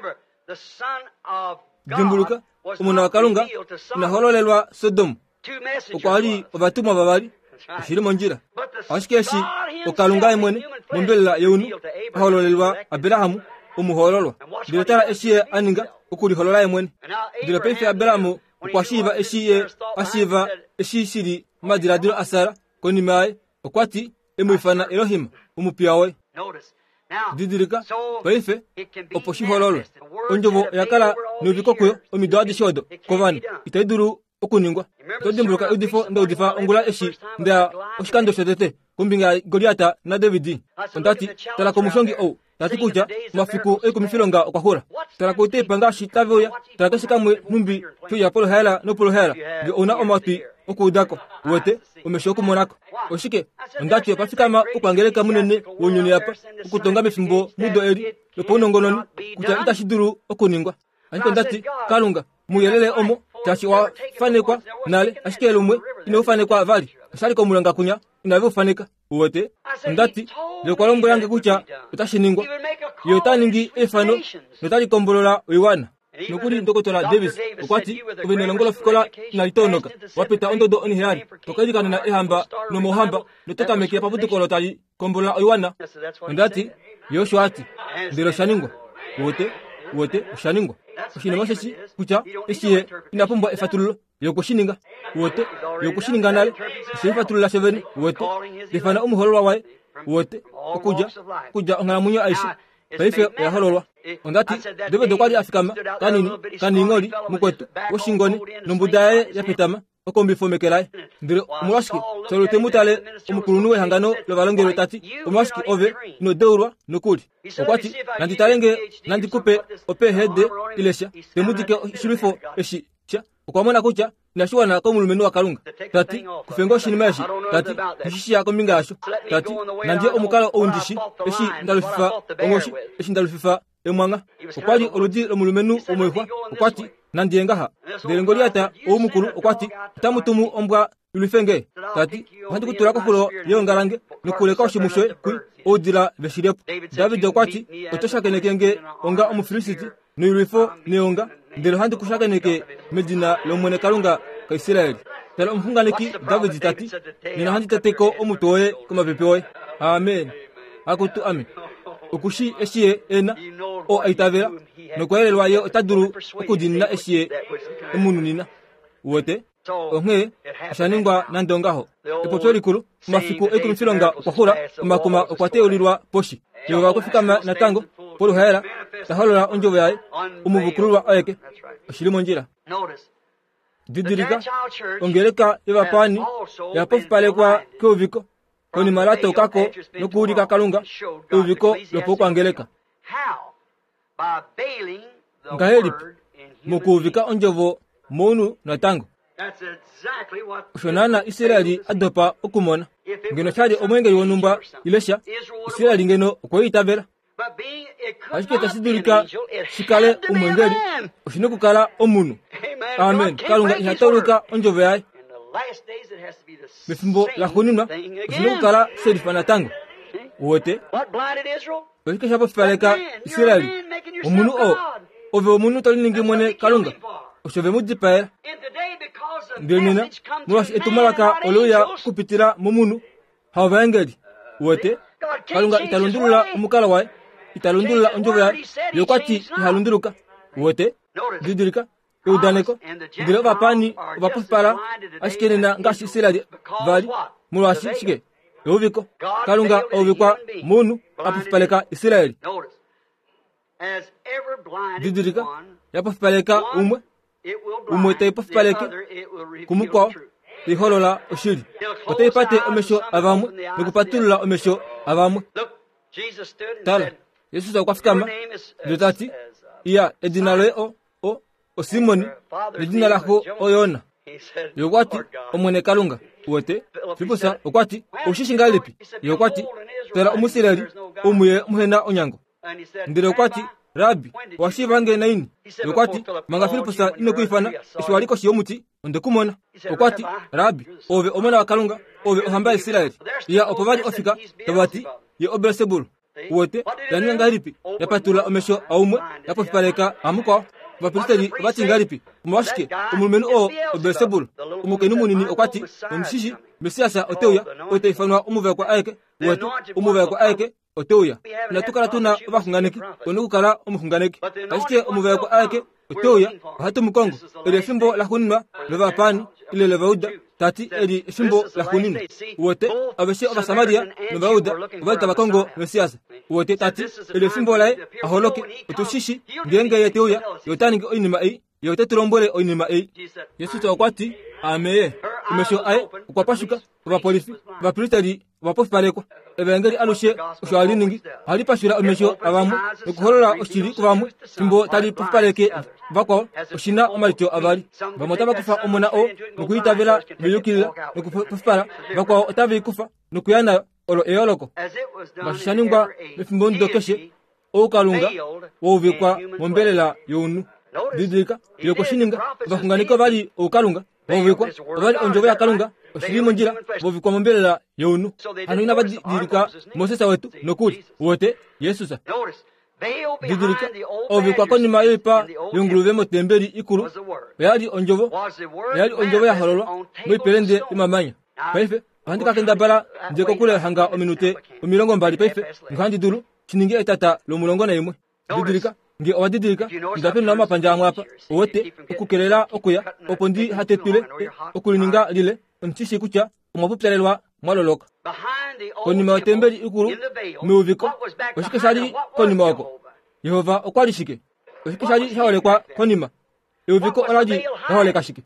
jimbuluka umuna wakalunga na hololelwa Sodom ukwali obatuma babali shiri monjira ashikeshi ukalunga imwene mumbela yeunu hololelwa Abrahamu umuhololwa dilotara eshiye aninga ukuli holola imwene dilopefe Abrahamu ukwashiva eshiye ashiva eshishiri madira dilo asara koni mai ukwati emuifana Elohim umupiawe didirika pefe oposhi hololo onjovo yakala nubiko kuyo omidwadi shodo kovani itaiduru okuningwa todimbuluka udifo ndo udifa ongula eshi nda oshikando shodete kumbinga Goliata na Davidi ondati tala komushongi o tati kuja mafiku ekumifilonga okahura tala kote panga shitaveya tala kasikamwe numbi tuya polo hela no polo hela ge ona omati okudako wote umeshoku monako oshike ondati pafikama ukwangeleka munene wonyoni apa ukutonga mifimbo mudo eri loponongononi kuja itashiduru okuningwa anko ndati kalunga muyelele omo tachi wa fanekwa nale ashike lumwe ino fanekwa vali sali ko mulanga kunya inavyo faneka wote ndati le kwalombo yange kucha utashiningwa yotaningi efano notali kombolola wiwana nokuri ndokotola Davis ukwati ubenelongola fikola na litonoka wapita ondodo onihari tokadika na ehamba no mohamba notota mekia pabutukolo tali kombolola wiwana ndati Yoshua ati ndilo shaningwa wote wote shaningwa ushine mosheshi kucha eshiye inapombwa efatululo yokushininga wote yokushininga nale shefatululo seven wote defana umuholwa wae wote kuja kuja ngalamunyo aisha paife ya hololwa ondati debe dokwali afikama kanini kaningoli mukwetu oshingoni nombudaye yapitama okombi fomekelaye ndire umwashiki solote mutale umukurunuwe hangano levalongero tati umwashiki ove no deurwa nokuli okwati nanditalenge nandikupe ope hede ilesha temudike shirifo eshi cha ukwamona kucha nashuwana ko mulumenu wakalunga tati kufengo shinimeshi tati nishishi yako mingasho tati nandie omukalo ondishi eshi ndalufifa ongoshi eshi ndalufifa emwanga ukwali oludi omulumenu omwehwa ukwati nandiengaha ndelengoliata omukuru ukwati tamutumu ombwa ulifenge tati handi kutulako fulo yongalange nukuleka oshimushwe kuri odira beshirepo David ukwati otoshakenekenge onga omufilisiti nulifo neonga ndelo handi kushakeneke medina lomwene kalunga ka Israeli telo mfunganiki David tati nina handi teteko omutoye kuma bepewe amen akutu amen ukushi eshiye ena o aitavera nokwelelwa yo taduru okudinna eshiye emununina wote onge shaningwa nandongaho epotori kulu mafiku ekumfilonga kwahura makuma okwateulirwa poshi yoga kufika na tango polo hera taholola onjovo yae umuvukulwa ayeke oshilimo njira didirika ongeleka evapani yapofu pale kwa koviko koni malata ukako nokuulika kalunga uviko lopo angeleka ngahelipi mukuvika onjovo monu na tango shonana Israeli adopa okumona ngeno chali omwenge yonumba ilesha Israeli ngeno okoyitabera ashike tasidurika shikale umwengeli ushine kukala omunu. Amen. Kalunga ihataruka onjove yae mifimbo la kunina ushine kukala serifana tango wote ashike shapo faleka Israeli omunu o ove omunu toliningi mwene kalunga ushove mudipaya ndirnina mwashi etumalaka oloya kupitira mumunu hawengeli wote kalunga italundulula umukala wae italundulula onjove yae yokwati ihalunduruka wote didirika udaneko ndire bapani bapufara ashikenena ngashi Israeli vali mwashi shike yoviko kalunga ovikwa munu apufaleka Israeli didirika yapufaleka umwe umwe taipufaleke kumukwa iholola oshiri otaipate omesho avamwe nikupatulula omesho avamwe tala Yesu akwafikama ndotati iya edinalo o o o Simoni edinala ko oyona yokwati omwene kalunga wote fibusa okwati oshishinga lipi yokwati tera umusirali umuye muhena onyango ndire okwati Rabi washivange naini yokwati manga Filipusa ino kuifana ishwaliko shiyomuti ondekumona okwati Rabi ove omwana wa kalunga ove ohamba Israeli ya opovali ofika tabati ya Obelsebulu wote yani ngalipi yapatula omesho aumwe yapofipaleka amuko bapiliteri bati ngalipi umwashike umulumenu o Obelsebulu umukenu munini okwati umshishi mesiasa oteuya oteifanwa umuve kwa aike wote umuve kwa aike oteuya natukala tuna bakunganeki onukala umukunganeki ashike umuve kwa aike oteuya hatu mukongo ile fimbo la kunima leva pani ile levauda tati eli fimbo la kunina wote abeshe aba Samaria levauda valta bakongo mesiasa wote tati ile fimbo la aholoke utushishi ngenge yeteuya yotani oinima ei yote tulombole oinima ei Yesu takwati ameye umesho ai ukwapashuka abapolisi bapiliteri bapofipaleko ebengeli alushe ushwaliningi halipashura umesho abamu ukuholola oshiri kubamwe fimbo tali pofipaleke bako oshina omalito abali bamotaba kufa omona o nukuyitavela biyukilila nukupofipala bako otavi kufa nukuyana olo eoloko bashaningwa mifimbo ndokeshe okalunga wovikwa mombelela yonu didika yokoshininga bakunganika bali okalunga wovikwa bali onjove ya kalunga oshirimo njira wovikwa mombelela yonu hanu inabadilika Moses wetu nokuli wote Yesusa didika ovikwa konima yoipa yonguluve motembeli ikulu yali onjovo yali onjovo ya hololo moipelende imamanya paife andika kenda bala njeko kule hanga ominute omilongo mbali paife ngandi dulu chiningi etata lo mulongo na imwe didika ngi owadidika ndape na mapanja ngwapa wote okukelela okuya opondi hatetule okulininga lile ntishi kucha umapupelelwa mwaloloka konima otembeli ikulu meuviko oshikesali konima wako Yehova okwalishike oshikesali hawolekwa konima meuviko olaji hawoleka shike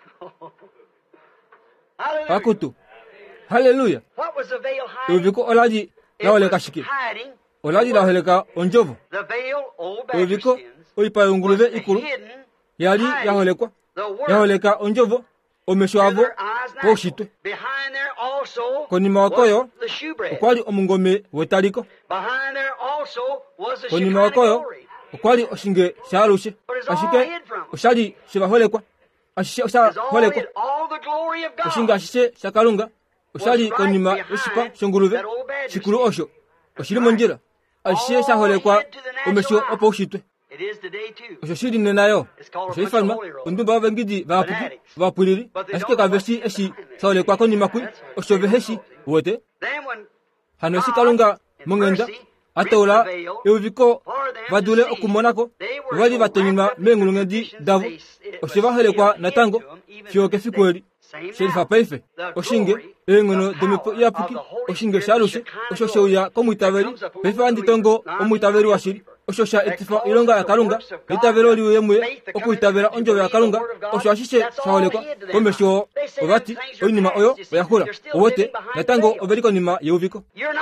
akutu haleluya meuviko olaji hawoleka shike olaji hawoleka onjovo meuviko oipa yonguluve ikulu yali yaholekwa yaholeka onjovo omeshwavo woshitwe konima wakoyo okwali omungome wetaliko konima wakoyo okwali oshinge shalushe ashike oshali shibaholekwa ashishe oshaholekwa oshinge ashishe shakalunga oshali konima oshipa shonguluve shikulu osho oshilimo njira ashishe shaholekwa omesho opo ushitwe osho shili nenayo osho ifalma undumba wavengidi vapuki vapulili ashike kaveshi eshi saolekwa konima kui osho veheshi wote hano eshi kalunga mongenda atola euviko vadule okumonako vali vatonyima mengulungedi davu osho vaholekwa natango fioke fikweli shelifa paife oshinge engono domipo yapuki oshinge shalushe osho shouya komwitaveli paife anditongo omwitaveli washili oshosha etifa ilonga ya kalunga itavelo liwe mwe okuitavela onjove ya kalunga osho ashishe shaolekwa komesho obati oinima oyo oyahula owote natango oveliko nima yeuviko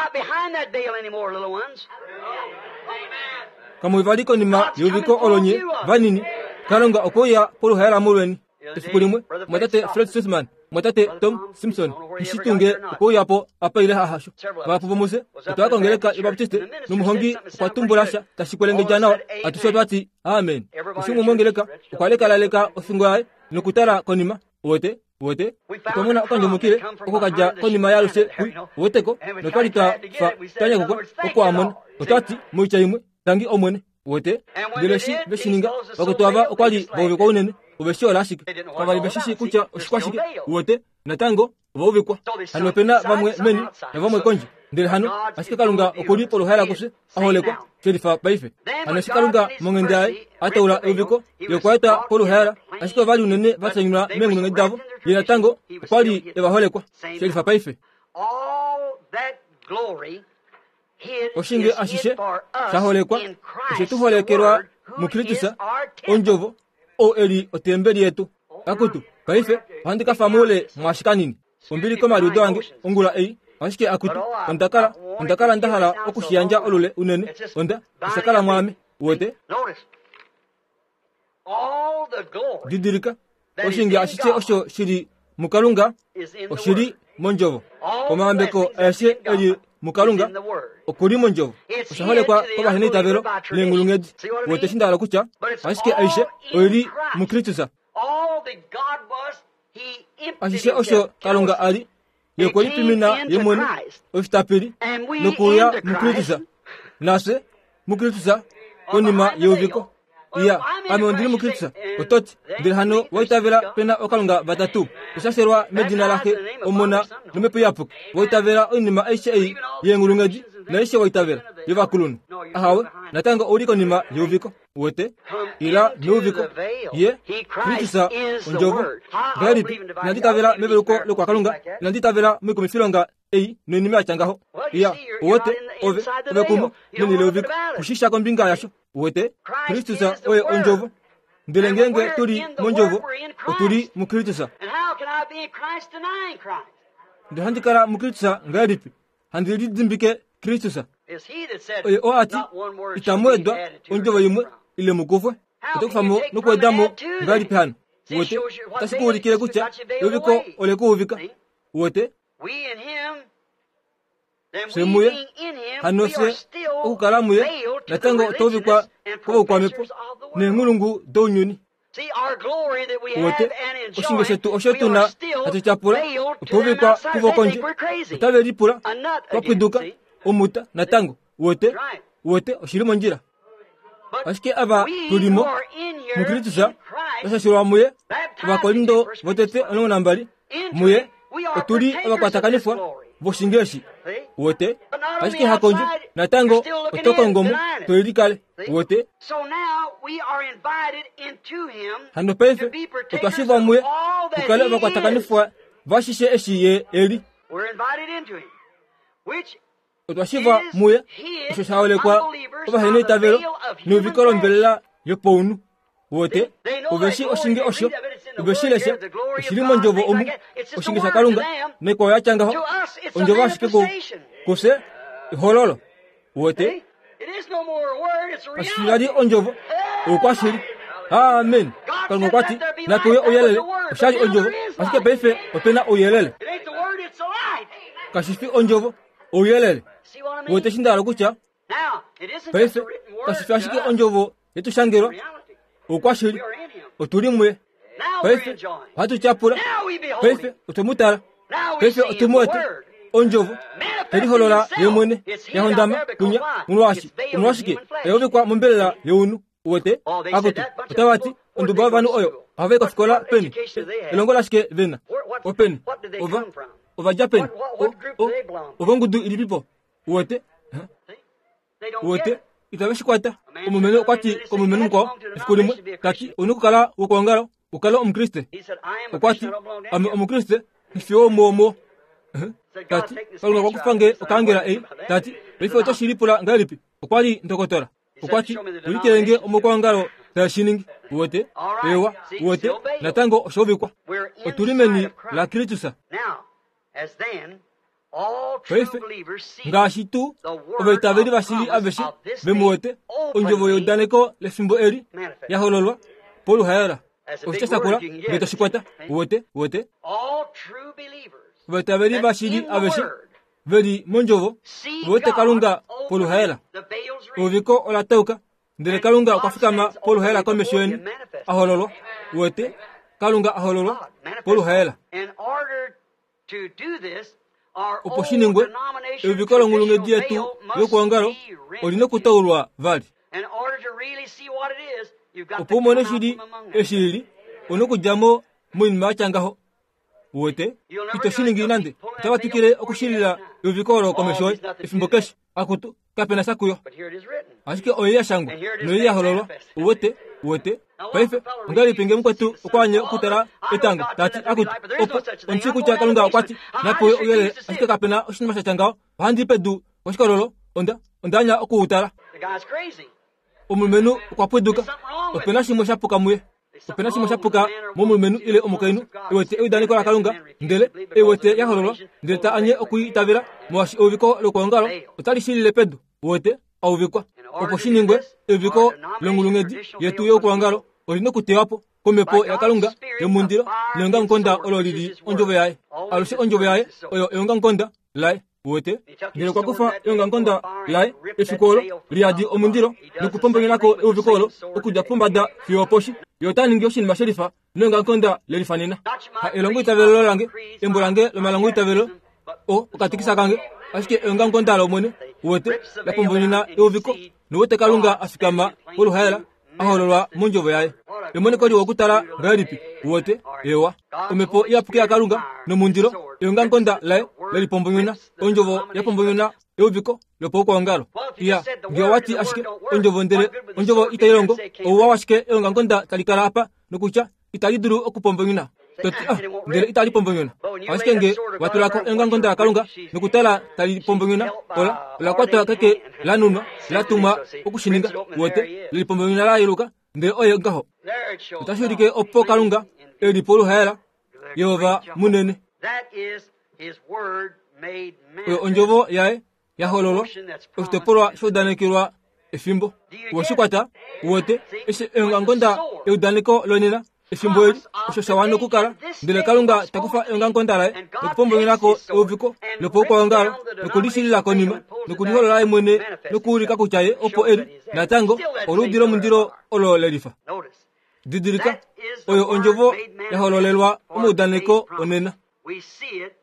kamuivaliko nima yeuviko olonye vanini kalunga okoya poluhayala mulweni esiku limwe mwatate Fred Sussman mwatate Tom Simpson isitunge ko yapo apa ile hahasho bapo bomose twakongeleka ibaptiste numuhongi kwa tumbulasha tashikwelenge jana atusotwati amen usingu mongeleka kwaleka laleka osingwaye nokutara konima wote wote komona kanje mukire okokaja konima yalose woteko notwalita fa tanya kuko okwamona otati muichaimwe tangi omwene wote dileshi beshininga bakotwaba okwali bobe kwa unene ubeshora ashike kabali beshishi kucha oshikwashike wote natango bobekwa hano pena bamwe meni na bamwe konji ndele hano ashike kalunga okuli polo hala kuse aholekwa kedifa baife hano shikalunga mongendai ataula ubiko yokwata polo hala ashike bali unene batanyura mengu ngedavo yena tango kwali ebaholekwa kedifa baife all that glory oshinge ashishe saholekwa shetuholekerwa mukritisa onjovo o eli otembeli yetu akutu kaife handika famule mwashikanini ombili koma liudange ongula ei ashike akutu ondakala ondakala ndahala okushiyanja olule unene onda isakala mwame wote didirika oshinge ashiche osho shiri mukalunga oshiri monjovo omambeko ashe eli mukalunga okuri monjovo osaholekwa kobahene tabero lengulungedi wote shindala kucha ashike aishe oili mukritusa ashishe osho kalunga ali yekoli pimina yemoni ostapiri nokuya mukritusa nase mukritusa konima yoviko iya amondiri mukritusa ototi dirhano waitavera pena okalunga batatu usaserwa medina lake omona numepe yapuk waitavera onima aishe ei yengulungedi na ishe waitavera yovakulunu ahawe natanga oriko nima yoviko wote ila noviko ye kritusa onjovo garipi nanditavera meberuko lokwa kalunga nanditavera mwiko mifilonga ei nonime achangaho iya wote ove ovekumo nini loviko kushisha kombinga yasho wote kritusa oye onjovo ndelengenge turi monjovo oturi mukritusa ndehandikara mukritusa ngaripi handiri dimbike kritusa oye oati itamwedwa onjovo yimwe ile mukufwe otokufamo nokwedamo ngaripi hano wote tasikuulikile kucha yoviko olekuuvika wote semuye hanose okukalamuye natango tovikwa kobokwamepo nengulungu dounyuni wote oshinge shetu oshetuna atuchapula tovikwa kubokonje otavelipula twapwiduka omuta natango wote wote oshilimo njira ashike aba tulimo mukritusa osashirwa muye abakolindo botete ononambali muye otuli abakwatakanifwa boshingeshi wote ashike hakonje natango otokongomo toilikale wote hano pefe otwashibwa muye ukale abakwatakanifwa bashishe eshiye eli otwashibwa muye oshoshawolekwa obahene itavero nuvikolombela yopounu wote obeshi oshinge osho obeshilesha oshilimo njovo omu oshinge sakalunga neko yachangaho onjovo ashikeko kose ihololo wote ashilali onjovo okwashiri amen kalunga kwati nakoye oyelele oshali onjovo ashike befe opena oyelele kashifi onjovo oyelele wote shindala kucha befe kashifi ashike onjovo yetushangerwa okwashiri otulimwe pefe hatuchapula pefe otomutala pefe otumwete onjovo teriholola yemwene yahondama kunya mulwashi mulwashike eyovikwa mumbelela yeunu wote akutu otawati onduba vanu oyo aveka fikola peni elongola shike vena openi ova ova japeni ova ngudu ilipipo wote wote itaveshikwata omumene okwati omumene mkwao ifikulimwe kati onukukala wokongalo ukala omukriste okwati ame omukriste ifiwo mwomo kati kalunga kwakufange okangela ei kati ife otoshilipula ngalipi okwali ntokotora okwati ulikelenge omukwangalo tashiningi wote ewa wote natango oshovikwa otulimeni la kritusa pefe ngashi tu obetaveli basili abeshi bemuwote onjovo yodaneko lefimbo eri yahololwa polu hayara Ostasakura beto shikwata wote wote All true believers vetaveri that vashidi in the aveshi word veri monjovo see wote God kalunga polu open hela the veils ring. oviko olatauka ndele kalunga kwafikama polu hela komeshweni ahololo wote kalunga ahololo polu hela In order to do this, our old oposhiningwe denomination evikolo ngulunge traditional dietu veil yokuangalo must be rent. olino kutaulwa vali In order to really see what it is, you've got to opo come mone out shidi from among them. eshili ono kujamo mwinma changaho wote ito shiningi nande tawatikire okushilila yovikolo komeshoi ifimbokeshi akutu kapena sakuyo But here it is written. ashike oya shangu noya hololo wote wote paife ngali pinge mkwetu okwanye okutara etanga tati akutu opo onchiku cha kalunga okwati napo oyele ashike kapena oshinima changao handi pedu oshikololo onda ondanya okuutara The guy's crazy. omumenu kwapweduka opena shimo shapuka muye opena shimo shapuka momumenu ile omukainu iwete eudani kola kalunga ndele iwete yahololo ndele ta anye okuitavira mwashi oviko lokongalo otali shilile pedu wote auvikwa opo shiningwe eviko longulungedi yetu yokuangalo olino kutewapo komepo ya kalunga yomundiro lenga nkonda ololili onjovo yaye alusi onjovo yaye oyo yonga nkonda lai wote ndele kwa kufa yonga nkonda lai efikolo liadi omundiro nokupomboyinako euvikolo okuja pumbada fioposhi yotaningi oshinima sherifa nonga nkonda lelifanina ha elongo itavelo lange embolange lomalango itavelo o okatikisa kange ashike yonga nkonda lomone wote lapomboyina euviko nowote kalunga afikama oluhayela ahololwa munjovo yaye emone kodi wokutala ngalipi wote ewa omepo yapuke ya kalunga nomundiro yonga nkonda lai lelipombonyona onjovo yapombonyona euviko lopokuangalo iya ndio wati ashike onjovo ndele onjovo itayelongo owa washike yonga nkonda talikala apa nokucha italiduru okupombonyona toti ah ndele itali pombonyona ashike nge watulako yonga nkonda kalunga nokutala talipombonyona ola la kwata kake lanunwa latuma okushininga wote lilipombonyona la iruka ndele oyo ngaho There it shows. utashirike opo kalunga elipolu hela yehova munene That is his word made oyo manifest. onjovo yaye yahololo ositopolwa shodanekirwa efimbo woshikwata wote esi engangonda eudaniko lonena efimbo eli osho shawano kukala ndele kalunga takufa engangonda laye nokupombonyerako euviko lopokuangalo nokulishililako nima nokuliholola emwene nokuulika kuchaye opo eli natango oludiro mundiro olo lelifa Notice. didirika That is the oyo word onjovo made manifest yahololelwa for omudaniko faith promise. onena We see it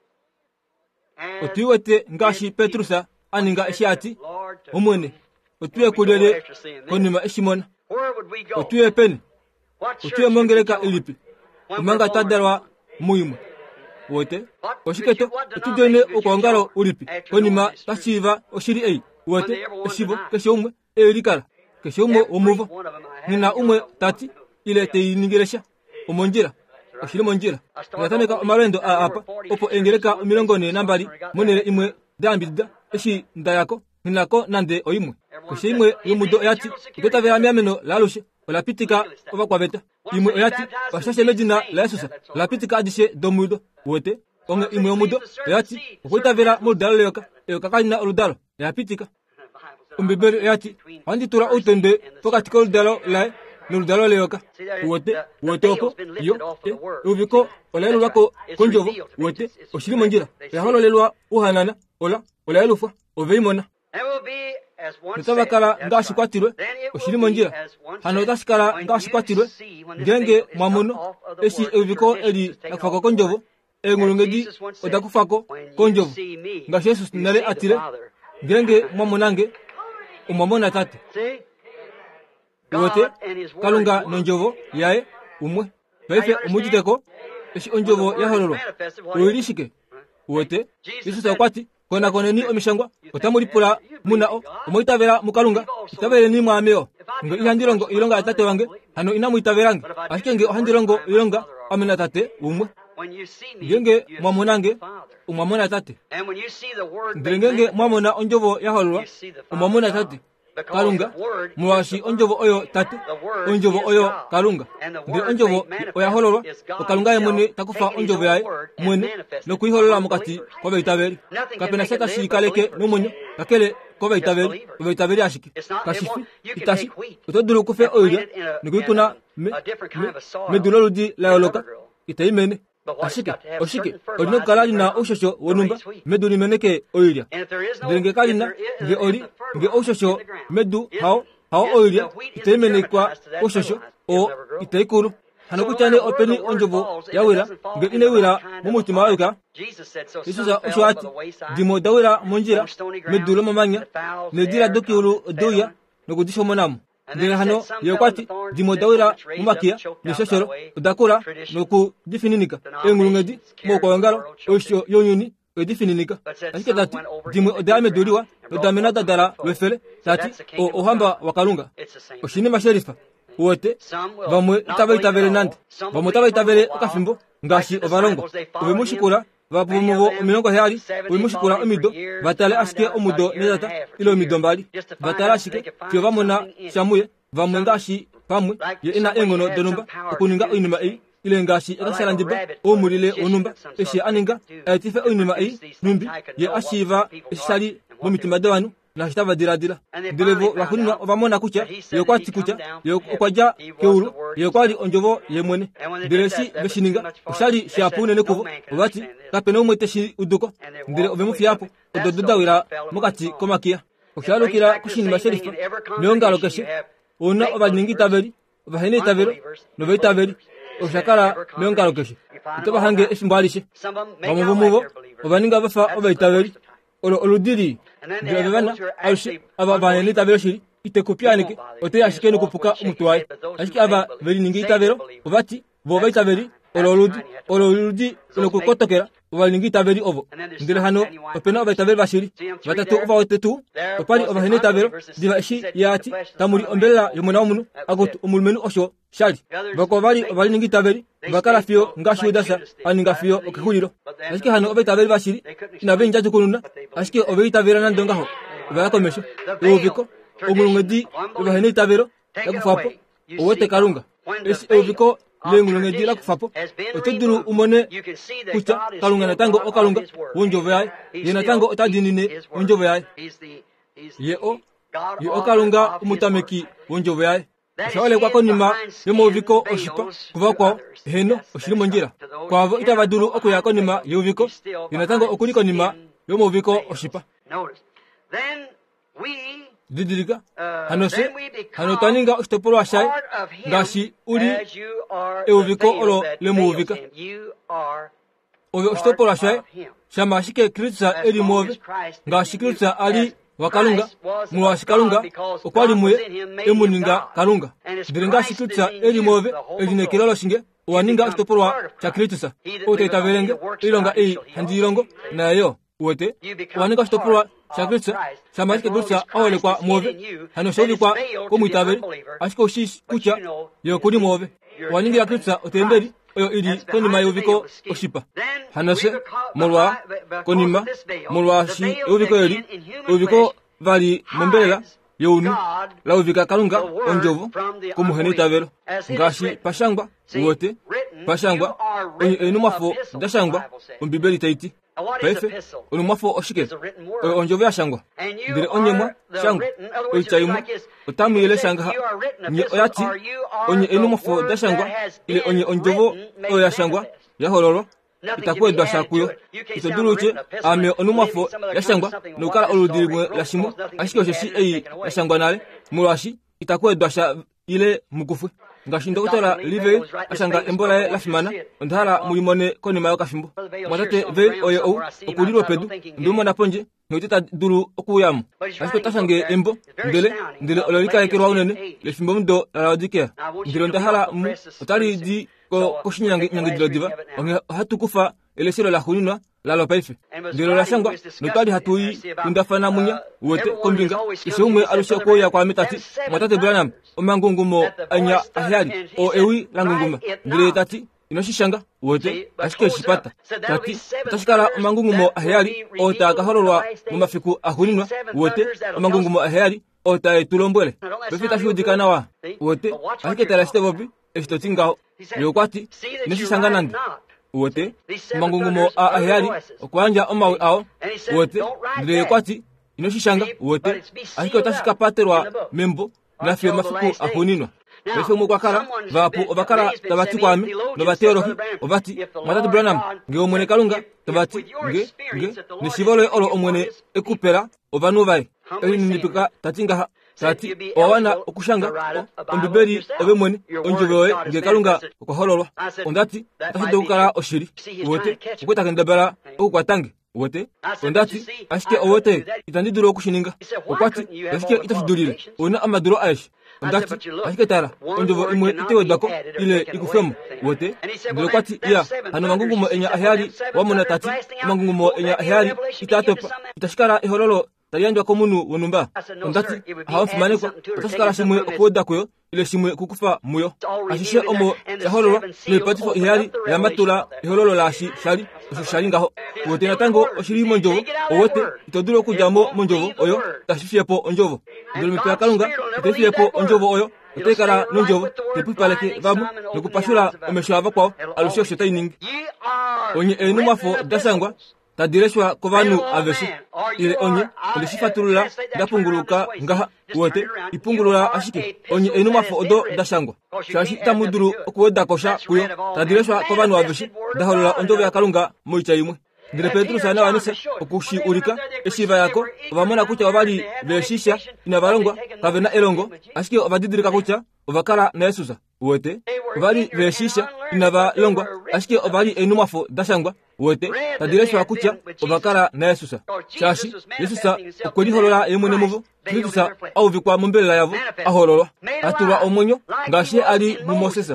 as otuiwete ngashi it petrusa is. aninga eshiati Lord, to omwene otuye kulele konima eshimona where would we go? otuye peni What church otuye would we mongeleka join? ilipi When omanga we're born? tadarwa muyimwe wote What oshiketo did you- what otujone denomination did you okwangalo join ulipi after konima knowing this truth? tashiva oshiri ei wote When they ever wanted eshivo to deny. keshe umwe elikala keshe umwe Every omuvo one of them I had nina to umwe go to tati one. ile teiningelesha omonjira oshiri monjira natameka omalendo a apa opo engeleka omilongone nambali monele imwe dambidda eshi ndayako ninako nande oimwe keshe imwe yomudo yati ikotavera miameno lalushe olapitika ovakwaveta imwe oyati bashashe medina la yesusa olapitika adishe domudo wote onge imwe omudo oyati okwitavera muludalo leyoka eyoka kalina oludalo yapitika ombebere oyati wanditura utonde pokati koludalo lae noludalo leyoka wote wote opo yo e uviko olaelulwako konjovo wote oshili monjira yahololelwa uhanana ola olaelufwa oveimona And will be as one nitavakala said, ngashikwatirwe then it will oshili be monjira as one hano said, tashikala when ngashikwatirwe you see when this ngenge veil is mwamono cut off of the eshi word, the eviko traditions eli is taken nakufako off the konjovo word. engulungedi And Jesus once said, odakufako when you konjovo see me, ngashi yesu you nale see the atile Father. ngenge mwamonange umwamona tate See? wote God and his word kalunga is one. nonjovo yaye umwe paife omujiteko eshi onjovo yahololo oilishike wote yesu sakwati kona koneni omishangwa otamulipula munao omoitavera mukalunga itavere ni mwameo ngo ihandilongo ilonga ya tate wange hano inamuitaverange ashike nge ohandilongo ilonga amena tate umwe When you see me, ngenge you have seen mwamonange the Father. umwamona tate And when you see the word ndele made ngenge manifest, mwamona onjovo yahololwa you see the Father umwamona God. tate Because kalunga the word is mwashi the onjovo Father. oyo tate The word onjovo is oyo God. kalunga And the ndele word onjovo made manifest oyahololwa is God okalunga yemwene himself takufa taking his onjovo own yaye word and mwene manifesting nokuiholola among mukati believers. kwabeitaveri Nothing can kapena make it seta live shilikaleke but believers. nomonyo kakele ko vai tabeli vai tabeli ashiki kashifi itashi utodulu kufe oya nigukuna me me duloludi la loka itaimene ashike oshike odino kalali na oshosho wonumba medu meneke oya ndenge kalina nge ori nge oshosho medu hao hao oya itaimene kwa oshosho o itaikuru hanakuchane openi onjobo yawira nge ine wira mumutima wawika Isusa ushwati dimo dawira monjira medulo mamanya nedira dokiulu doya nogudisho monamu ndenge hano yokwati dimo dawira mumakia nishoshoro udakura noku difininika engulungedi moko ngalo osho yonyuni edifininika ashike dati dimo odame doliwa odamena dadara wefele dati o ohamba wakalunga oshini masherifa wote bamwe itabe itabere nande bamwe itabe itabere akafimbo ngashi obalongo obemushikura babumu omilongo hali obemushikura omido batale ashike omudo nezata ilo mido mbali batale ashike kyo bamona shamuye bamwe ngashi bamwe ye ina engono donumba okuninga oinima ei ile ngashi ekasala ndiba omulile onumba eshi aninga etife oinima ei numbi ye ashiva esali mumitima dawanu na hitava diradira ndilevo bakunina obamona kucha yokwati kucha yokwaja keuru yokwali onjovo yemwene ndireshi beshininga ushali shapune nekuvo obati kapene umweteshi uduko ndire obemufiapo odododawira mukati komakia ushalukira kushinima sherifa neongalo keshe ona obaningi taberi obahene tabero nobe taberi oshakara neongalo keshe itoba hange eshimbalishe bamuvumo obaninga bafa obaitaberi olo oludiri ndibana ashi aba banene tabero shiri itekopianike ote ashikene kupuka umutwaye ashiki aba beri ningi itabero obati bo baitaberi olo oludi olo oludi olo kukotokera obalingi taberi ovo ndile hano opena baitaberi bashiri batatu uva otetu opali obahene tabero diva ishi yati tamuri ombela yomona omunu agotu umulmenu osho shali bako bali obalingi taberi bakala fio ngashu dasa aninga fio okihuliro ashiki hano obaitaberi bashiri na benja tukununa ashiki obaitaberi nandonga ho bakomesho ubiko umulungedi obahene tabero yakufapo owote karunga esi ubiko lengulungedi la kufapo oteduru umone kucha kalunga natango okalunga wonjovo yae ye natango otadinine wonjovo yae ye o ye okalunga umutameki wonjovo yae shawale kwa konima yomuviko oshipa kuva kwao heno oshiri monjira kwavo itavaduru okuya konima yoviko ye natango okuli konima yomuviko oshipa didirika hanose hanotaninga ostopolo ashai ngashi uri euviko olo lemuvika owe ostopolo ashai shama shike kritsa eri move ngashi kritsa ali wakalunga muwashi kalunga okwali muye emuninga kalunga diringa shikritsa eri move ejine kilolo shinge waninga ostopolo cha kritsa ote taverenge ilonga ei handirongo na yo wote waninga ostopolo Shakritsa, Shamashka Dutsa, Ole kwa Move, Hanosoli kwa Komutaberi, Ashko Shish Kucha, Yokudi Move, Waningi Akritsa, Otemberi, Oyo Idi, Konima Yoviko, Oshipa, Hanose, Molwa, Konima, Molwa Shi, Yoviko Eri, Yoviko Vali Mombela, Yonu, Lauvika Kalunga, Onjovo, Komuhene Tavero, Gashi, Pashangba, Wote, Pashangba, Enumafo, Dashangba, Umbibeli Taiti. Pefe, olumafo oshike, onjove ashangwa, ndire onyemwa, shangwa, oichayumwa, otamu yele shangwa, nye oyati, onye enumafo da shangwa, ile onye onjovo oya shangwa, ya hololo, itakuwe dwa shakuyo, itoduruche, ame onumafo ya shangwa, nukala oludirigwe la shimu, ashike osheshi eyi ya shangwa nale, murashi, itakuwe dwa sha ile mukufwe. Ngashindo utola live ashanga embola la fimana ndhala mulimone konima yo kafimbo mwatate ve oyo o okuliro pedu ndumo na ponje notita duru okuyamu ashiko tasange embo ndele ndele ololika ekero unene le fimbo ndo radike ndilo ndhala mu otali di ko koshinyange nyange dilo diva onge hatukufa ele silo la hunina la lopaife ndilo la shangwa notali hatui ndafana munya wote kombinga isumwe alusho ko ya kwa mitati mwatate branam omangungumo anya ahyali o ewi langunguma ndile tati inoshishanga wote ashike shipata tati tashikala omangungumo ahyali o takahorolwa mu mafiku ahuninwa wote omangungumo ahyali o ta tulombwele befita shudikana wa wote ashike tarashite bobi efitotinga yokwati inoshishanga nandi wote omangungumo ahyali okwanja omawe ao wote ndile kwati inoshishanga wote ashike otashika paterwa membo na fyo mafuku ahuninwa Efo mukwakala vapo ovakala tabati kwame no bateolohi ovati matatu Branham nge omwene kalunga tabati nge nge nishivolo olo omwene ekupera ovanuvae eli nipika tatinga tati owana okushanga ombiberi obemwene onjivoe nge kalunga okohololwa ondati tasidokala oshiri wote ukweta kendabala okukwatange wote ondati ashike owote itandiduro okushininga okwati ashike itashidulile ona amaduro aishi ondati ashike tara onjovo imwe itewedako ile ikufemo wote ndilo kwati iya hano mangungumo enya ahyali wamona tati mangungumo enya ahyali itatopa itashikara ihololo taliyanjwa komunu wonumba ondati haonfumanekwa atashikara shimwe okuwoddakoyo ile shimwe kukufa muyo ashishe omo yahololwa nipatifo ihyali yamatula ihololo lashi shali oshishali ngaho wote natango oshiri monjovo owote itoduro okujamo monjovo oyo tashifyepo onjovo ndilo mipela kalunga itafyepo onjovo oyo otekala nonjovo tepupaleke vamu nokupashula omeshava kwao alusho shotainingi onye enumafo dasangwa tadireshwa kovanu aveshi ile onye ndishifatulula ndapunguluka ngaha wote ipungulula ashike onye enumafo odo dashangwa shashi tamuduru okuwedakosha kuyo tadireshwa kovanu aveshi daholula onjovo ya kalunga moicha imwe ndile Petru sana wanise okushi ulika eshiva yako ovamona kucha ovali veshisha inavalongwa kavena elongo ashike ovadidirika kucha ovakala na Yesusa wote ovali veshisha inavalongwa ashike ovali enumafo dashangwa wote tadireshwa kucha ovakala na Yesusa shashi Yesusa okweliholola yemwene muvo Yesusa auvikwa mombelela yavo ahololwa atulwa omonyo ngashi ali mumosesa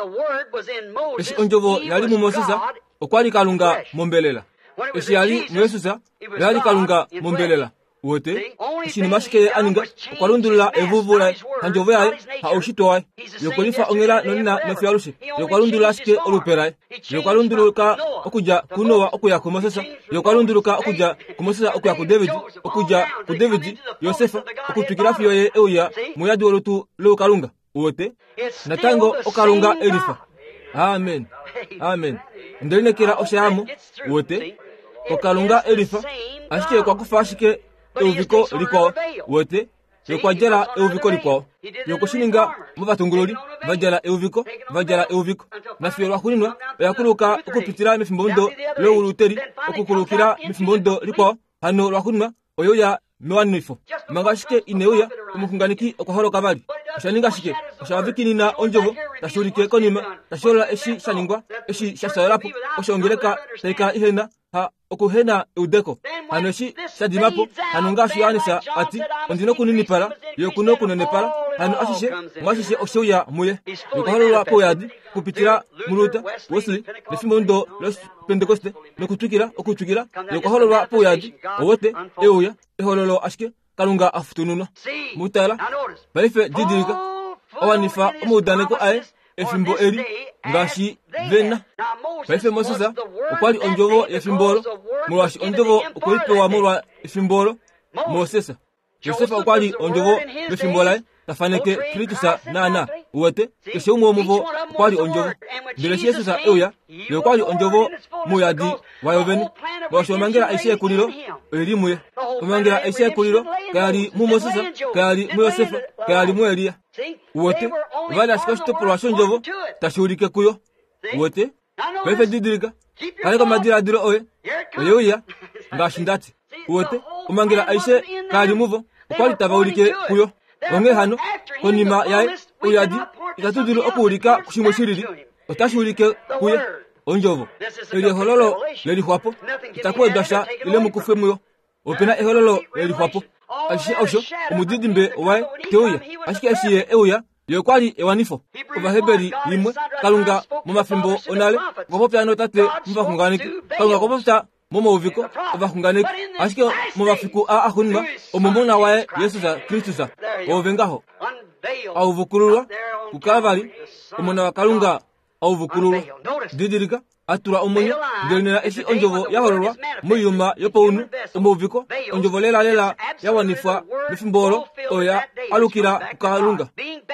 eshi onjovo yali mumosesa okwali kalunga mombelela eshi yali mwesusa yali kalunga mombelela wote eshi nimashike aninga okwalundulula evuvula hanjovo yaye haushitowaye yokwalifa ongela nonina nofyalushe yokwalundulula ashike oluperaye yokwalunduluka okuja kunowa okuya kumosesa yokwalunduluka okuja kumosesa okuya ku David okuja ku David Yosefa okutukila fiyoye euya muyadi wolutu leukalunga wote natango okalunga elifa amen amen ndelinekera oshayamo wote okalunga elifa ashike kwa kufa ashike euviko likwao wote yokwajala euviko likwao yokushininga muvatungululi vajala euviko vajala euviko nafiyo lwakuninwa yakuluka okupitila mifimbondo lowuluteli okukulukila mifimbondo likwao hano lwakuninwa oyoya mewanifo manga shike ineuya umukunganiki okwaholoka vali oshaninga shike oshawavikinina onjovo tashulike konima tashola eshi shaningwa eshi shasayolapo oshongeleka taika ihena ha okuhena eudeko hano eshi shadimapo hano ngashu yanisa ati ondino kuninipala yokuno kunenepala hano ashishe ngashishe osheuya muye yokwaholola po yadi kupitila muluta Wesley nefimondo los Pentecoste nokutukila okutukila yokwaholola po yadi owote euya ehololo ashike kalunga afutununa mutala balife didirika owanifa omudaneko aye efimbo eri ngashi vena balife mosesa okwali onjovo efimbolo mulwashi onjovo okulipewa mulwa efimbolo mosesa Yosefa okwali onjovo befimbolaye tafaneke Kristusa nana uwete keshe umwe omuvo okwali onjovo ndileshi Yesusa euya yokwali onjovo muyadi wayoveni mwasho omangela aishe kulilo elimuye omangela aishe kulilo kayali mu Mosesa kayali mu Yosefa kayali mu Eliya wote vali ashika shitopolwa shonjovo tashulike kuyo wote baife didirika kaliko madira diro oye oyeuya ngashindati wote omangela aishe kayali muvo okwali tavaulike kuyo onge hano konima yae uyadi itatudulu okuulika kushimwe shirili otashulike kuye onjovo eli ehololo lelihwapo itakuedasha ile mukufe muyo opena ehololo lelihwapo ashishe osho omudidimbe owae teuya ashike ashiye euya yokwali ewanifo ovahebeli limwe kalunga momafimbo onale ngopopyano tate muvakunganiki kalunga kopopya momauviko ovakunganiki ashike momafiku a ahunwa omumona wae Yesusa Kristusa ovengaho auvukululwa kukalvari omona wa kalunga auvukululwa didirika atula omonyo ndelinela eshi onjovo yahololwa muyuma yopounu omauviko onjovo lela lela yawanifwa mifimbolo oya alukila kukalunga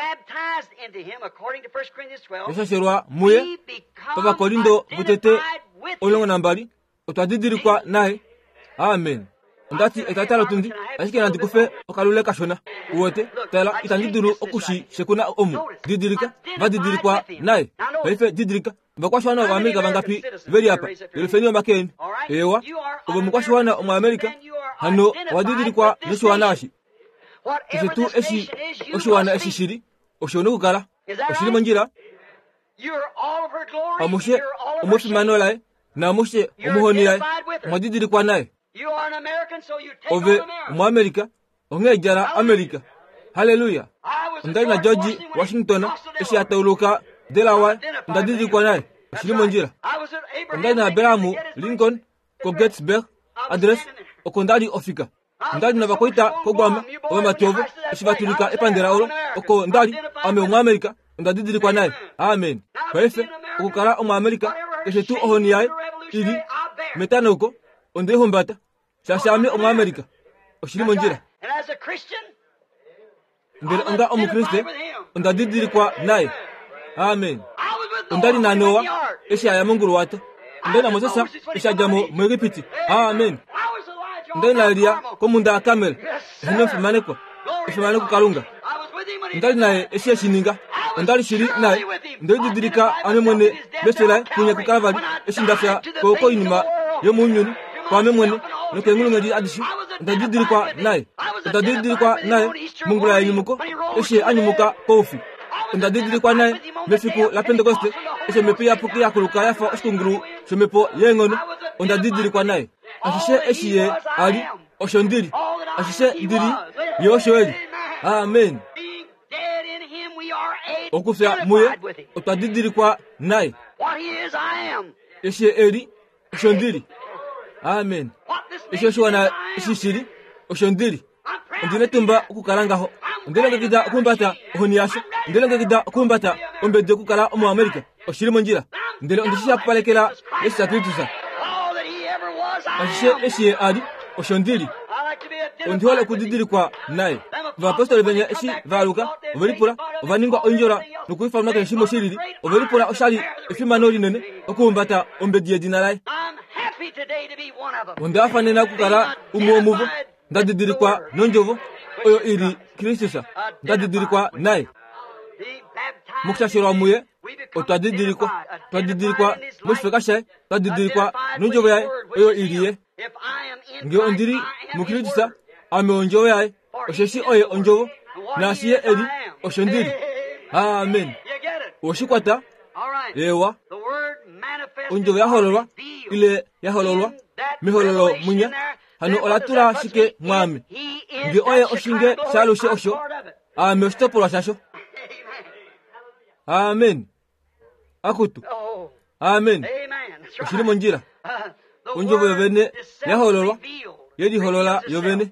yashasherwa muye pavakolindo vutete olongo nambali otwadidirikwa naye amen ndati etatalo tundi ashike na dikufe okalule kashona wote tala itandiduru okushi shekuna omu didirika va didirikwa naye baife didirika bakwashwana wa Amerika bangapi veri hapa ilifenio makeni ewa ubo mukwashwana wa Amerika hano wadidirikwa nishwana ashi kisetu eshi oshwana eshi shiri oshonu kukala oshiri manjira amushe umufi manolae na amushe umuhoni lae madidirikwa naye ove mu Amerika ongejara Amerika haleluya ndai na George Washington eshi atuluka Delaware ndadirikwa naye oshiri manjira ndai na Abraham Lincoln ko Gettysburg address okondali ofika ndali na bakoita ko gwama o matyovo eshibatulika epandera olo oko ndali ame mu Amerika ndadirikwa naye amen baife okukala mu Amerika keshetu ohoni yae ili metanoko onde hombata shashame mu Amerika oshiri manjira ndele anga omukriste ndadirikwa naye amen ndali na Noa eshi aya munguru wata ndali na Moses eshi ajamo mu Egypt amen ndali na Elia ko munda kamel hino fimaneko fimaneko kalunga ndali naye eshi shininga ndali shiri naye ndali dirika ane mwene besela kunya ku Calvary eshi ndafya ko ko inima yo munyuni kwa memwene nuko ngulu ngadi adishi ndali dirikwa naye ndali dirikwa naye Mungu la yimuko eshi anyumuka kofi ndali dirikwa naye mefiku la Pentecoste eshi mepia puki ya kuluka yafa oskunguru shemepo yengono ndali dirikwa naye ashishe eshiye ali oshondiri ashishe ndiri yoshoeli amen okufya muye otadidirikwa naye eshiye eli oshondiri amen eshiye shwana eshishiri oshondiri ndine tumba okukalangaho ndine ngakida okumbata ohoniyasho ndine ngakida okumbata ombedde okukala omu Amerika oshiri manjira ndine ondishisha palekera esitatutusa ashishe eshiye ali oshondiri ondihole kudidirikwa naye vapostoli venya eshi valuka overipura ovaningwa onjora nukuifaluma kene shimo shiriri overipura oshali efimanoli nene okumbata ombediye dina laye ondafanena kukala umuomuvo ndadidirikwa nonjovo oyo ili Kristusa ndadidirikwa naye mukshashirwa muye otwadidirikwa twadidirikwa mushifekashaye twadidirikwa nonjovo yaye oyo iliye nge ondiri mukristusa ame onjovo yaye osheshi oye onjovo nashiye eli oshondiri amen oshikwata ewa onjovo yahololwa ile yahololwa mihololo munya hano olatura shike mwami nge oye oshinge shalushe osho ame oshitopolwa shasho amen akutu amen oshiri monjira onjovo yovene yahololwa yedi holola yovene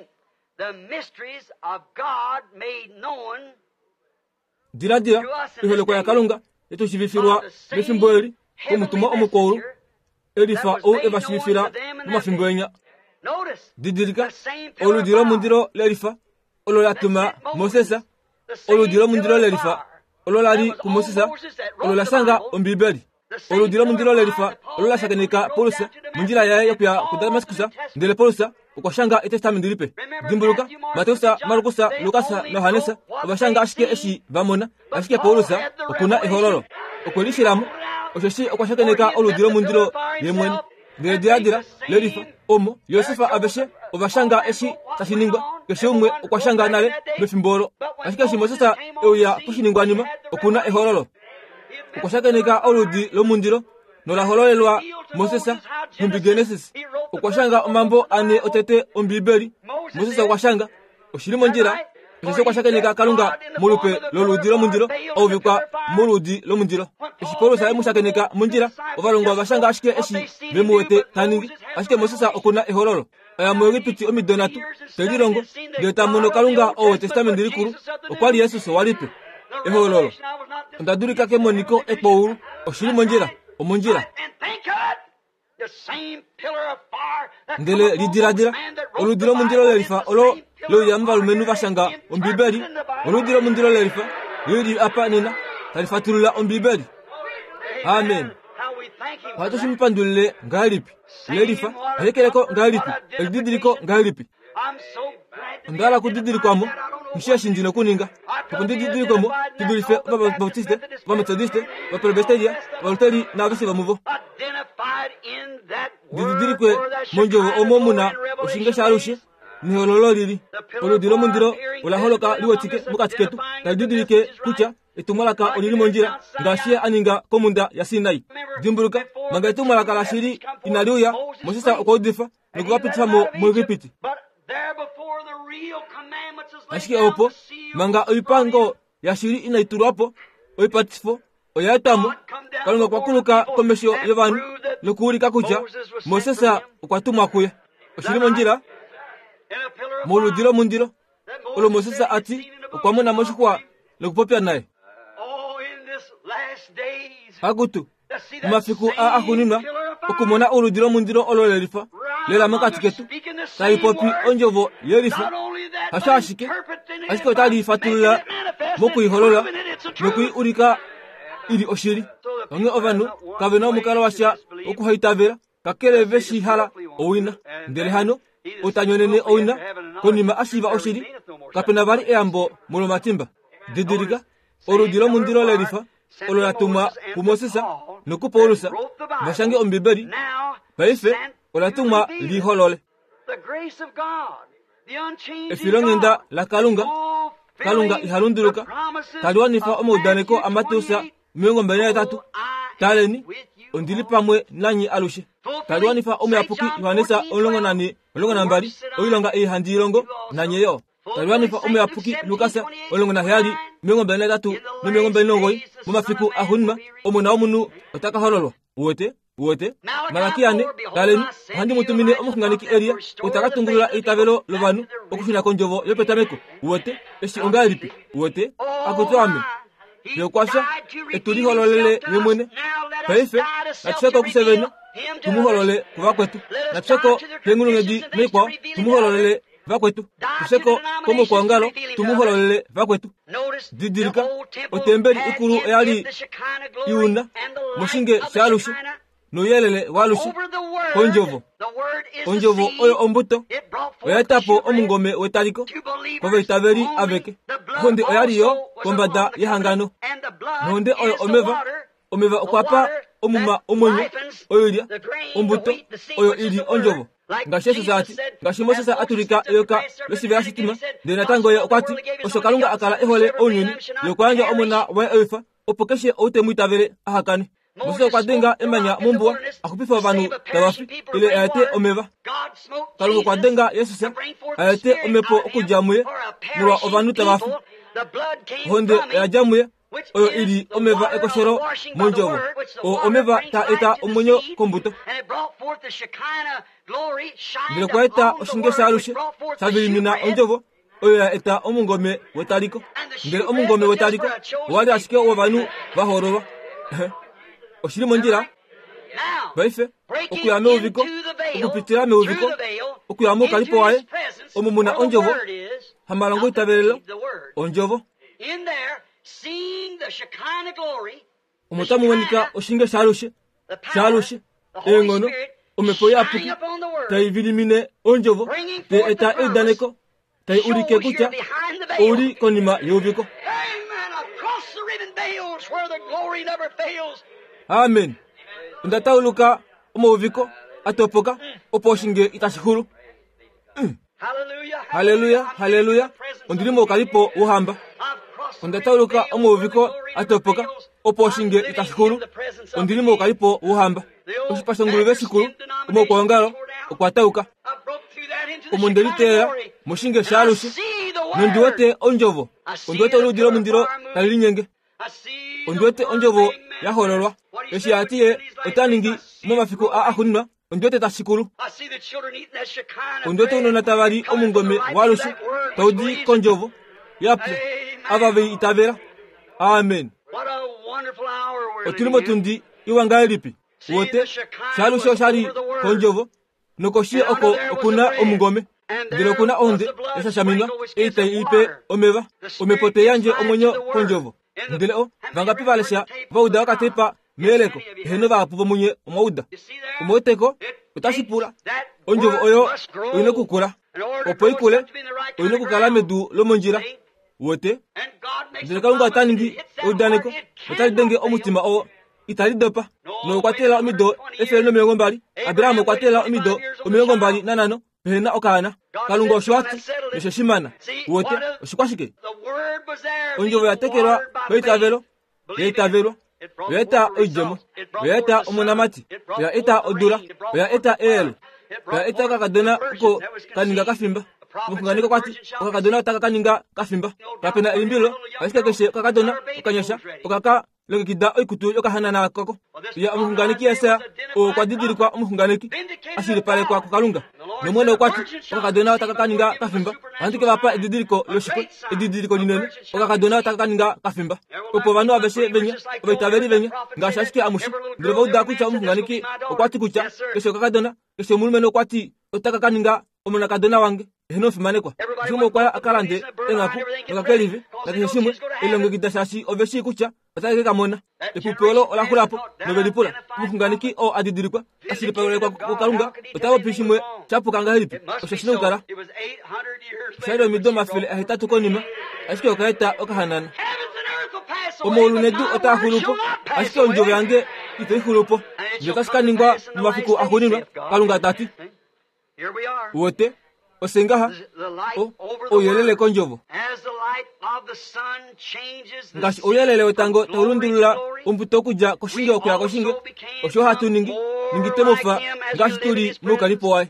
dira dira iholeko ya kalunga eto shivifirwa mefimboeli ko mutuma omukolu edifa o ebashivifira mumafimboenya didirika oludiro mundiro lerifa ololatuma Mosesa oludiro mundiro lerifa ololali ku Mosesa ololasanga ombibeli oludiro mundiro lerifa ololasakenika polusa munjira yaye yopya ku Damaskusa ndele polusa ukwashanga etestament lipe dimbuluka Mateusa Marukusa Lukasa na Yohanesa obashanga ashike eshi bamona ashike polusa okuna ehololo okwelishiramu oshoshi okwashakenika oludiro mundiro yemweni ndele diadira lerifa omo Yosefa abeshe obashanga eshi tashiningwa keshumwe okwashanga nale mefimboro ashike shi Mosesa oya kushiningwa nyuma okuna ehololo okwashakenika oludi lomundiro nola hololelwa Mosesa mu Genesis okwashanga omambo ane otete ombibeli Mosesa okwashanga oshiri monjira esho kwashakenika kalunga mulupe loludi lomundiro ovikwa muludi lomundiro eshipolo saye mushakenika munjira ovalongwa bashanga ashike eshi bemuwete taningi ashike Mosesa okuna ehololo aya mwegipiti omidonatu telirongo ngeta muno kalunga o testament likuru okwali Yesu so walipe ehololo ndadurika ke moniko epouru oshiri monjira omonjira ndele lidiradira oludiro mundiro lerifa olo lo yamba lumenu bashanga ombibeli oludiro mundiro lerifa yiri apa nina talifatulula ombibeli amen wato simpandule ngalipi lelifa ayekeleko ngalipi elididiriko ngalipi ndala kudidirikomo mshia shinjino kuninga kudidirikomo tidurife baba bautiste baba methodiste baba presbyteria volteri na bisi bamuvo didirikwe monjo omomuna ushinge sharushi ni hololoriri olodiro mundiro ola holoka liwotike mukatiketu didirike kucha etumalaka oliri monjira ngashia aninga komunda ya Sinai dimburuka mangaitu malaka la shiri inaluya mosisa okodifa nokupitisa mo mogipiti ashike opo manga oipango ya shiri inaiturapo oipatifo oyatamo kalunga kwakuluka komesho yabanu nokuulika kuja mosesa okwatuma kuya oshiri monjira moludiro mundiro olo mosesa ati okwamona moshikwa nokupopya naye hakutu mafiku a akunina okumona oludiro mundiro ololelifa lela makatiketu taipopi onjovo yelifa hashashike ashike otali fatula mokui holola mokui urika ili oshiri onge ovanu kavena omukala washa okuhaitavera kakele veshi hala owina ndele hano otanyonene owina konima ashiva oshiri kapena bali eambo mulomatimba didirika oludiro mundiro lelifa ololatuma kumosisa nokupolusa bashange ombiberi baife olatuma liholole efilongenda la kalunga kalunga ihalunduruka kalwanifa omudaneko amatusa miongo mbere ya tatu taleni ondili pamwe nanyi alushe kalwanifa omeapuki yohanesa olongonani olongonambali oilonga ihandilongo nanyeyo kalwanifa omeapuki lukasa olongona hali miongo mbere ya tatu no miongo mbere nongoi mumafiku ahunma omuna omunu otaka hololwa wote wote malakiane taleni handi mutumine omukunganiki eria utakatungulula itavelo lovanu okushina konjovo yopetameko wote eshi ongalipi wote akutwame yokwasha etulihololele yemwene paife natsheko kusevenya tumuholole kuvakwetu natsheko pengulungedi nikwa tumuhololele vakwetu tusheko komo kwangalo tumuhololele vakwetu didirika otembeli ikulu eyali iuna mushinge shalushi noyelele walushi konjovo konjovo oyo ombuto oyatapo omungome wetaliko kove itaveri aveke honde oyaliyo kombada yehangano nonde oyo omeva omeva okwapa omuma omonyo oyolya ombuto oyo ili onjovo ngasheso zati ngashimosesa aturika yoka lesive asitima ndenatango yo okwati osokalunga akala ehole onyuni yokwanja omona wa efa opokeshe outemwitavere ahakane Musa kwadenga emanya mumbwa akupifa vanu tawafi ile ayate omeva kalunga kwadenga Yesusa ayate omepo okujamuye mulwa ovanu tawafi honde yajamuye oyo ili omeva ekoshero monjovo o omeva ta eta omonyo kombuto ndile kwaeta oshinge shalushe sabilimina onjovo oyo ya eta omungome wetaliko ndile omungome wetaliko wali ashike ovanu vahorova oshiri monjira baife okuyame uviko okupitirame uviko okuyame ukalipo wae omumuna onjovo hamalango itaverelo onjovo omutamu wanika oshinge shalushe shalushe engono omepo yapuki taivilimine onjovo te eta edaneko tai urike kucha uri konima yuviko. Amen. Ndatauluka omoviko atopoka oposhinge itashihuru. Mm. Hallelujah, hallelujah. Ondilimo kalipo uhamba. Ndatauluka omoviko atopoka oposhinge itashihuru. Ondilimo kalipo uhamba. Ushipashanguluve sikuru omokwangalo okwatauka. Omondeliteya mushinge shalushi. Nondiwete onjovo. Ondiwete oludiro mundiro talinyenge. Ondiwete onjovo yahololwa eshi atiye etaningi mumafiku a ahunna ondiwete tashikuru ondiwete unona tabari omungome walushi taudi konjovo yapu avave itavera. Amen. Otulimo tundi iwangalipi wote shalushi oshari konjovo nokoshi oko okuna omungome ndilo kuna onde esashamina eite ipe omeva omepote yanje omonyo konjovo ndile o vangapi valesha vauda wakatepa meleko heno ba pupo munye omauda omoteko utashipula onjovo oyo oyine kukula opo ikule oyine kukala medu lomonjira wote ndele kalunga taningi odaneko otalidenge omutima o italidopa no kwatela omido efele no milongo mbali Abrahamu kwatela omido omilongo mbali nanano hena okana kalunga oshwatu nisheshimana wote oshikwashike onjovo yatekelwa beitavelo beitavelwa beita ojemo beita omonamati beita odura beita elo beita kakadona ko kaninga kafimba mukunganiko kwati kakadona taka kaninga kafimba kapena elimbilo asike keshe kakadona okanyesha okaka lengekida oikutu yokahanana kako ya mukunganiki esa o kwadidirikwa mukunganiki asiri pale kwa kalunga nomwene kwati kakadona taka kaninga kafimba antike bapa edidiriko loshiko edidiriko linene okakadona taka kaninga kafimba opo banu abeshe benya obetaberi benya ngashashike amushi ndrebo udakucha mukunganiki okwati kucha kesho kakadona kesho mulumene okwati otaka kaninga omona kadona wange heno fimanekwa jumo kwa akalande engaku ngakelive nakishimwe ilongo kidashashi obeshi kucha batake kamona epupolo ola kulapo nobelipula mukunganiki o adidirikwa asiri pale kwa kalunga otawo pishimwe chapu kanga helipi oshashino kara shaido midoma file ahitatu konima asike okaita okahanana omolu nedu otahulupo asike onjobe yange itehulupo njokasikaningwa mumafiku ahuninwa kalunga tati wote osengaha o oyelele konjovo ngashi oyelele otango tolundulula umbuto kuja koshinge okuya koshinge osho hatu ningi ningi temofa ngashi tuli mukalipo wae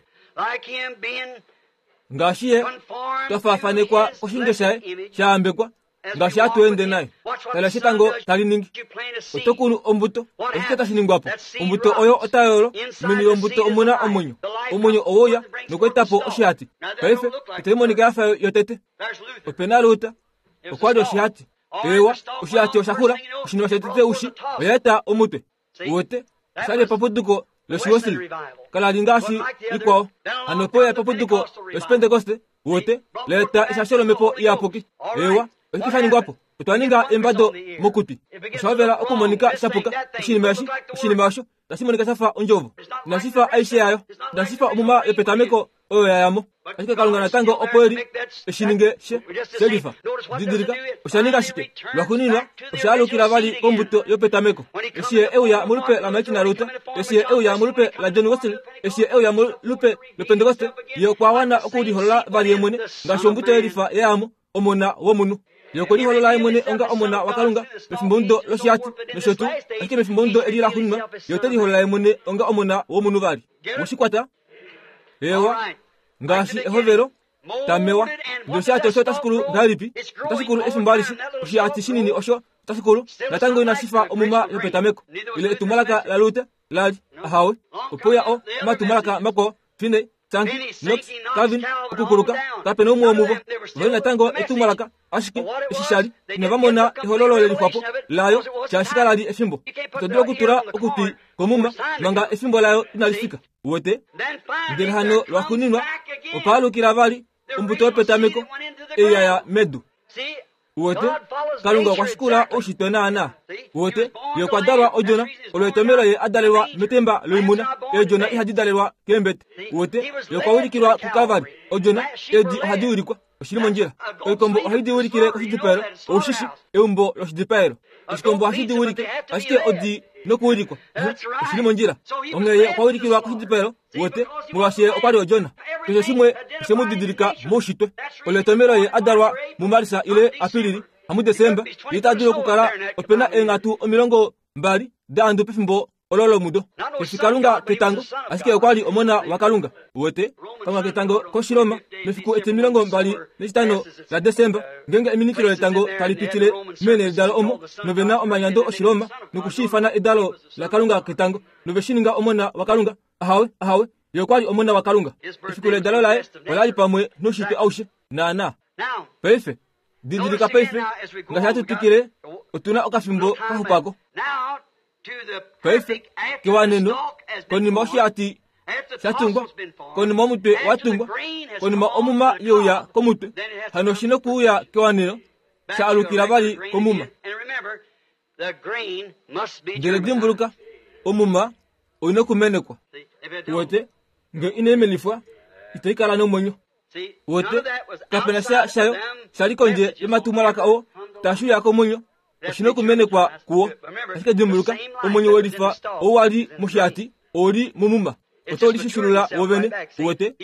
ngashi ye twafafanekwa koshinge shae shaambekwa ngashi atuende naye tala shitango tali ningi otokunu ombuto osiketa shiningwapo ombuto oyo otayolo mini ombuto omuna omunyo omunyo owoya nokwetapo oshihati kaife itemonika yafa yotete opena luta okwadi oshihati ewa oshihati oshahula oshinima shetete ushi oyeta omutwe wote sale papuduko loshiwosili kalali ngashi ikwao anopoya papuduko loshipentekoste wote leta ishasholomepo iyapoki ewa ekifanyingwapo otwaninga embado mokuti oshavela okumonika shapuka oshinimashi oshinimasho nasimonika shafa onjovo nasifa aishe yayo nasifa omuma epetameko oyo yayamo asike kalunga natango opoeri eshininge she selifa didirika oshaninga shike lwakuninwa oshalukila bali kombuto yopetameko eshiye euya mulupe la maikina luta eshiye euya mulupe la John Wesley eshiye euya mulupe le Pentecoste yokwawana okulihola bali emwene ngasho mbuto elifa yayamo omona womunu yokoni holo la emwene onga omona wakalunga mefimbondo loshati neshotu ake mefimbondo elira hunma yoteli holo la emwene onga omona womunu bali mushikwata ewa ngashi ehovero tamewa ndoshati osho tasikulu ngalipi tasikulu efimbalisi oshati shinini osho tasikulu natango ina sifa omuma yopetameko ile etumalaka la luta lali ahawe opoya o matumalaka mako fine Sanki, Knox, Calvin, ukukuluka, kapena umu omuvo. Vena tango etumalaka, ashike, eshishali, nevamona ehololo lelifwapo, layo, chashika di efimbo. Todua kutura okuti, komuma, manga efimbo layo inalifika. Wote, ndelhano lwakuninwa, opalo kiravali, umbuto petameko, eya ya medu. Wote, kalunga kwa shikula oshitona ana. Wote, yokwadalwa ojona, oloetomero ye adalewa metemba loimuna, ejona ihadidalewa kembete. Wote, yokwawulikirwa kukavari, ojona, edi hadiwurikwa, oshirimo njira. Oikombo ohidiwurikire oshidipero, oshishi, eumbo loshidipero. Oshikombo ohidiwurike, ashike odi nokuwurikwa, oshirimo njira. Ongeye okwawulikirwa oshidipero, wote, mwashe okwari ojona. Kesho shimwe, shemudidirika moshitwe. Oletomero ye adalwa mumarisa ile apiriri, hamu Desemba, yitaduro kukala opena engatu omilongo mbali, dandu pefimbo ololo mudo. Keshikalunga ketango, asike okwali omona wakalunga. Wote, kama ketango koshiroma, mefiku eti milongo mbali, nechitano la Desemba, ngenge eminikilo etango talipitile mene edalo omo, novena omanyando oshiroma, nukushifana edalo la kalunga ketango, noveshininga omona wakalunga, ahawe, ahawe, yokwali omona wakalunga. Kefikule edalo lae, walali pamwe, noshike aushe, na na. Peife, didirika peife, ngashatu tikire, otuna okafimbo kahupako. Peife, kiwaneno, koni moshi ati, shatungwa, koni momute watungwa, koni ma omuma yoya komute, hanoshino kuya kiwaneno, sha alukira bali komuma. the grain must be ndele dimbuluka omuma oyina kumenekwa wote nge inemelifwa itaikala no monyo wote kapena sha shayo shalikonje imatumala o tashu yako monyo oshino kumenekwa kuo asike dimbuluka omonyo wolifa o wali mushati ori mumuma otoli shishulula wobene wote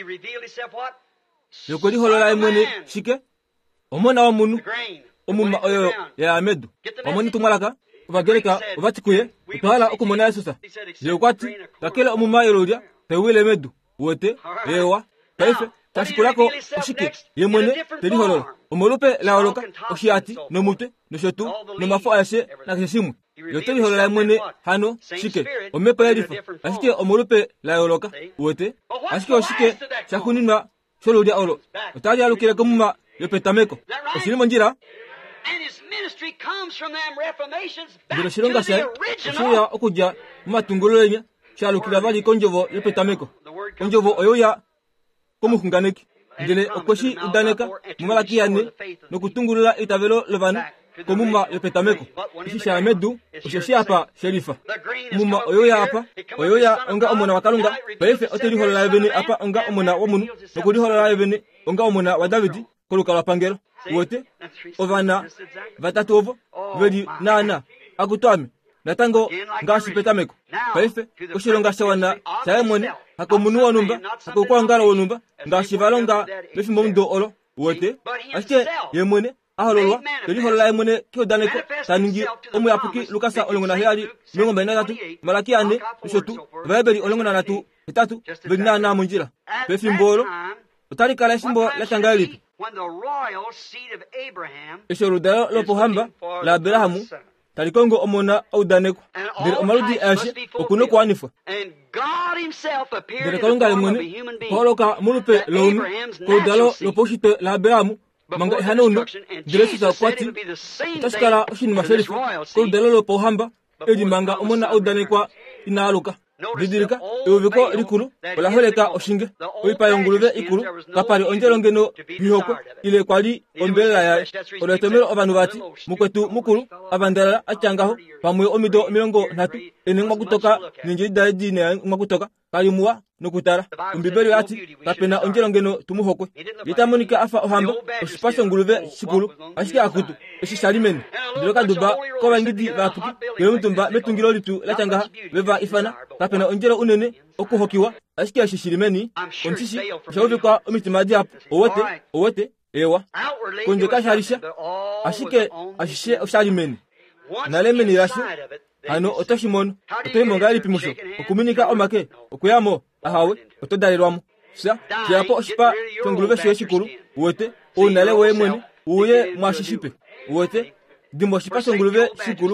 yokoli holola emwene shike omona wa munu omuma oyo ya amedu omoni tumalaka ubagereka ubatikuye utwala okumona yesusa yokwati kakela omuma yorodia tewile medu wote ewa taife tashikulako ushike yemwene teli holola omolupe la oloka oshiati no mute no shotu no mafo ayase na kesimu yoteli holola emwene hano shike omepa yerifa ashike omolupe la oloka wote ashike oshike chakuninwa sholodia olo utali alukire kumuma yopetameko oshilimo njira and his ministry comes from them reformations back ndiro to shilonga the sha original. oshoya okuja matungulolenya shalukira bali konjovo yopetameko konjovo oyoya komukunganeki ndele okoshi udaneka mumalaki yane nokutungulula itavelo levanu komuma yopetameko ishisha medu oshoshi apa sherifa muma oyoya apa oyoya onga omona wakalunga pefe oteli holola bene apa onga omona womunu nokudi holola bene onga omona wa Davidi kolukala pangelo wote ovana vatatovo vedi nana akutwami natango ngasi petameko pefe oshilonga shawana shaemone hakomunu wanumba hakokwangala wanumba ngasi valonga befimbo mdo olo wote asike yemone ahololwa teli holola yemone kyodaneko taningi omu yapuki lukasa olongona heali miongo mbali na tatu malaki ane nishotu vaebeli olongona natu itatu vedi nana munjira pefimbolo utali kala shimbo latanga lipi When the royal seed of Abraham ishorudalo lopohamba la Abrahamu talikongo omona audaneko ndere omaludi ashe okuno kwanifwa and God himself appeared ndere in the kalunga form of a lemone human being. koloka mulupe lonu kodalo loposhite la Abrahamu manga hanuno ndere sita kwati tashkala oshini masherifu kodalo lopohamba edi manga omona audanekwa inaluka bidirika ubiko likulu wala holeka oshinge oipa yongulube ikulu kapari onjelongeno mihoko ile kwali ombelela ya oletemero abantu bati mukwetu mukulu abandala achangaho pamwe omido milongo ntatu enengwa kutoka ninje daidi ne makutoka kalimuwa nokutara umbibeli yati kapena onjelongeno tumuhokwe itamonika afa ohamba osipasho ngulube sikulu ashike akutu eshishalimeni ndiloka duba ko bangidi batuki yemutumba betungiro litu lachangaha beva ifana kapena onjelo unene okuhokiwa ashike ashishilimeni onchishi shawubikwa omitimadi apo owote owote ewa konje kasharisha ashike ashishe oshalimeni nalemeni rashu hano otoshimono otoyimonga lipimusho okuminika omake okuyamo ahawe otodalirwamo sa kiapo oshipa tongulube shoye shikulu wote onale we mwene uye mwashishipe wote dimbo shipa tongulube shikulu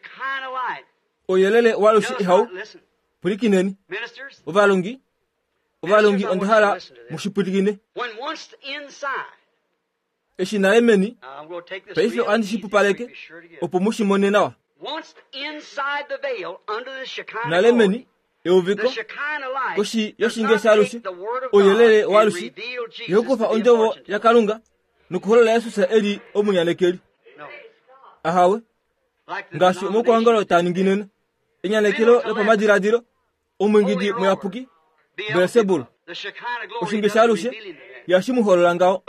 oyelele walushi ihau pulikineni ovalongi ovalongi ondahala mushipulikine eshinalemeni peifyo andishipupaleke opo mushimonenawa nalemeni euviko koshi yoshinge shalushi oyelele walushi yokufa onjovo yakalunga nukuholola yesusa eli omunyanekeli ahawe ngashi omukwangalo taninginena enyanekelo lopamadhiradhilo omwingidi muyapuki Beelzebul oshinge shalushe yashimuholola ngawo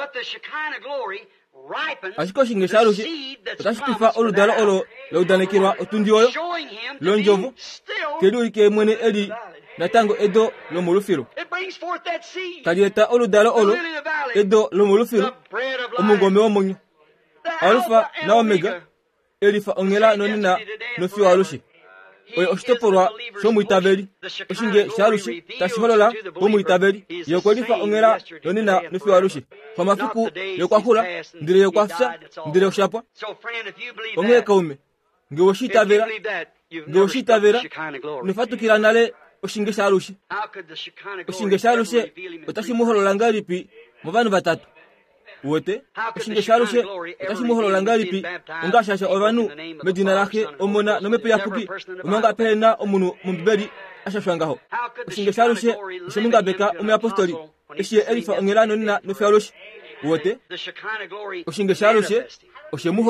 ashiko shinge shalushe otashitifa oludala olo leudanekirwa otundi oyo lonjovu kelulike mwene eli natango edo lomulufiro kalieta oludala olo edo lomulufiro omungome womunyo Alpha na Omega elifa ongela nonina nofi walushe oyo oshitopolwa shomuitabeli oshinge shalushi tashiholola omuitabeli yokwelifa ongela nonina nofi walushe pamafuku yokwahula ndile yokwafsa ndile yoshapwa onge kaume nge woshitabela nge woshitabela nifatukila nale oshinge shalushi oshinge shalushe otashimuholola ngalipi mu bantu batatu wote oshinge shalushe otashimuholola ngalipi ongashasha obanu medina lake omona nomepe yapuki omanga pena omunu mumbibeli ashashwangaho oshinge shalushe ishemunga beka omuapostoli eshiye elifa ongelano nina nofialushi wote oshinge shalushe oshemuholola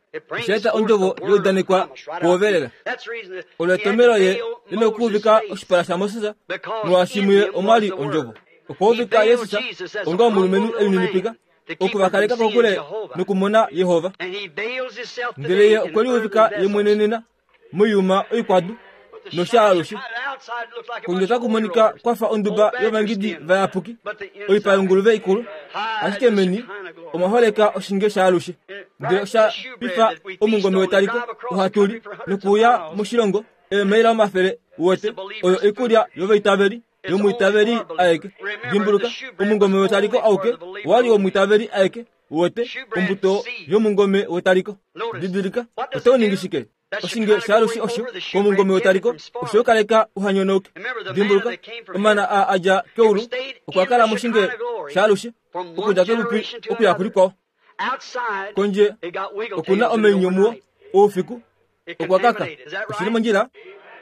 sheta onjovo yodanekwa kuovelela oletomelo ye linokuvika oshipala Moses nuashimwe omali onjovo okuvika Yesusa onga mulumenu elinipika okubakaleka kokule nukumona Yehova ngele ye okweliuvika yemwenenena muyuma oikwadu noshalushi kungeta kumonika kwafa onduba yobangidi vayapuki oipalunguluve ikulu ashike meni omaholeka oshinge shalushi ngele osha pifa omungome wetaliko uhatuli nukuya mushilongo emeila omafere wote oyo ikulya yoveitaveri yomuitaveri aeke dimbuluka omungome wetaliko auke wali omuitaveri aeke wote ombuto yomungome wetaliko didilika otoningishike oshinge shalushi osho komungome wetaliko oshokaleka uhanyonoke dimbuluka omana a aja keulu okwakala mushinge shalushi okuja kebupi okuya kuliko konje okuna omenyomuo ofiku okwakaka oshirimo njira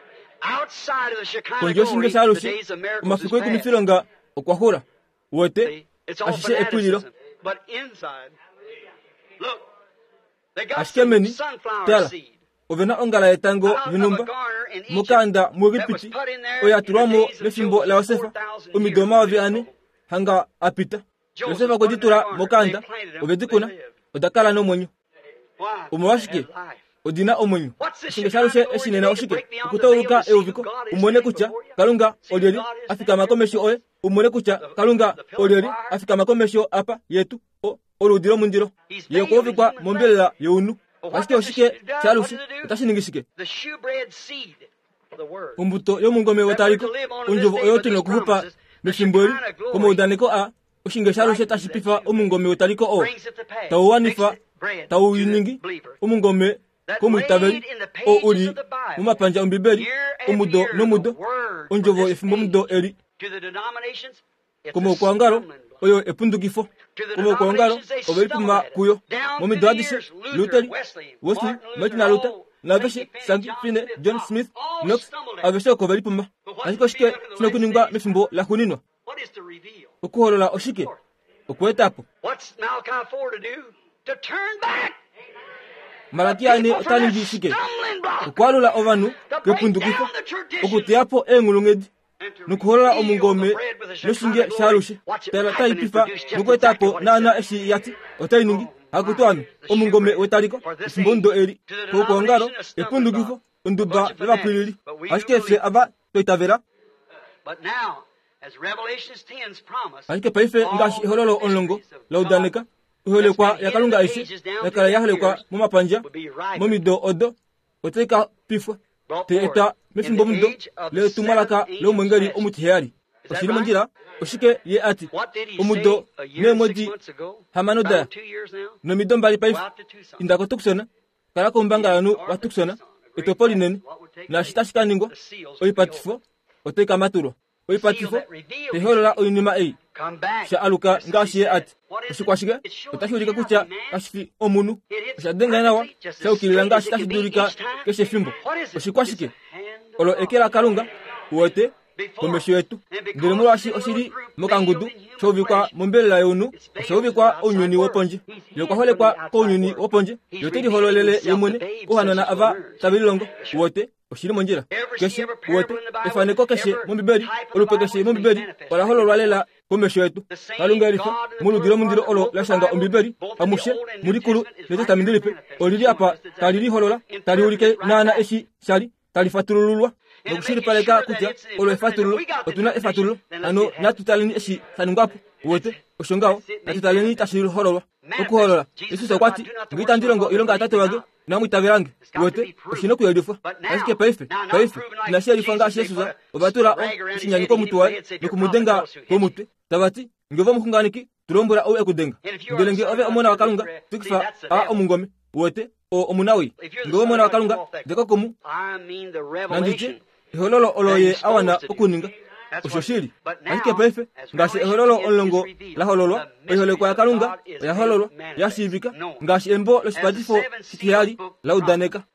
konje oshinge shalushi omafiku ekumifilonga okwahura wote ashishe epwililo ashikemeni tela ovena ongala yetango vinumba mukanda mugipiti oyatulwamo nefimbo la Yosefa umidoma waviane hanga apita Yosefa koditula mukanda ovedikuna odakala nomwenyo umwashike odina omwenyo shinge shalushe eshinena oshike ukutoluka euviko umone kucha kalunga olieli afika makomesho oye umone kucha kalunga olieli afika makomesho apa yetu oludilo mundilo yekovikwa mombelela yeunu ashike oshike shalushi utashiningishike umbuto yomungome wetaliko unjovo oyotino kuhupa meshimbori komo udaniko a oshinge shalushe tashipifa omungome wetaliko o tawanifa tawiningi omungome komuitaveri o uli mumapanja umbibeli umudo nomudo unjovo efimbo mudo eri komo kwangaro oyo epundukifo komo kwangaro oberipuma kuyo momido adisi Luther Wesley Martin Luther naveshi Sangi Fine John Smith Knox avesha koberipuma ashiko shike sinokuningwa mefimbo la kuninwa okuholola oshike okwetapo Malakiani otaningi shike okwalula ovanu kepundukifo okutiapo engulungedi nukuholola omungome noshinge shalushi tera taipifa nukwetapo nana eshi yati otainingi akutwanu omungome wetaliko simbondo eri kokongaro epundukifo unduba levapilili ashikefe aba toitavera ashike paife ngashi hololo onlongo laudaneka uhole kwa yakalunga ishi yakala yahole kwa mumapanja momido odo oteka pifwa te eta mefimbo mudo le tumalaka le mwengeri omutihari oshirimo njira oshike ye ati omudo ne modi hamanoda no midombali paife indako tuksona kala kombanga nu watuksona etopolineni na shitashikaningo oipatifo oteka maturo oipatifo te holola oinima ei sha aluka ngashi ye ati oshikwashike otashurika kucha kashifi omunu oshadenga nawa shaukilila ngashi kashidurika keshe fimbo oshikwashike olo ekela kalunga wote komesho yetu ngele mulwashi oshiri mokangudu shovikwa mombelela yonu shovikwa onyoni woponje yokaholekwa konyoni woponje yoteli hololele yemune uhanona ava tabililongo wote oshiri monjira keshe wote efaneko keshe mombiberi olupe keshe mombiberi wala holo lwalela komesho yetu kalunga elifa muludilo mundilo olo lashanga ombiberi amushe mulikulu neteta mindilipe olili apa talili holola taliulike nana eshi shali talifatululwa nokushiri paleka kutia olo efatululo otuna efatululo ano natutalini eshi sanungapo wote oshongao natutalini tashiru hololwa okuholola Yesu kwati ngita ndilongo ilonga atate wage namwitaverange wote oshino kuyalifa ashike paife paife nashia lifanga Yesuza obatura o shinyanyiko mutuwa nokumudenga komutwe tabati ngova mukunganiki tulombora o ekudenga ngelenge ove omona wakalunga tukifa a omungome wote o omunawi ngova omona wakalunga deko komu nanditi hololo oloye awana okuninga oshoshiri ashike paife ngashi hololo olongo la hololo ehole kwa kalunga ya hololo ya shivika ngashi embo lo sipatifo sikiyali la udaneka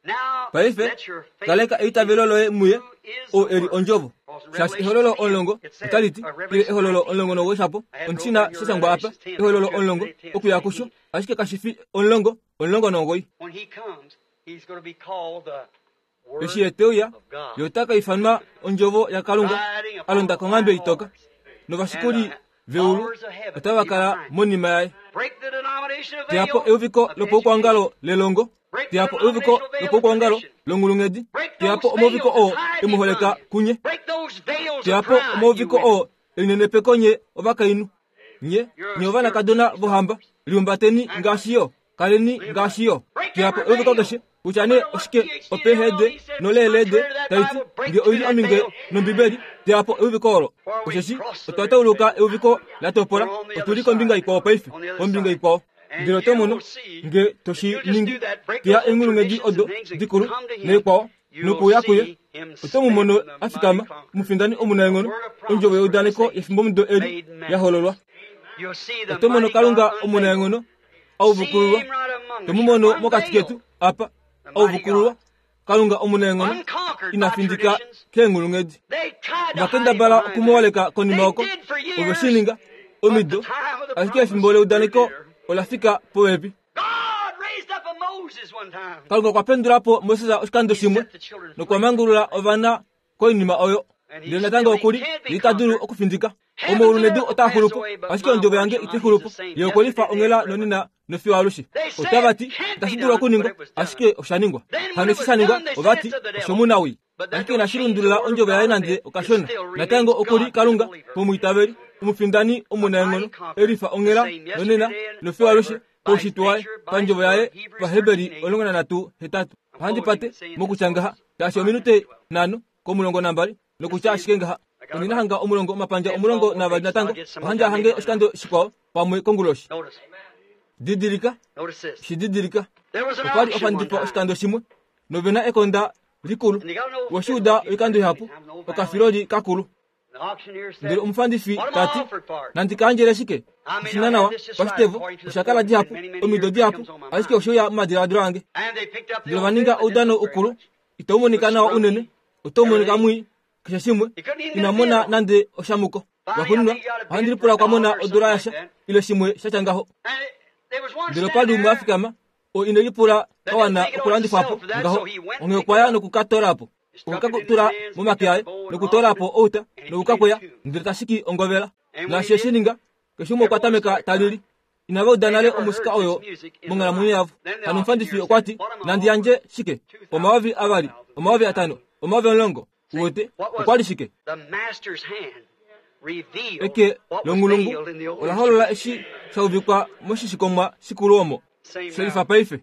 paife kaleka eitabelolo e muye o eri onjovo sas ehololo onlongo utaliti ile ehololo onlongo no wesapo onchina sesangwa apa ehololo onlongo okuya kusho ashike kashifi onlongo onlongo no ngoi when he comes, he's going to be called the Word eshi eteuya of God. yotaka ifanma onjovo ya kalunga alonda kongambe itoka no vasikoli veulu otavakala monima yae Break the denomination of tiapo Baal, euviko of lopo kwangalo lelongo tiapo euviko lopo kwangalo longulungedi tiapo omoviko o emuholeka kunye break those veils of tiapo pride, omoviko you women. o elinenepe konye ovakainu nye nyovana kadona vohamba liumbateni ngashiyo kaleni ngashiyo tiapo euviko geshe uchane oshike opehede nolelede taiti nge oili aminge nombibedi tiapo euviko osheshi otata uluka euviko latopola otuliko mbinga ikwa paife ombinga ikwa ndiro tomono nge toshi ningi tia engulungedi odo dikuru nekwa nuku yakuye otomu mono afikama mufindani omunangono onjowe udaneko yefimbo mdo eri yahololwa You'll see the otomono mighty kalunga God omunangono au bukurwa see him right among us. tomumono One mokatiketu veil, apa au bukurwa kalunga omunangono unconquered by inafindika traditions. kengulungedi They tried to bakenda hide bala behind kumwaleka that. konimoko They did for years. obeshininga But omido the time of the asikia fimbole promise udaneko grew near. olafika poepi God raised up a Moses one time. kalunga kwapendulapo mosesa oshikando shimwe nokwamangulula ovana koinima oyo ndilo natanga okuli likadulu okufindika omoulunedu otahulupu ashike onjovo yange itihulupu yokolifa ongela nonina nofiwalushi otavati tasidula okuninga ashike oshaningwa hano sisaningwa ovati oshomunawi ashike nashilundulula onjovo yaye nande okashona natango okuli kalunga pomwitabeli omufindani omunangono elifa ongela nonina nofiwalushi poshitwaye panjovo yaye pahebeli olongana natu hetatu handi pate mokuchangaha tashi ominute nano komulongo nambali nokucha ashikengaha onina hanga omulongo mapanja omulongo nabali natango hanja hange oshikando shikwao pamwe konguloshi Notice. didirika Notice this. shididirika There was an opali auction one ofandipa time. oshikando shimwe novena ekonda likulu And you gotta know washuda ikando yapo okafiloli kakulu the auctioneer said, ndilo omufandifi what am I tati offered for it? nandikanjele shike I may not shinanawa have this just right pasitevo according to the oshakala Lord, dihapo many, many omido years dihapo comes on my ashike mind. oshoya madiradiro ange And they picked up the ndilo old vaninga bill, udano and didn't ukulu very much. itomonika unene utomonika mui kishashimwe inamona nande oshamuko wakunwa handilipula kwamona odurayasha ile shimwe shachangaho And it- there was one ndilo standing pali there. umuafikama o inelipula kawana okulandifapo ngaho ongekwaya nokukatoraapo okukakutura mumakiyaye nokutoraapo outa nokukakwaya ndilo tashiki ongovela nasheshininga keshumo okwatameka talili inava udanale omusika oyo mungala munyavu hano mfandifi okwati nandi yanje shike omawavi avali omawavi atano omawavi onlongo uwote okwali shike The master's hand revealed eke what was longulungu veiled in the old olaholola eshi shauvikwa moshishikomwa shikulu omo Same shelifa now. paife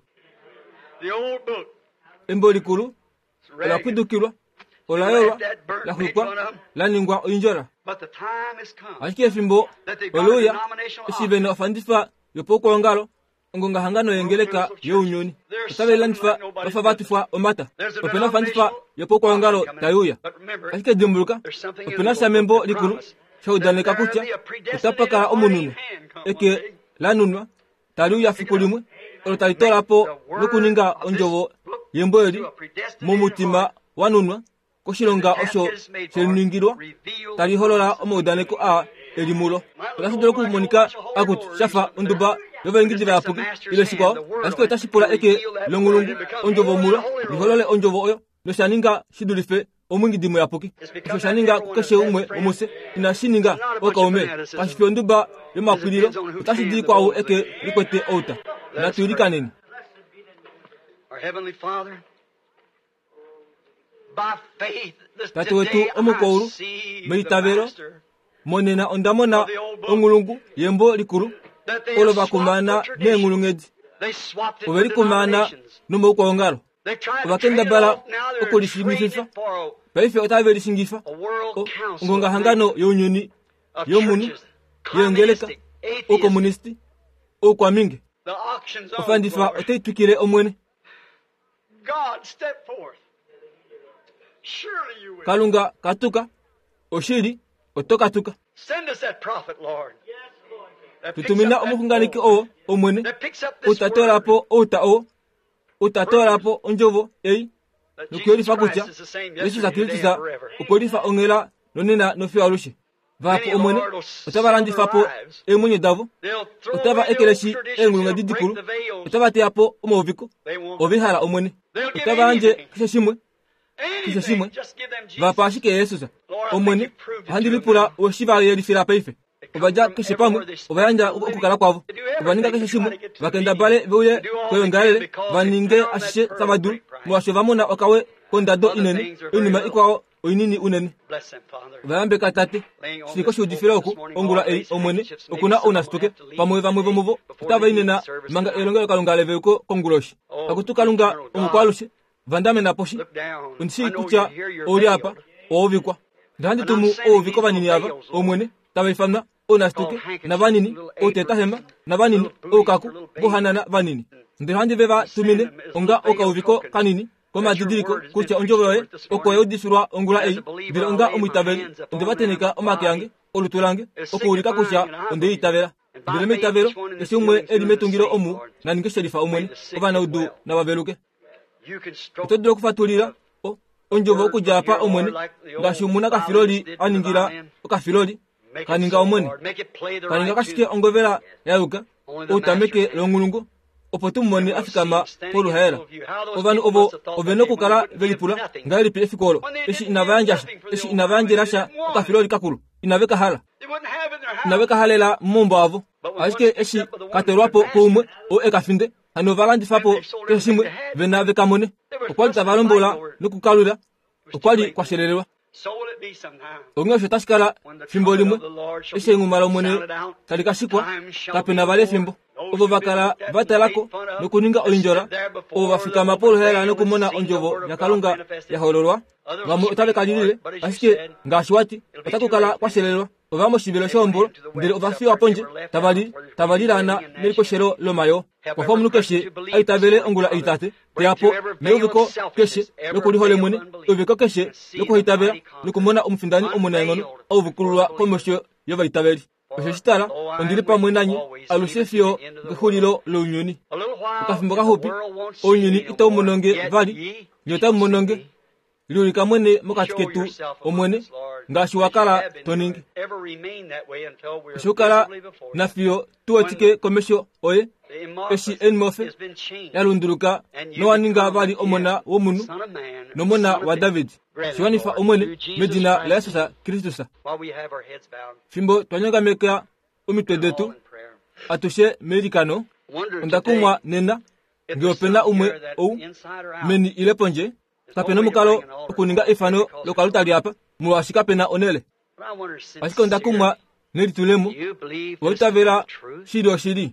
The old book. embo likulu Read. olakwidukilwa olayolwa lahwikwa laningwa oyinjora But the time has come ashike efimbo that they've got a oluya denominational eshivene ofandifa yopokongalo ongonga hangano yengeleka younyoni otavelandifa bafa batifwa omata opena ofandifa yopokongalo tayuya But remember, ashike dimbuluka there's something in opena the shamembo book of likulu promise shaudaneka that kutya there be a predestinated otapaka omununu hand come one eke day. lanunwa taliuya fikulimwe olo talitolapo nokuninga onjovo yembo eri mumutima wanunwa koshilonga osho sheliningilwa taliholola omaudaneko a elimulo olasudela okumonika akuti shafa onduba yovaingidila apuki ile shikwao asiko etashipula eke longulungu onjovo mulo liholole onjovo oyo noshaninga shidulife omwingidimu yapuki osho shaninga kukeshe umwe omuse inashininga okaume kashife onduba yomakwililo otashidikwawu eke likwete outa natuilikaneni Our Heavenly Father, by faith, this Tatu wetu today I omukoulu see the meitavelo Master, monena ondamona ongulungu yembo likulu that they olo have swapped bakumana for tradition. neengulungedi They swapped it obeli for kumana denominations. nomoukongalo They tried to obakenda trade it bala off. Now they're okolishingififa trading it for paife otavelishingifa a world O- council ngonga hangano younyuni of yomunu churches, yengeleka communistic, atheistic. okomunisti okwaminge The auction's on, ofandifa Lord. oteitukile omwene God, step forth. Surely you will. kalunga katuka oshili otokatuka Send us that prophet, Lord. That picks tutumina up that omukungaliki bowl. o omwene That picks up this word. utatolapo outa o utatolapo onjovo ei nukuyolifa kucha Yesu zakilitisa ukolifa ongela nonena nofi alushi vapo omwene utabalandifapo emwenye davu utaba ekeleshi engunga didikulu utaba teapo omoviko ovihala omwene utabanje kisheshimwe kisheshimwe vapo ashike Yesu sa omwene handilipula oshiva yelifira paife ubaja kishipamwe ubayanja okukala kwavo ubaninga kisheshimwe bakenda bale beuye kwengalele baninge ashishe kabadulu mwasho vamona okawe kondado inene inima ikwao oinini unene vayambe katate siniko shudifira oku ongula ei omwene okuna unastoke pamwe vamwe vomuvo utaba inena manga elonga kalunga leveko konguloshi akutukalunga omukwalushi vandame na poshi unsi kucha oli apa ovikwa ndandi tumu oviko vanini ava omwene taba ifana unastoke na vanini oteta hema na vanini okaku bohanana vanini ndihandi veva tumine onga okauviko kanini koma didiriko kucha onjovoye okoye odifirwa ongula ei ndire onga omwitabeli ndivatenika omake yange olutulange okuulika kucha onde itabela ndire metabelo esi umwe elimetungiro omu naninge sherifa omwene ovana udu na vaveluke utodile okufatulila onjovo okujapa omwene ngashi umuna kafiloli aningira okafiloli kaninga omwene kaninga kashike ongovela yaluka utameke longulungu opo tumone afikama poluhela ovanu ovo oveno kukala velipula ngailipi efikolo eshi inavanjasha eshi inavanjerasha okafiloli kakulu inaveka hala inaveka halela mmombo avo ashike eshi katerwapo kuumwe o ekafinde hano valandifapo keshimwe venaveka mone okwali tavalombola nokukalula okwali kwashelelelwa ongesho tashikala fimbo limwe eshe ngumala omwene kalikashikwa kapena vale fimbo ovo vakala vatalako nokuninga olinjora ovo vafikama poluhela nokumona onjovo yakalunga yahololwa vamwe otavekalilile ashike ngashi wati otakukala kwashelelelwa ovamo shivilo shombolo ndele ovafiwa ponje tavali tavalilana nelikoshelo lomayo wafomu keshe aitabele ongula eitate teapo meuviko keshe nokulihole mwene uviko keshe nokuhitabela nokumona omufindani omunengono auvukululwa komosho yovaitabeli osho shitala ondili pamwe nanyi alusefio ngehulilo lounyuni okafimbo kahupi ounyuni itaumononge vali lyotaumononge liulika mwene mokati ketu omwene ngashi wakala toningi shukala nafio tuwetike komesho oye eshi enmofe yalunduluka nowaninga vali omona womunu nomona wa David shiwanifa omwene medina la Yesusa Kristusa fimbo twanyangameka omitwe detu atushe merikano ondakumwa nena ngiopena umwe ou meni ileponje kapena mukalo okuninga ifano lokalutali apa muwashika pena onele ashika ondakumwa neritulemu wotavera shili oshili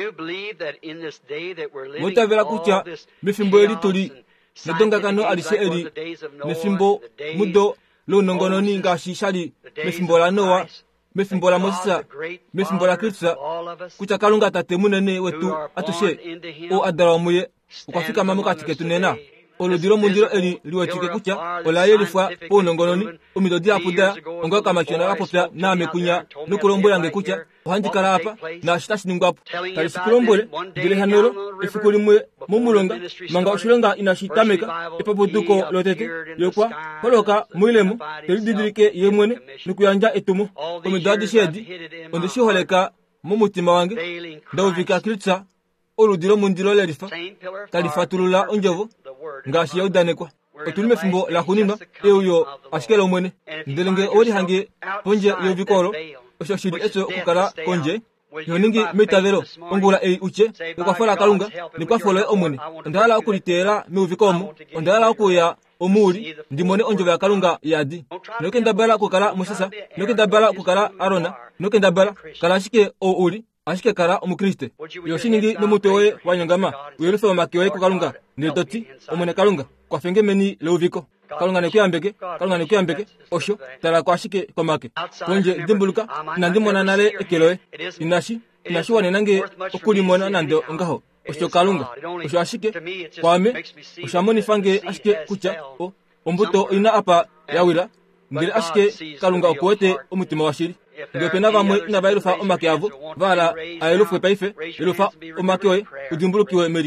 wotavera kucha mifimbo eli tuli nadongakano alishe eli mifimbo mudo lunongononi ngashi shali mifimbo la Noa mifimbo la Mosisa mifimbo la Kristusa kucha kalunga tate munene wetu atushe o adara muye ukafika mamukati ketu nena olodiro munjiro eli liwachike kucha olaye lifwa ponongononi umidodi apuda onga kama chona kapopya na mekunya nukulombo yange kucha ohandikala apa na shitashi ningwapo kali sikulombole ndile hanolo ifikulimwe mumulonga manga oshilonga inashitameka ipaputuko lotete yokwa holoka muilemo telididirike yemwene nukuyanja etumo omidadi shedi ondishiholeka mumutima wange ndawuvika Kristusa oludiro mundiro lelifa kalifatulula onjovo ngashi yaudanekwa otulime fimbo la kunima euyo ashikela omwene ndelenge oli hange ponje yovikolo osho shili eso okukala konje yoningi metavero ongula ei uche ukafala kalunga nikwafolo omwene ndala okulitera muvikomo ndala okuya omuli ndimone onjovo ya kalunga yadi nokenda bala kukala musasa nokenda bala kukala Arona nokenda bala kala shike o uli ashike kala omukriste yoshiningi nomutwe wanyangama uyelufa makiwe kukalunga ndetoti omwene kalunga kwafenge meni leuviko kalunga nekuyambeke kalunga nekuyambeke osho tala kwashike komake konje dimbuluka nandimona nale ekeloe inashi inashi wanenange okulimona nando ngaho osho kalunga osho ashike kwame oshamoni fange ashike kucha o ombuto ina apa yawira ngire ashike kalunga okuwete omutima washiri ngepena vamwe nabailufa omake avo vala aelufwe paife ilufa omake we udimbulukiwe amerikano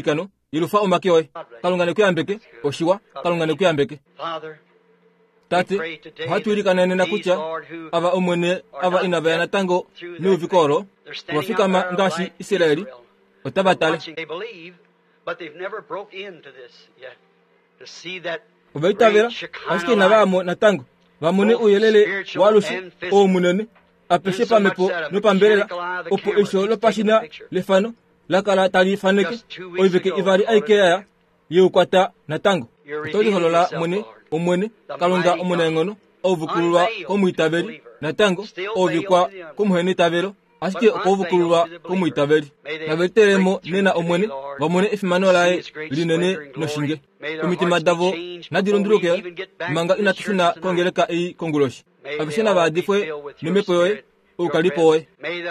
ilufa umakioy kalungane kuyambeke oshiwa kalungane kuyambeke tate hatwiri kanene na kucha aba umwene aba inabana tango ni vikoro wafika ma ngashi Israeli otabatale but they've never broke into this yet to see that ubaitavera aske nabamo na tango bamune uyelele walusi o munene apeshe pamepo no pambelela opo isho lo pashina lefano la kala tali faneke oiveke ivari aikea yukwata na tango toli holola mune omwene kalonga omune ngono ovukulwa komuitaberi na tango ovikwa komuheni tabero aske ovukulwa komuitaberi tabelteremo nena omwene bamune ifimanola linene no shinge komitima davo na dirunduruke manga inatusina kongeleka ei konguloshi abishina badifwe nimepoye ukalipoye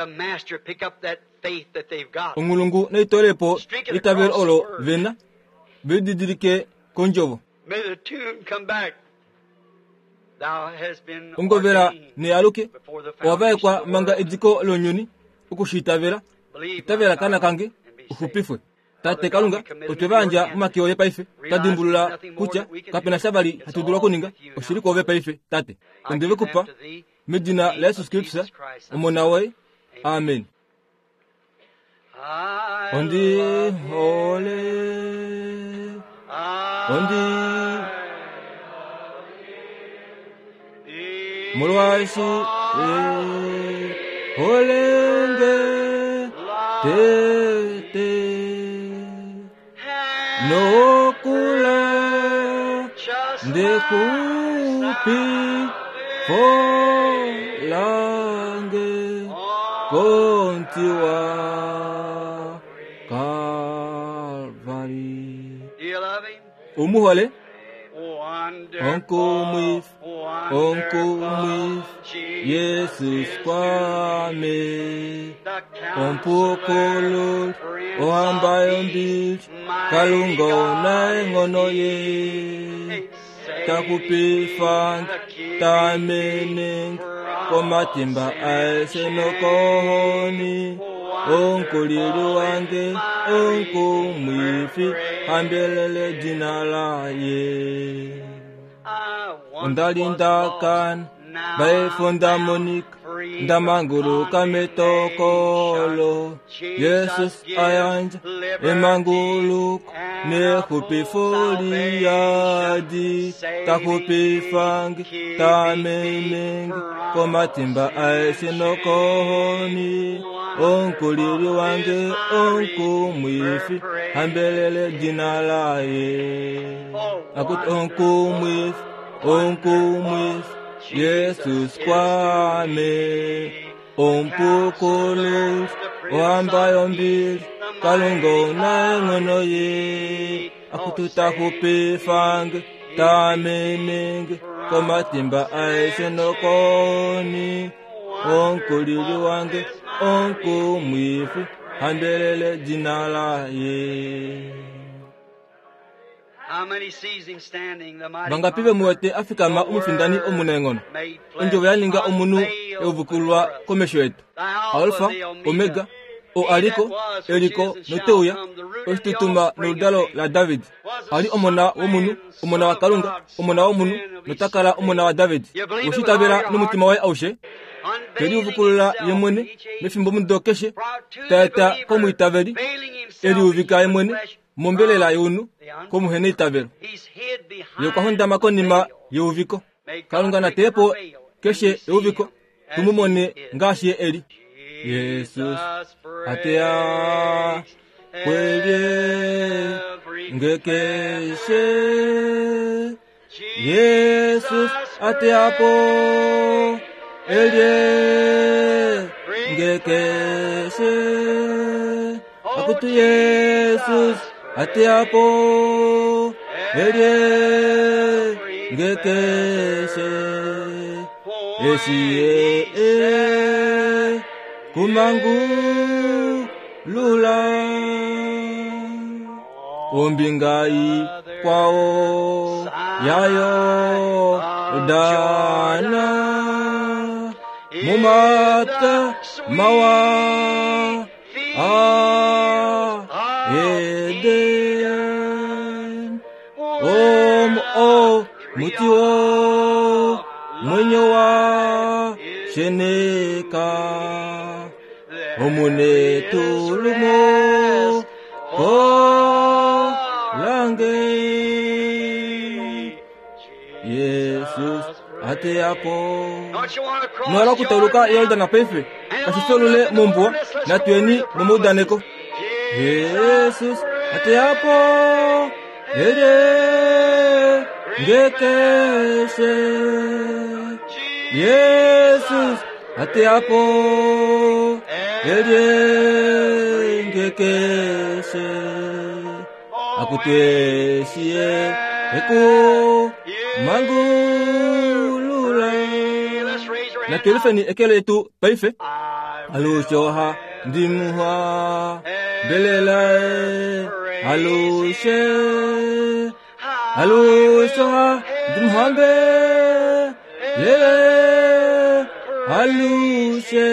Ongulungu na itolepo itabel olo vena bididirike konjovo ungovera ni aluke wabaye kwa manga ediko lonyoni ukushitavera itavera kana kange ufupifwe tate kalunga utevanja makio ye paife tadimbulula kucha kapena shabali hatudura kuninga ushiriko ove paife tate ndeve kupa medina la Yesu Kristo umona we amen ondi ole ondi mulwashi olenge tete nokula ndekupi folange kontiwa Calvary. Umuhole onko mwif onko mwif Jesus kwame ompokolo ohambayo mbili kalungo na ngono ye takupifang tameneng komatimba aisenokohoni onkulilo wange onko mwifi ambelele jina la ye undalindakan bae fonda monik ndamangulu kametokolo Jesus ayanja emangulu ne kupifoli yadi takupifangi tamenengi komatimba aisenokohoni onkulili wange onku mwifi ambelele jina la ye akut onku mwifi onku mwifi Jesus kwame ompukulu ohambayo mbili kalungo na ngono ye akututa kupifange tamenenge komatimba aishenokoni onkulili wange onku mwifi ambelele jina la ye bangapibe muwete afikama umufindani omunengono onjo yaninga omunu evukulwa komeshoetu alfa omega o aliko eliko noteuya ostutuma nodalo la David ali omona womunu omona wa kalunga omona womunu notakala omona wa David ushitabera numutima wa aushe teri uvukulula yemwene nefimbo mundokeshe tata komuitaveri eri uvika yemwene mombelela yonu komuhene itabero yokahonda makonima yoviko kalunga na tepo keshe yoviko tumumone ngashi eri Jesus atea kwele ngekeshe Jesus ateapo elie ngekeshe akutu Jesus ateapo elie ngekeshe esiye e kumangu lula ombingai kwao yayo dana mumata mawa a ede mutiwo mwenyo wa sheneka omune tulumo ko lange Jesus ate apo nora kutaluka yolda na pefe kasisolule mumbwa na tueni mumudaneko Jesus ate apo yede ngekeshe Jesus ate apo yede ngekeshe akutwesie eko mangulula na telefoni ekele tu paife alo shoha ndimuha belela alo she alo shoha ndimhambe lele alo she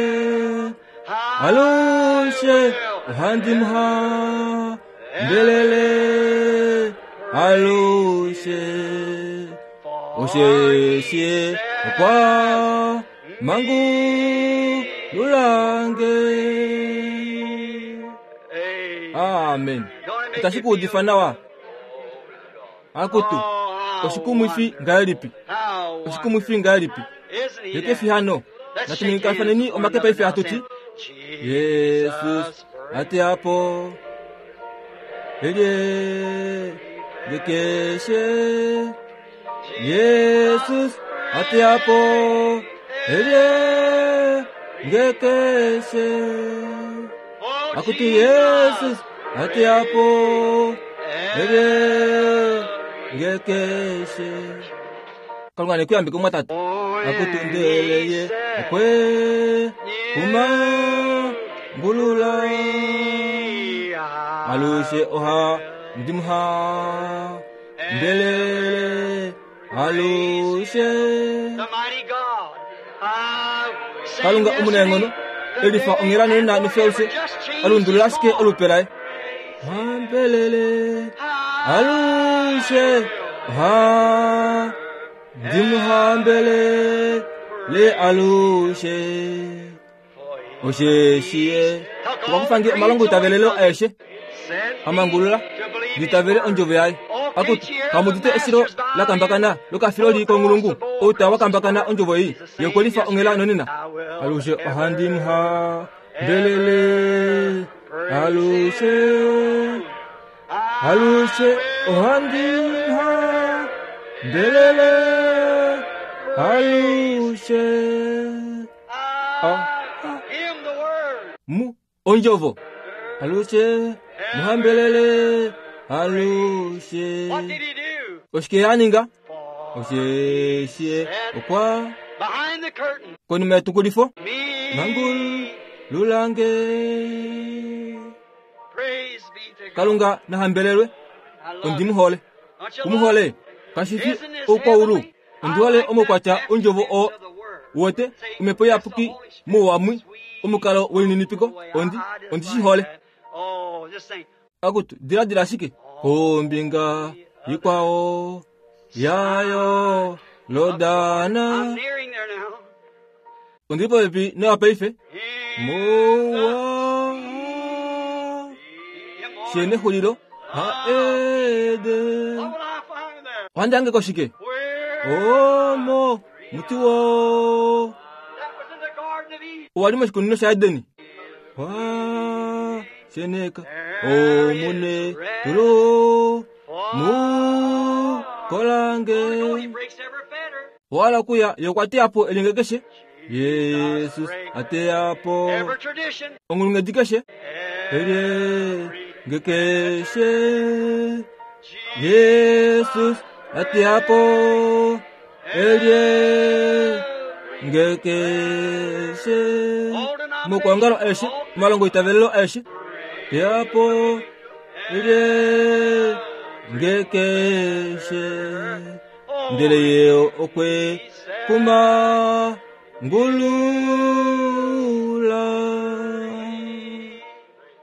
alo she handimha belele alo she oshe she kwa mangu lulange. Amen. Kitasiku difanawa akutu oshiku mwifi ngalipi oshiku mwifi ngalipi yeke fihano na tuminikafaneni omake paife atuti Jesus ate hapo Ede gekeshe Jesus ate hapo Ede gekeshe akutu Jesus ate hapo Ede gekeshe kalungane kuyambi kumwatatu akutu ndeleye kwe kuma mbulula alushe oha ndimha mbele alushe kalunga umune ngono elifa ongirano na nufelse alundulaske aluperai mbelele alushe ha ndimha mbele le alushe oshe shie wakufangi malongo tavelelo aishe amangulula ditavele onjoveyai akut kamudite esiro la kambakana loka filoli kongulungu ota wakambakana onjovoyi yokwelifa ongela nonina alushe ohandimha belele alushe alushe ohandimha belele alushe ah mu onjovo alushe muhambelele alushe oshike yaninga osheshe okwa koni metukulifo mangul lulange kalunga na hambelelwe ondimuhole kumuhole kashifi okwa uru ondiwale omokwacha onjovo o wote umepoya puki muwamwi omukalo weninipiko ondi ondi shihole akutu dira dira shike hombinga ikwao yayo lodana ondipo epi ne apaife mowa shene huliro ha ede wandange koshike omo mutiwo wali mashkunino shaideni wa sheneka omune turo mu kolange wala kuya yokwati hapo elingekeshe Jesus ate hapo ongulunge dikeshe ele ngekeshe Jesus ate hapo ele ngekeshe mukwangalo eshe malongo itavelelo eshe yapo ele ngekeshe ndele okwe kuma ngulula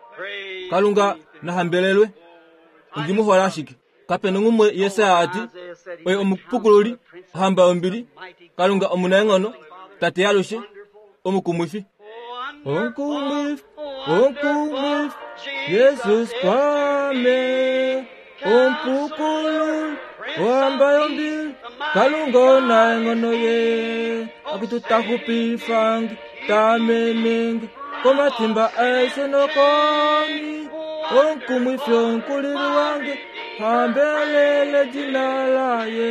kalunga na hambelelwe ndimu horashiki kapeno ngumwe yesa ati oye omupukululi hamba ombili kalunga omunayang'ono tate yalushe omukumwifi onkumwifi onkumwifi Jesus kwame ompukululi hamba ombili kalunga onayang'ono ye akututakupifangi tamenengi komatimba aisenokoni onkumwifi onkulili wange hambelele jina laye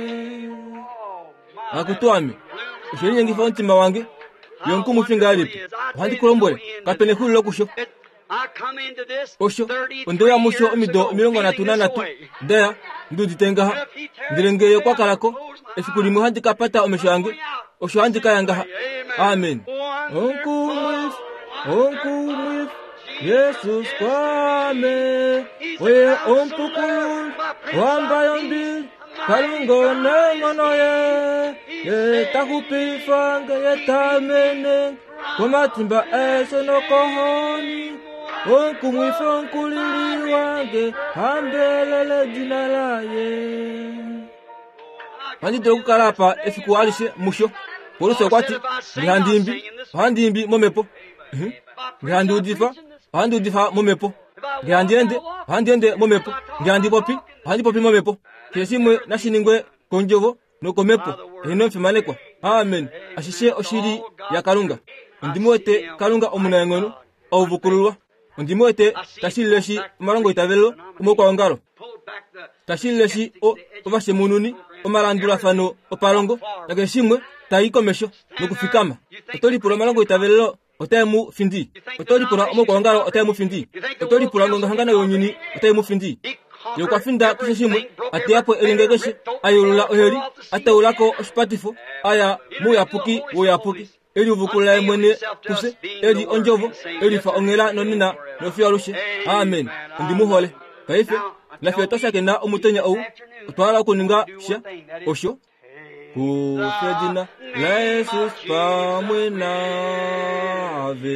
akutwami ushenyengifa ontima wange yonkumufi ngalipi handi kulombole kapene hulu lokusho osho ondoya musho omido milongo natu na natu ndeya nduditengaha ndirengeye kwa kalako esikulimu handi kapata omesho yange osho handi kayangaha amen onkumwifi onkumwifi Jesus kwame we ompukululi wamba yombili kalunga neng'ono ye ye takupifanga ye tamene komatimba esenokohoni onkumwifi onkulili wange hambelele jina laye handidire kukalapa efiku alishe musho poluso kwati ndihandimbi handimbi momepo ngihandi udifa handi udifa momepo ngihandiende handiende momepo ngihandi popi handi popi momepo kesimwe nashiningwe konjovo nokomepo eno mfimanekwa amen ashishe oshiri ya kalunga ndimwete kalunga omunayang'ono ovukululwa ndimwete tashileshi marongo itavelo umokwa ongalo tashileshi o ovashe mununi omarandula fano opalongo nakeshimwe taikomesho nokufikama otolipula marongo itavelo otemu findi otolipula omokwa ongalo otemu findi otolipula ngonga hangana yonyini otemu findi yokwafinda kishimwe atiapo elingegeshe ayulula oheli ataulako ospatifo aya muyapuki woyapuki eli uvukula mwene kuse eli onjovo eli fa ongela nonina nofialushe amen ndimuhole kaife na fiatosha kena omutenya ou twala kuninga sha osho kufedina la Jesus pamwe nave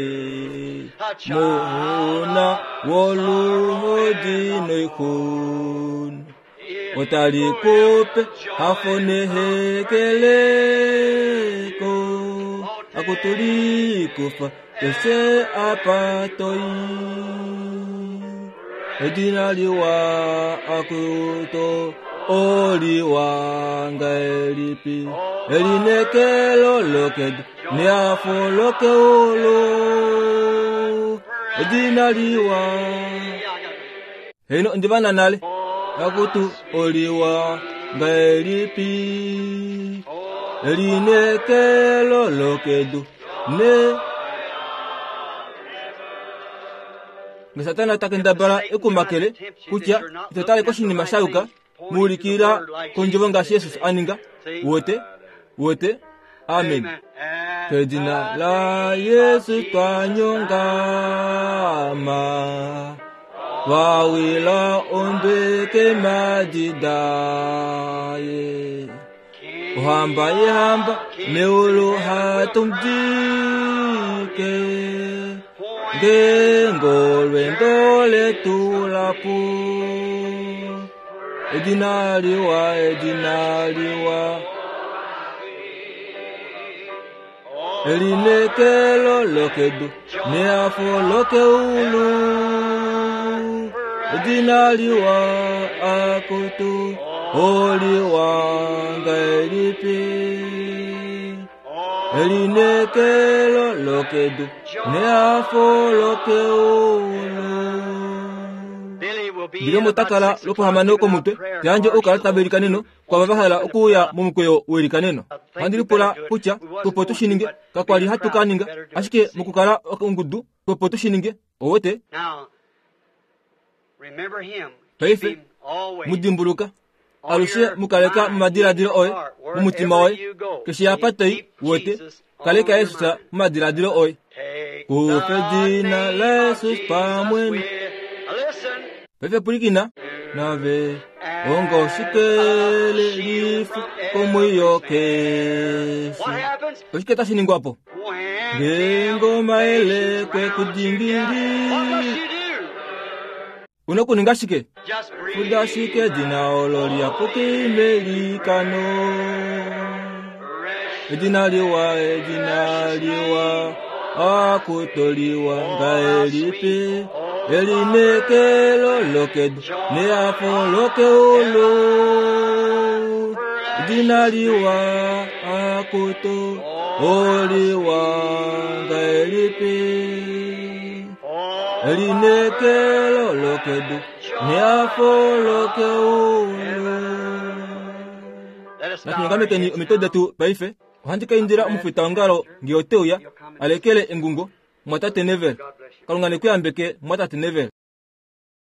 mona woluhodino ikun otalikope afone hekeleko akutulikufa ese apatoi edinaliwa akuto oliwanga elipi elinekelo lokedu niafoloke olo edinaliwa heno ndivana nale akutu oliwanga elipi elinekelo lokedu ne ngesatana takendabala ekumakele kutya itotale koshini mashauka mulikira konjovo nga Jesus aninga wote wote amen kedina la Yesu twanyongama wawila ombeke majidaye uhamba ihamba meulu hatumjike ngengolwe ndole tulapu edinaliwa edinaliwa elinekelo lokedu neafoloke ulu edinaliwa akutu oliwanga elipi elinekelo lokedu neafoloke ulu ndilo mutakala lokuhamana okomutwe yanje okala tabelikaneno kwababahala okuya mumukweyo welikaneno handilipula kutya tupo tushininge kakwali hatukaninga ashike mukukala ongudu tupo tushininge owote paife mudimbuluka alushe mukaleka mumadiradiro oye mumutima oye keshiyapatei wote kaleka Yesusa mumadiradiro oye kufedina la Yesus pamwene pepe pulikina nave ongo shikele lifu komuyokesi oshiketa shiningwapo ngengo maele kwe kudingiri unokuninga shike Fudashike dina olori apoke Amerikano. Edina liwa, edina liwa, akutoliwa ngaelipe. Elineke lo loke, ne afo loke olo. Edina liwa, akuto, oliwa ngaelipe. Elineke lo loke do, ne afo loke olo. Nakingamete ni metode tu paife. Handika indira umfita ngaro ngioteoya alekele engungo mwatate nevel kalungane kuyambeke mwatate nevel.